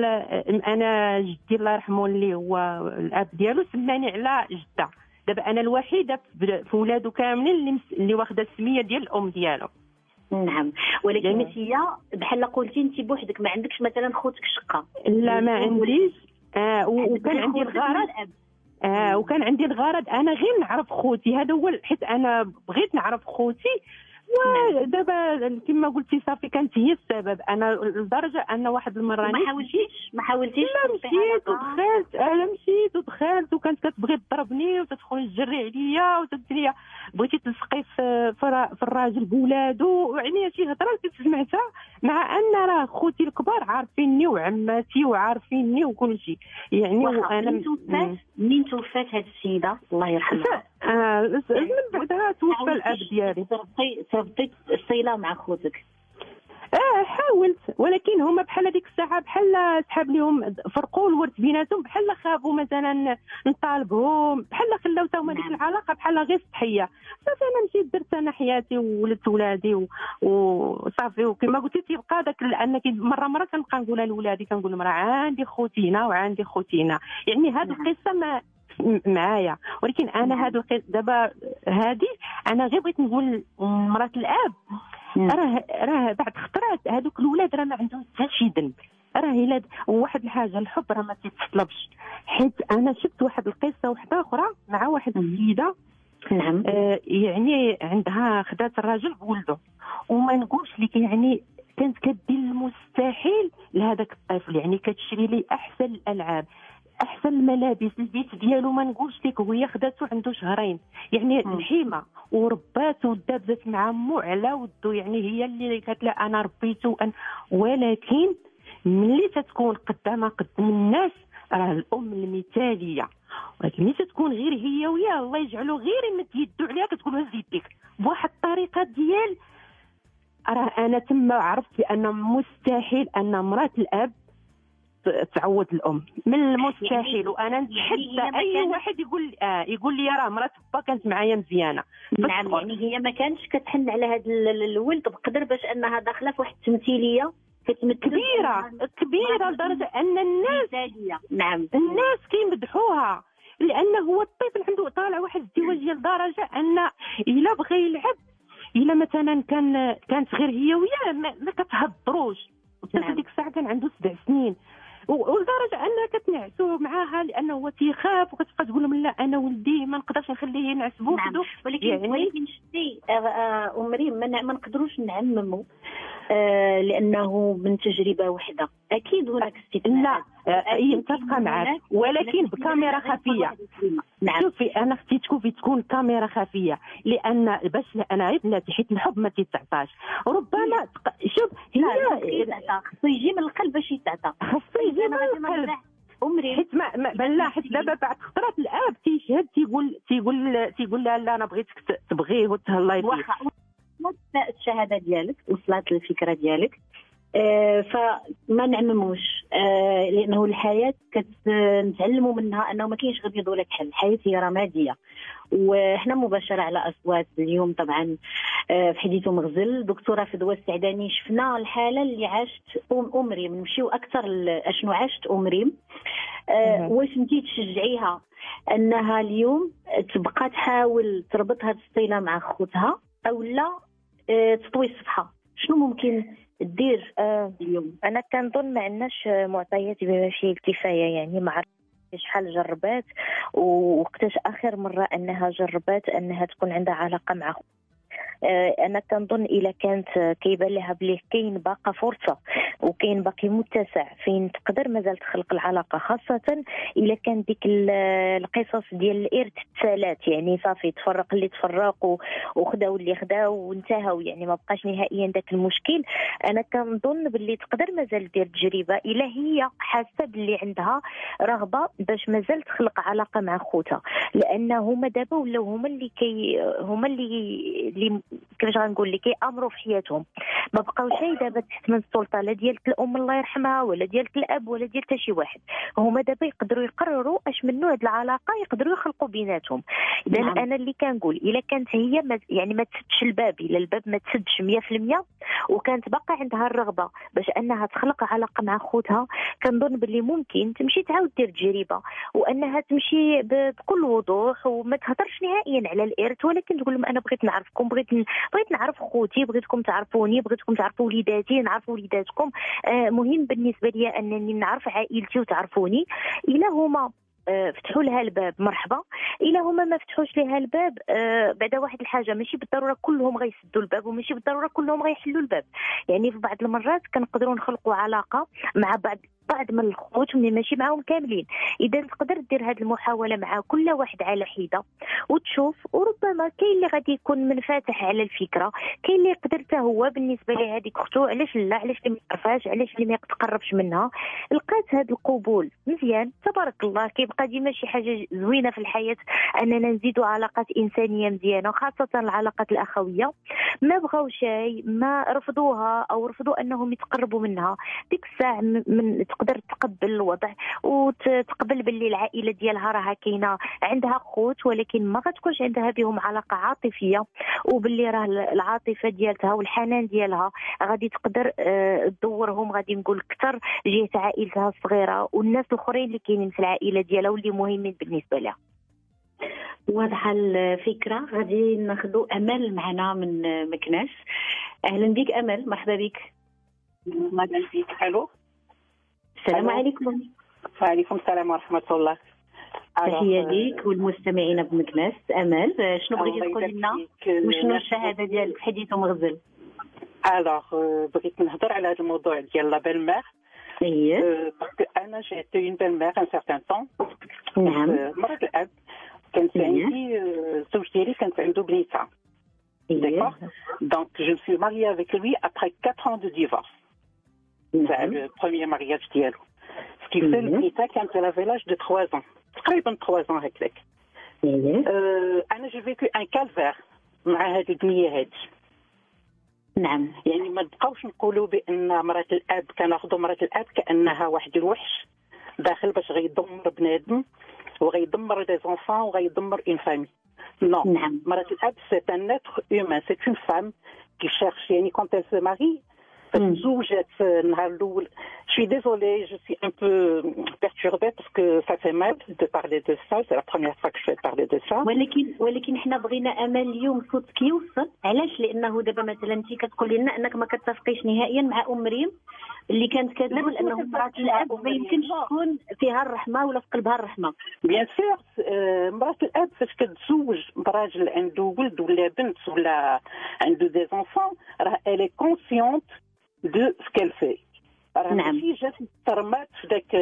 انا جدي الله يرحمه اللي هو الاب ديالو سماني على جده. دابا انا الوحيده في ولادو كاملين اللي واخده السميه ديال الام ديالو. نعم ولكن يعني هي بحال قلتي انت بوحدك ما عندكش مثلا خوتك شقه. لا ما عنديش. وكان عندي الغرض وكان عندي الغرض انا غير نعرف خوتي. هذا هو حيت انا بغيت نعرف خوتي. ودابا كما قلتي صافي كانت هي السبب. انا لدرجه ان واحد المره ما حاولتيش لا مشيت ودخلت وكانت كتبغي تضربني وتدخل تجري عليا وتقول لي بغيتي تلصقي في الراجل بولادو. يعني شي هضره كنت سمعتها مع ان راه خوتي الكبار عارفيني وعماتي وعارفيني وكل شيء. يعني وانا منين توفات هذه السيده الله يرحمها من بعدها توفى الاب ديالي. صرتي الصله مع خوتك؟ حاولت ولكن هما بحال هذيك الساعه بحال سحاب لهم فرقوا الورث بيناتهم. بحال خافوا مثلا نطالبهم بحال خلاو حتى هما ديك العلاقه بحال غير سطحيه. صافي انا مشيت درت انا حياتي وولدت ولادي وصافي. وكما قلتي تيبقى داك لان مره كنبقى نقولها لولادي كنقول لهم راه عندي خوتي هنا وعندي خوتي هنا. يعني هذه القصه ما معايا. ولكن انا هذا دابا هذه انا غير بغيت نقول مرات الاب راه بعد خطرات هذوك الولاد راه ما عندهم حتى شي ذنب. راه الا واحد الحاجه الحب راه ما تيتطلبش. حيت انا شفت واحد القصه واحده اخرى مع واحد السيده. نعم يعني عندها خدات الراجل بولده وما نقولش لك يعني كانت كدير المستحيل لهذاك الطفل. يعني كتشري لي احسن الالعاب احسن الملابس. البيت ديالو ما نقولش لك وهي خداتو عنده شهرين. يعني الحيمه ورباتو ودابزت مع مو على ودو. يعني هي اللي قالت لا انا ربيتو ولكن ملي تتكون قدام الناس راه الام المثاليه. ولكن ملي تتكون غير هي وياه الله يجعله غير يمد يدو عليها كتقول هز يديك بواحد الطريقه ديال راه انا تما عرفت بان مستحيل ان مرات الاب تعود الام من المستحيل. وانا نتحدى اي واحد يقول لي راه مرات با كانت معايا مزيانه. نعم يعني هي ما كانتش كتحن على هذا الولد بقدر باش انها داخله في واحد التمثيليه كبيره لدرجه ان الناس الناس كيمدحوها. لانه هو الطفل عنده طالع واحد الازدواجيه لدرجه ان الا بغى يلعب الا مثلا كانت غير هي وياه ما كتهضروش. الطفل ديك الساعه كان عنده 7 سنين ولدرجه انها كتنعسو معاها لانه هو تيخاف وكتبقى تقول لهم لا انا ولدي ما نقدرش نخليه ينعس بوحدو. نعم. ولكن شتي مريم ما نقدروش نعمموا لانه من تجربه واحده اكيد هناك استثناءات. لا متفقه معك ولكن بكاميرا خفيه. نعم. شوفي انا اختي تكون كاميرا خفيه لان باش انا عيب بلاتي حيت الحب ما تيتعطاش. ربما شوف هي خصو يجي من القلب باش يتعطى. خصو يجي من القلب حيت ما حيت دابا بعد خطرات الاب تيشهد تيقول لا انا بغيتك تبغيه وتهلاي فيه. واخا الشهاده ديالك وصلت الفكره ديالك فما نعمموش، لانه الحياه كتنتعلموا منها انه ما كاينش غير ولا كحل. الحياه هي رماديه. وحنا مباشره على اصوات اليوم طبعا في حديث مغزل دكتوره فدوى السعداني. شفنا الحاله اللي عاشت ام ريم، نمشيو اكثر اشنو عاشت ام ريم. واش انتي تشجعيها انها اليوم تبقى تحاول تربط هذه الصله مع خوتها او لا تطوي الصفحه؟ شنو ممكن دير اليوم؟ انا كنظن ما عندناش معطيات بما فيه الكفايه، يعني ما عرفتش شحال جربات ووقتاش اخر مره انها جربات انها تكون عندها علاقه مع انا كنظن الا كانت كيبان لها بلي كاين باقا فرصه وكاين باقي متسع فين تقدر مازال تخلق العلاقه، خاصه الا كان ديك القصص ديال الارث تسالات، يعني صافي تفرق اللي تفرق وخداو اللي خداو وانتهوا، يعني ما بقاش نهائيا داك المشكل. انا كنظن باللي تقدر مازال دير تجربه الا هي حاسه باللي عندها رغبه باش مازال تخلق علاقه مع خوتها، لان هما دابا ولاو هما اللي كيفاش غنقول لك كيامروا في حياتهم، ما بقاوش دابا تحت من السلطه لا ديالك الام الله يرحمها ولا ديالك الاب ولا ديال حتى شي واحد. هما دابا يقدروا يقرروا اش من نوع د العلاقه يقدروا يخلقوا بيناتهم. اذا انا اللي كنقول الا كانت هي يعني ما تسدش الباب، الا الباب ما تسدش 100% وكانت باقا عندها الرغبه باش انها تخلق علاقه مع خوتها، كنظن باللي ممكن تمشي تعاود دير تجربه وانها تمشي بكل وضوح وما تهضرش نهائيا على الارث، ولكن تقول لهم انا بغيت نعرفكم، بغيت نعرف خوتي، بغيتكم تعرفوني، بغيتكم تعرفوا وليداتي، نعرف وليداتكم. مهم بالنسبه لي انني نعرف عائلتي وتعرفوني. الا هما فتحوا لها الباب مرحبا، الا هما ما فتحوش لها الباب بعدا واحد الحاجه ماشي بالضروره كلهم غيسدوا الباب وماشي بالضروره كلهم غيحلوا الباب. يعني في بعض المرات كنقدروا نخلقوا علاقه مع بعض من الخوت ماشي معاهم كاملين. اذا تقدر دير هذه المحاوله مع كل واحد على حده وتشوف، وربما كاين اللي غادي يكون منفتح على الفكره، كاين اللي يقدر حتى هو بالنسبه ليه هذيك اختو علاش لا، علاش اللي ما يعرفهاش، علاش اللي ما يتقربش منها. لقات هذا القبول مزيان تبارك الله. كيبقى ديما شي حاجه زوينه في الحياه اننا نزيدوا علاقات انسانيه مزيانه، خاصه العلاقات الاخويه. ما بغاو شيء، ما رفضوها او رفضوا انهم يتقربوا منها، ديك الساعه من تقدر تقبل الوضع وتقبل باللي العائله ديالها راها كاينه عندها خوت ولكن ما غتكونش عندها بهم علاقه عاطفيه، وباللي راه العاطفه ديالتها والحنان ديالها غادي تقدر تدورهم غادي نقول اكثر جهه عائلتها الصغيره والناس الاخرين اللي كاينين في العائله ديالها واللي مهمين بالنسبه لها. واضحه الفكره. غادي ناخذوا امل معنا من مكناس. اهلا بك امل، مرحبا بك. مدام فيك. الو، السلام عليكم. وعليكم السلام ورحمه الله. تحيه ليك والمستمعين بمكناس. امل، شنو بغيتي تقولي لنا وشنو الشهاده ديالك في حديث مغزل؟ بغيت نهضر على هذا الموضوع ديال لا بيل مير. باسكو انا جيت اون بيل مير ان سيغتان طون. نعم. مرات الاب كانت عندي الزوج ديالي كانت عنده بنيته. D'accord. Donc je me suis mariée avec lui après 4 ans de divorce. C'est le premier mariage ديالو. Ce qui fait البنيته كانت elle avait l'âge de 3 ans. تقريبا 3 ans هكذاك. انا جو فيكو ان كالفير مع هذه البنيه هذه. نعم. يعني ما نبقاوش نقولوا بان مرات الاب كناخذوا مرات الاب كانها واحد الوحش داخل باش غيدمر بنادم وغيدمر دي زونفون وغيدمر اون فامي. نو. نعم. مرات الاب سي ان اتر هيومان، سي اون فام كي شيرش. يعني كونت elle se marie تزوجت النهار الاول. Je suis désolée, je suis un peu perturbée parce que ça fait mal de parler de ça, c'est la première fois que je vais parler de ça. ولكن حنا بغينا امل اليوم صوتك يوصل. علاش؟ لانه دابا مثلا انت كتقولي لنا انك ما كتفقيش نهائيا مع ام مريم اللي كانت كتقول انه مرات الاب ما يمكنش تكون فيها الرحمه ولا في قلبها الرحمه. بيان سور مرات الاب فاش كتزوج براجل عنده ولد ولا بنت ولا عنده دي زونفون راه الي كونسيونت دو سكيل في. نعم. ماشي جات ترمات في داك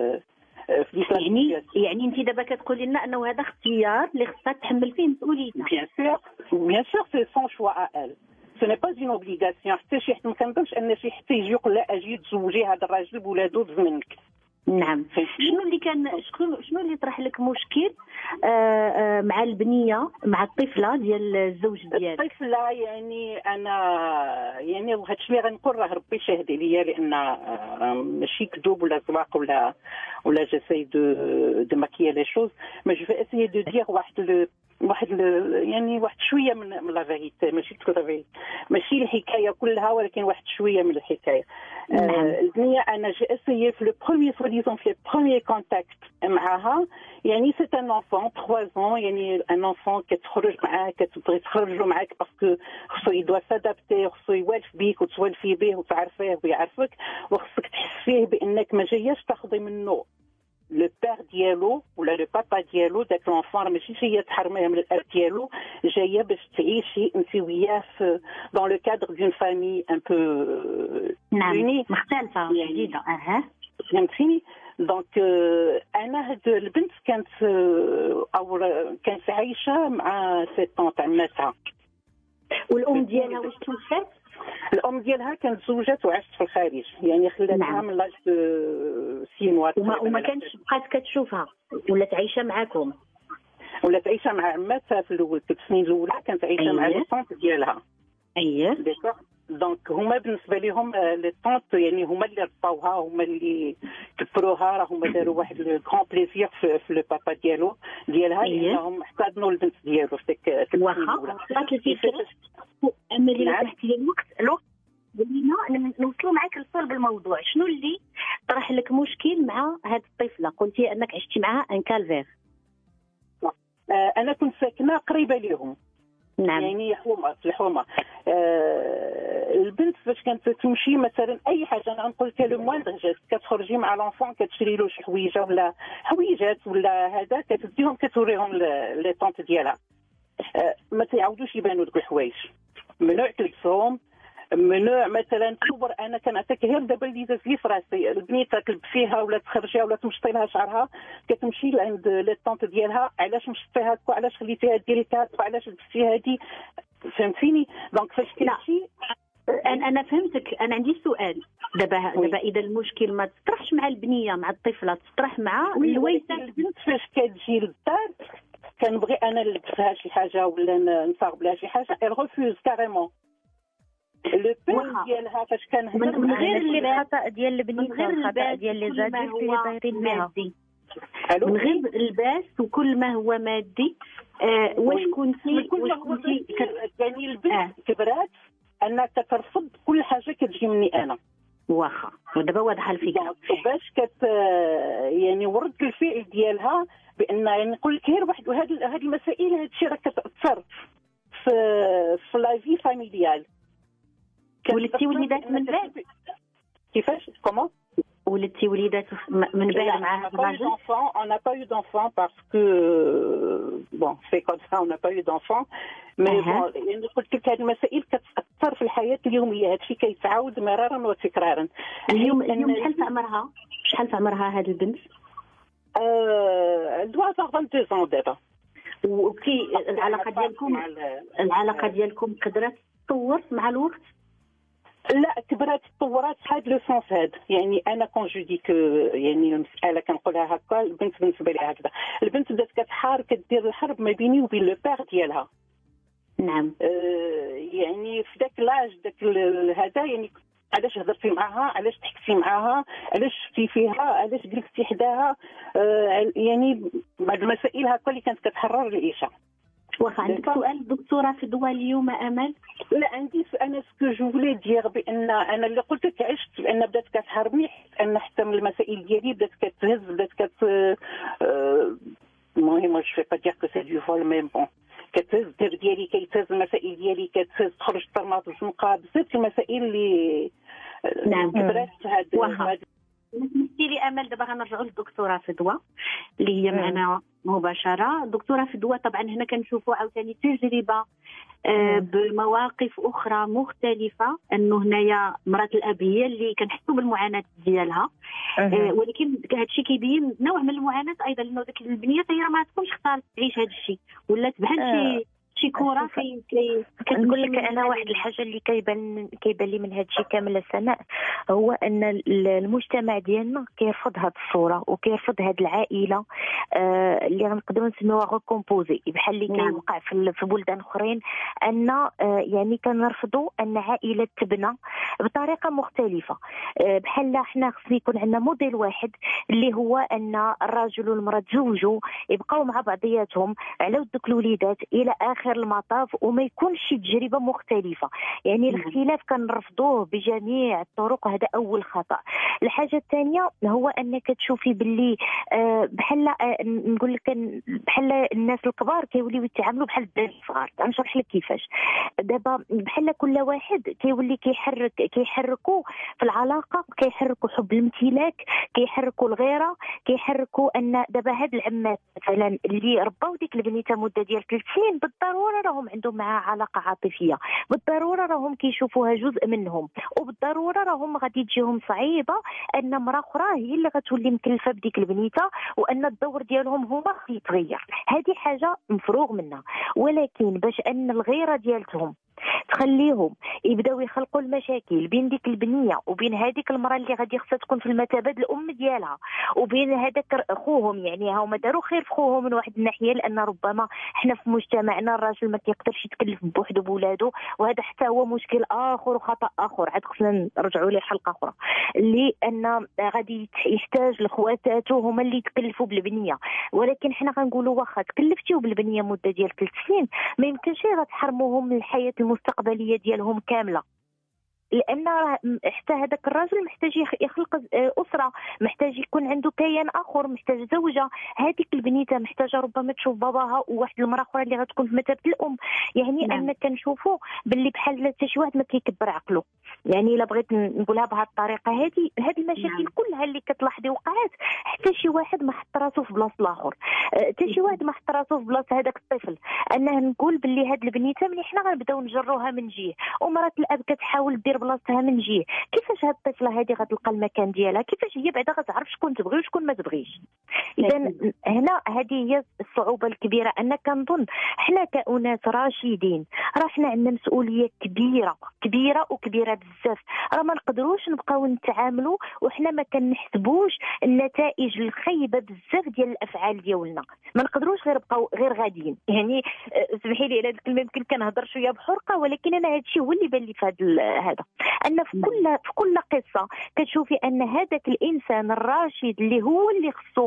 يعني انت دابا كتقولي لنا انه هذا اختيار اللي خصها تحمل فيه مسؤوليتها. بيان سور سي سون شوا ا ال. سو ني با اون اوبليغاسيون. حتى شي حد ما كنظنش ان شي حتى يجي يقول لا اجي تزوجي هذا الراجل بولادو منك. نعم. شنو اللي طرح لك مشكل مع البنيه مع الطفله ديال الزوج ديالك؟ الطفله يعني انا يعني هذا الشيء اللي غنقول راه ربي شاهد عليا، لان ماشي كذوب ولا زواق ولا جساي دو ماكيا لي شوز، ما جو في اسيي دو دير واحد شويه من لا فيريتي، ماشي تكون لا فيريتي، ماشي الحكايه كلها ولكن واحد شويه من الحكايه. البنيه انا جي اسيي في لو بروميير سواليزون في بروميير كونتاكت معاها، يعني سي ان انفون 3 ans، يعني ان انفون كتخرج معاه كتبغي تخرجوا معاك باسكو خصو يدوا سادابتي، خصو يوالف بيك وتوالفي به وتعرفيه ويعرفك، وخصك تحس فيه بانك ما جاياش تاخذي منه لو بير ديالو ولا لو بابا ديالو، داك لونفون ماشي جايه تحرميه من الاب ديالو، جايه باش تعيشي انت وياه دون لو كادر دون فامي ان بو نعم مختلفه جديده. فهمتيني؟ دونك انا هاد البنت كانت كانت عايشه مع سي طونط عماتها. والام ديالها واش توفات؟ الام ديالها كانت زوجات وعاشت في الخارج، يعني خلاتها من لاج دو 6 موا وما كانتش بقات كتشوفها، ولات عايشه معاكم؟ ولات عايشه مع عماتها في الاول، في السنين الاولى كانت عايشه مع لي طونط ديالها. ديكور. دونك هما بالنسبه لهم لي طونط يعني هما اللي رباوها، هما اللي كبروها، راه هما داروا واحد لو غران بليزير في لو بابا ديالها، لانهم احتضنوا البنت ديالو في ديك واخا طلعت الفكره اما اللي طرحت لي الوقت ولينا نوصلوا معاك لصلب الموضوع. شنو اللي طرح لك مشكل مع هذه الطفله؟ قلتي انك عشتي معها ان كالفير. انا كنت ساكنه قريبه لهم. نعم. يعني في الحومه. البنت فاش كانت تمشي مثلا اي حاجه، انا نقول لك لو موان جيست، كتخرجي مع لونفون كتشري له شي حويجه ولا حويجات ولا هذا، كتديهم كتوريهم لي طونط ديالها، ما تيعاودوش يبانوا دوك الحوايج، ممنوع تلبسهم، ممنوع مثلا تصور. انا كنعطيك غير دابا اللي داز لي في راسي، البنيته تلب فيها ولا تخرجيها ولا تمشطي لها شعرها، كتمشي لعند لي طونط ديالها، علاش مشطيها هكا، علاش خليتيها ديريكات، علاش لبستي هادي، فهمتيني؟ دونك فاش كنمشي انا فهمتك. انا عندي سؤال دابا اذا المشكل ما تطرحش مع البنيه مع الطفله، تطرح مع الويسه. البنت فاش كتجي للدار كنبغي انا نلبسها شي حاجه ولا نصاغب لها شي حاجه، elle refuse carrément. لو بين ديالها فاش كنهضر من غير اللي الخطا ديال البنيته والخطا ديال لي زاديك اللي دايرين بها، من غير الباس وكل ما هو مادي. واش كنتي يعني البنت كبرات انها كترفض كل حاجه كتجي مني انا، واخا ودابا واضحه الفكره. وباش يعني ورد الفعل ديالها بان يعني نقول لك غير واحد هذه المسائل، هذا الشيء راه كتاثر في لايفي فاميليال. ولدتي وليدات من بعد؟ كيفاش كومون ولدتي وليدات من بعد مع هذا الراجل؟ on n'a pas eu d'enfant parce que bon c'est comme ça, on n'a pas eu d'enfant. mais bon يعني قلت لك هذه المسائل كتاثر في الحياه اليوميه، هذا الشيء كيتعاود مرارا وتكرارا. اليوم شحال في عمرها هذه البنت؟ doit avoir 22 ans دابا. وكي العلاقه ديالكم قدرت تطور مع الوقت؟ لا كبرات تطورات هاد لو سونس هاد، يعني انا كون جو دي كو يعني المساله كنقولها هكا، البنت بالنسبه لي هكذا، البنت بدات كتحار كدير الحرب ما بيني وبين لو بير ديالها. نعم. يعني في ذاك لاج داك هذا، يعني علاش هضرتي معاها، علاش ضحكتي معاها، علاش شفتي فيها، علاش جلستي حداها، يعني بعض المسائل هكا اللي كانت كتحرر العيشه. واخا عندك سؤال دكتوره في الدواء اليوم امل؟ لا عندي انا سكو جو فولي دير بان انا اللي قلت لك عشت بان بدات كتحرمني، ان حتى من المسائل ديالي بدات كتهز، بدات المهم جو في با دير كو سي دو فول ميم بون، كتهز الدر ديالي كيتهز، المسائل ديالي كتهز، تخرج طرمات الزنقه، بزاف المسائل اللي نعم كبرات هاد. سمحتي لي امل دابا غنرجعوا للدكتوره فدوى اللي هي معنا مباشره. دكتوره فدوى طبعا هنا كنشوفوا عاوتاني تجربه بمواقف اخرى مختلفه، انه هنايا مرات الاب هي اللي كنحسوا بالمعاناه ديالها، ولكن هذا الشيء كيبين نوع من المعاناه ايضا، لانه ديك البنيه هي ما تكونش اختارت تعيش هذا الشيء، ولات بحال شي شي كره كنقول لك انا واحد الحاجه اللي كيبان لي من هذا الشيء كامل سناء، هو ان المجتمع ديالنا كيرفض هذه الصوره وكيرفض هذه العائله اللي غنقدروا نسميوها غوكومبوزي، بحال اللي كيوقع في بلدان اخرين، ان يعني كنرفضوا ان عائله تبنى بطريقه مختلفه. بحال حنا خصنا يكون عندنا موديل واحد اللي هو ان الرجل والمراه تزوجوا يبقاو مع بعضياتهم على دوك الوليدات الى اخر المطاف، وما يكونش شي تجربه مختلفه. يعني الاختلاف كنرفضوه بجميع الطرق، هذا اول خطا. الحاجه الثانيه هو انك تشوفي باللي بحال نقول لك بحال الناس الكبار كيوليو يتعاملوا بحال الدراري الصغار. غنشرح لك كيفاش. دابا بحال كل واحد كيولي كيحركوا في العلاقه، كيحركوا حب الامتلاك، كيحركوا الغيره، كيحركوا ان دابا هاد العمات مثلا اللي رباو ديك البنيته مده ديال 3 سنين بالضروره راهم عندهم معها علاقه عاطفيه، بالضروره راهم كيشوفوها جزء منهم، وبالضروره راهم غادي تجيهم صعيبه ان امراه اخرى هي اللي غتولي مكلفه بديك البنيته، وان الدور ديالهم هما يتغير. هذه حاجه مفروغ منها. ولكن باش ان الغيره ديالتهم تخليهم يبداو يخلقوا المشاكل بين ديك البنيه وبين هذيك المراه اللي غادي خصها تكون في المثابه الام ديالها، وبين هذاك خوهم، يعني هما داروا خير في خوهم من واحد الناحيه، لان ربما حنا في مجتمعنا الراجل ما كيقدرش يتكلف بوحده بولادو، وهذا حتى هو مشكل اخر وخطا اخر عاد خصنا نرجعوا ليه حلقه اخرى، لان غادي يحتاج لخواتاتو هما اللي يتكلفوا بالبنيه. ولكن حنا غنقولوا واخا تكلفتيو بالبنيه مده ديال 3 سنين ما يمكنش غتحرموهم من الحياه المستقبليه ديالهم كامله، لان حتى هذاك الراجل محتاج يخلق اسره، محتاج يكون عنده كيان اخر، محتاج زوجه. هذيك البنيته محتاجه ربما تشوف باباها وواحد المراه اخرى اللي غتكون في مثابه الام. يعني ان كنشوفوا باللي بحال حتى شي واحد ما كيكبر عقله. يعني الا بغيت نقولها بهذه الطريقه، هذه المشاكل كلها اللي كتلاحظي وقعات، حتى شي واحد ما حط راسو في بلاصه الاخر، حتى شي واحد ما حط راسو في بلاصه هذاك الطفل، انه نقول باللي هذه البنيته ملي حنا غنبداو نجروها من جهه ومرات الاب كتحاول دير بلاصتها من جهه، كيفاش هاد الطفله هذه غتلقى المكان ديالها؟ كيفاش هي بعدا غتعرف شكون تبغي وشكون ما تبغيش؟ اذا هنا هذه هي الصعوبه الكبيره. انا كنظن حنا كأناس راشدين راه حنا عندنا مسؤوليه كبيره وكبيره بزاف، راه ما نقدروش نبقاو نتعاملوا وحنا ما كنحسبوش النتائج الخايبه بزاف ديال الافعال ديالنا، ما نقدروش غير غاديين. يعني سمحي لي على الكلمه يمكن كنهضر شويه بحرقه، ولكن انا هذا الشيء هو اللي بان لي في هذا، ان في كل قصه كتشوفي ان هذاك الانسان الراشد اللي هو اللي خصو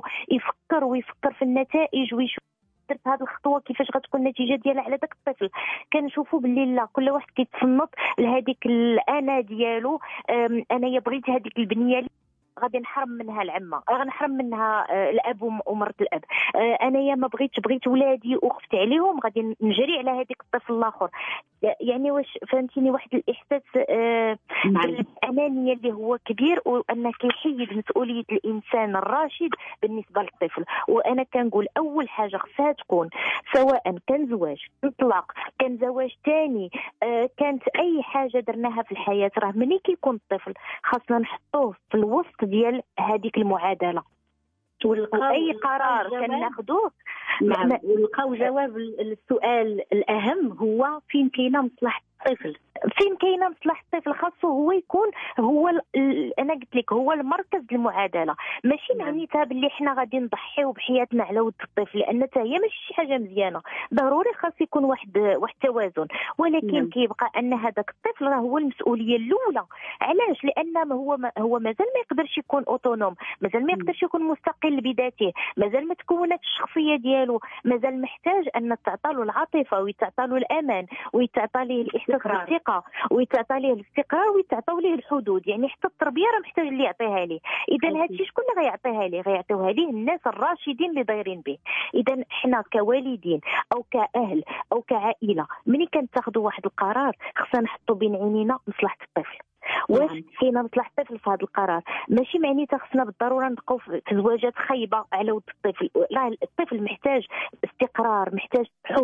يفكر في النتائج ويشوف درت هذه الخطوه كيفاش غتكون النتيجه ديالها على داك الطفل. كنشوفوا باللي لا، كل واحد كيتصنت لهذيك الانا ديالو. انايا بغيت هذيك البنيه غادي نحرم منها العمه، غنحرم منها الاب ومرت الاب. انايا ما بغيت ولادي وخفت عليهم، غادي نجري على هذيك الطفل الاخر. يعني واش فهمتيني؟ واحد الاحساس الانانيه اللي هو كبير، وانك كيحيد مسؤوليه الانسان الراشد بالنسبه للطفل. وانا كنقول اول حاجه خصها تكون، سواء كان زواج، كان طلاق، كان زواج ثاني، كانت اي حاجه درناها في الحياه، راه ملي كيكون الطفل خاصنا نحطوه في الوسط ديال هذيك المعادله. واي قرار كناخذوه ونلقاو جواب السؤال الاهم هو فين كاينه مصلحه الطفل. فين كاينه مصلحه الطفل خاصو هو يكون هو انا قلت لك هو المركز المعادله. ماشي معناتها باللي حنا غادي نضحيو بحياتنا على ود الطفل، لان حتى هي ماشي شي حاجه مزيانه. ضروري خاص يكون واحد توازن، ولكن كيبقى ان هذاك الطفل راه هو المسؤوليه الاولى. علاش؟ لان هو مازال ما يقدرش يكون اوتونوم، مازال ما يقدرش يكون مستقل بذاته، مازال ما تكونت الشخصيه ديالو، مازال محتاج ان تعطى له العاطفه ويتعطى له الامان ويتعطى له الاحساس بالثقه ويتعطى ليه الاستقرار ويتعطوا ليه الحدود. يعني حتى التربيه راه محتاج اللي يعطيها ليه. اذا هذا الشيء شكون اللي غيعطيها ليه؟ غيعطيوها ليه الناس الراشدين اللي دايرين به. اذا حنا كوالدين او كاهل او كعائله ملي كنتاخذوا واحد القرار خصنا نحطوا بين عينينا مصلحه الطفل. واش كاينه مصلحه الطفل في هذا القرار؟ ماشي معناتها خصنا بالضروره نبقاو في زواجات خايبه على ود الطفل. لا، الطفل محتاج استقرار، محتاج حب،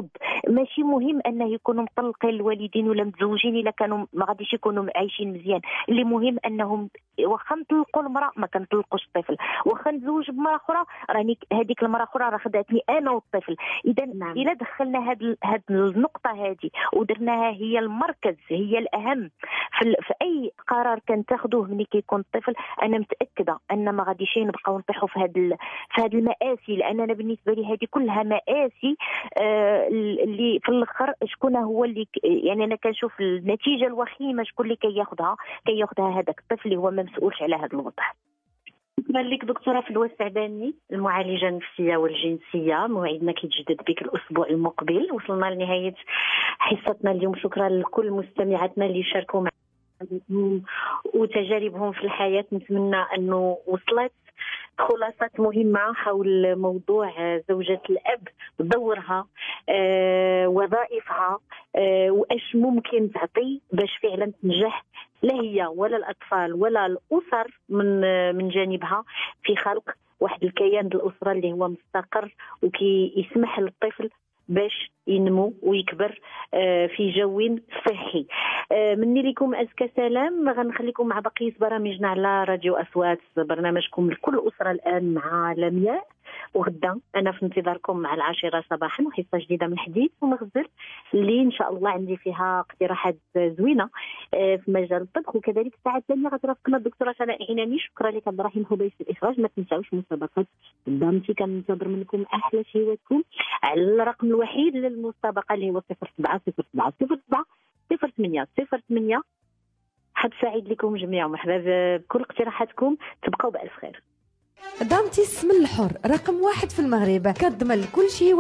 ماشي مهم انه يكونوا مطلقين الوالدين ولا متزوجين، الا كانوا ما غاديش يكونوا عايشين مزيان. اللي مهم انهم واخا نطلقوا المراه ما كنطلقوش الطفل، واخا نتزوج بمراه اخرى راني هذيك المراه اخرى راه خداتني انا والطفل. اذا الا دخلنا هاد النقطه هذه ودرناها هي المركز، هي الاهم في اي قرار كنتاخذوه ملي كيكون الطفل، انا متاكده ان ما غاديش نبقاو نطيحوا في هاد المآسي، لان انا بالنسبه لي هذه كلها مآسي اللي في الاخر شكون هو اللي يعني انا كنشوف النتيجه الوخيمه شكون اللي كياخذها هذاك الطفل اللي هو ما مسؤولش على هذا الوضع. شكرا لك دكتوره فدوى السعداني، المعالجه النفسيه والجنسيه. موعدنا كيتجدد بك الاسبوع المقبل. وصلنا لنهايه حصتنا اليوم. شكرا لكل مستمعاتنا اللي شاركوا معنا وتجاربهم في الحياه. نتمنى انه وصلت خلاصات مهمة حول موضوع زوجة الأب، دورها، وظائفها، وإيش ممكن تعطي باش فعلا تنجح لا هي ولا الأطفال ولا الأسر من جانبها في خلق واحد الكيان الأسرة اللي هو مستقر وكي يسمح للطفل باش ينمو ويكبر في جو صحي. مني لكم أزكى سلام. غنخليكم مع بقية برامجنا على راديو أصوات، برنامجكم لكل أسرة الآن مع لمياء. وغدا أنا في انتظاركم مع 10 صباحا وحصة جديدة من حديث ومغزل اللي إن شاء الله عندي فيها اقتراحات زوينة في مجال الطبخ. وكذلك الساعة الثانية غترافقنا الدكتورة سناء عناني. شكرا لك عبد الرحيم حبيش في الإخراج. ما تنساوش مسابقات دامتي، كننتظر منكم أحلى شهواتكم على الرقم الوحيد للمسابقة اللي هو 0707 حد سعيد لكم جميعا. مرحبا بكل اقتراحاتكم. تبقوا بألف خير. دامتي السم الحر رقم 1 في المغرب، كتضمن كل شيء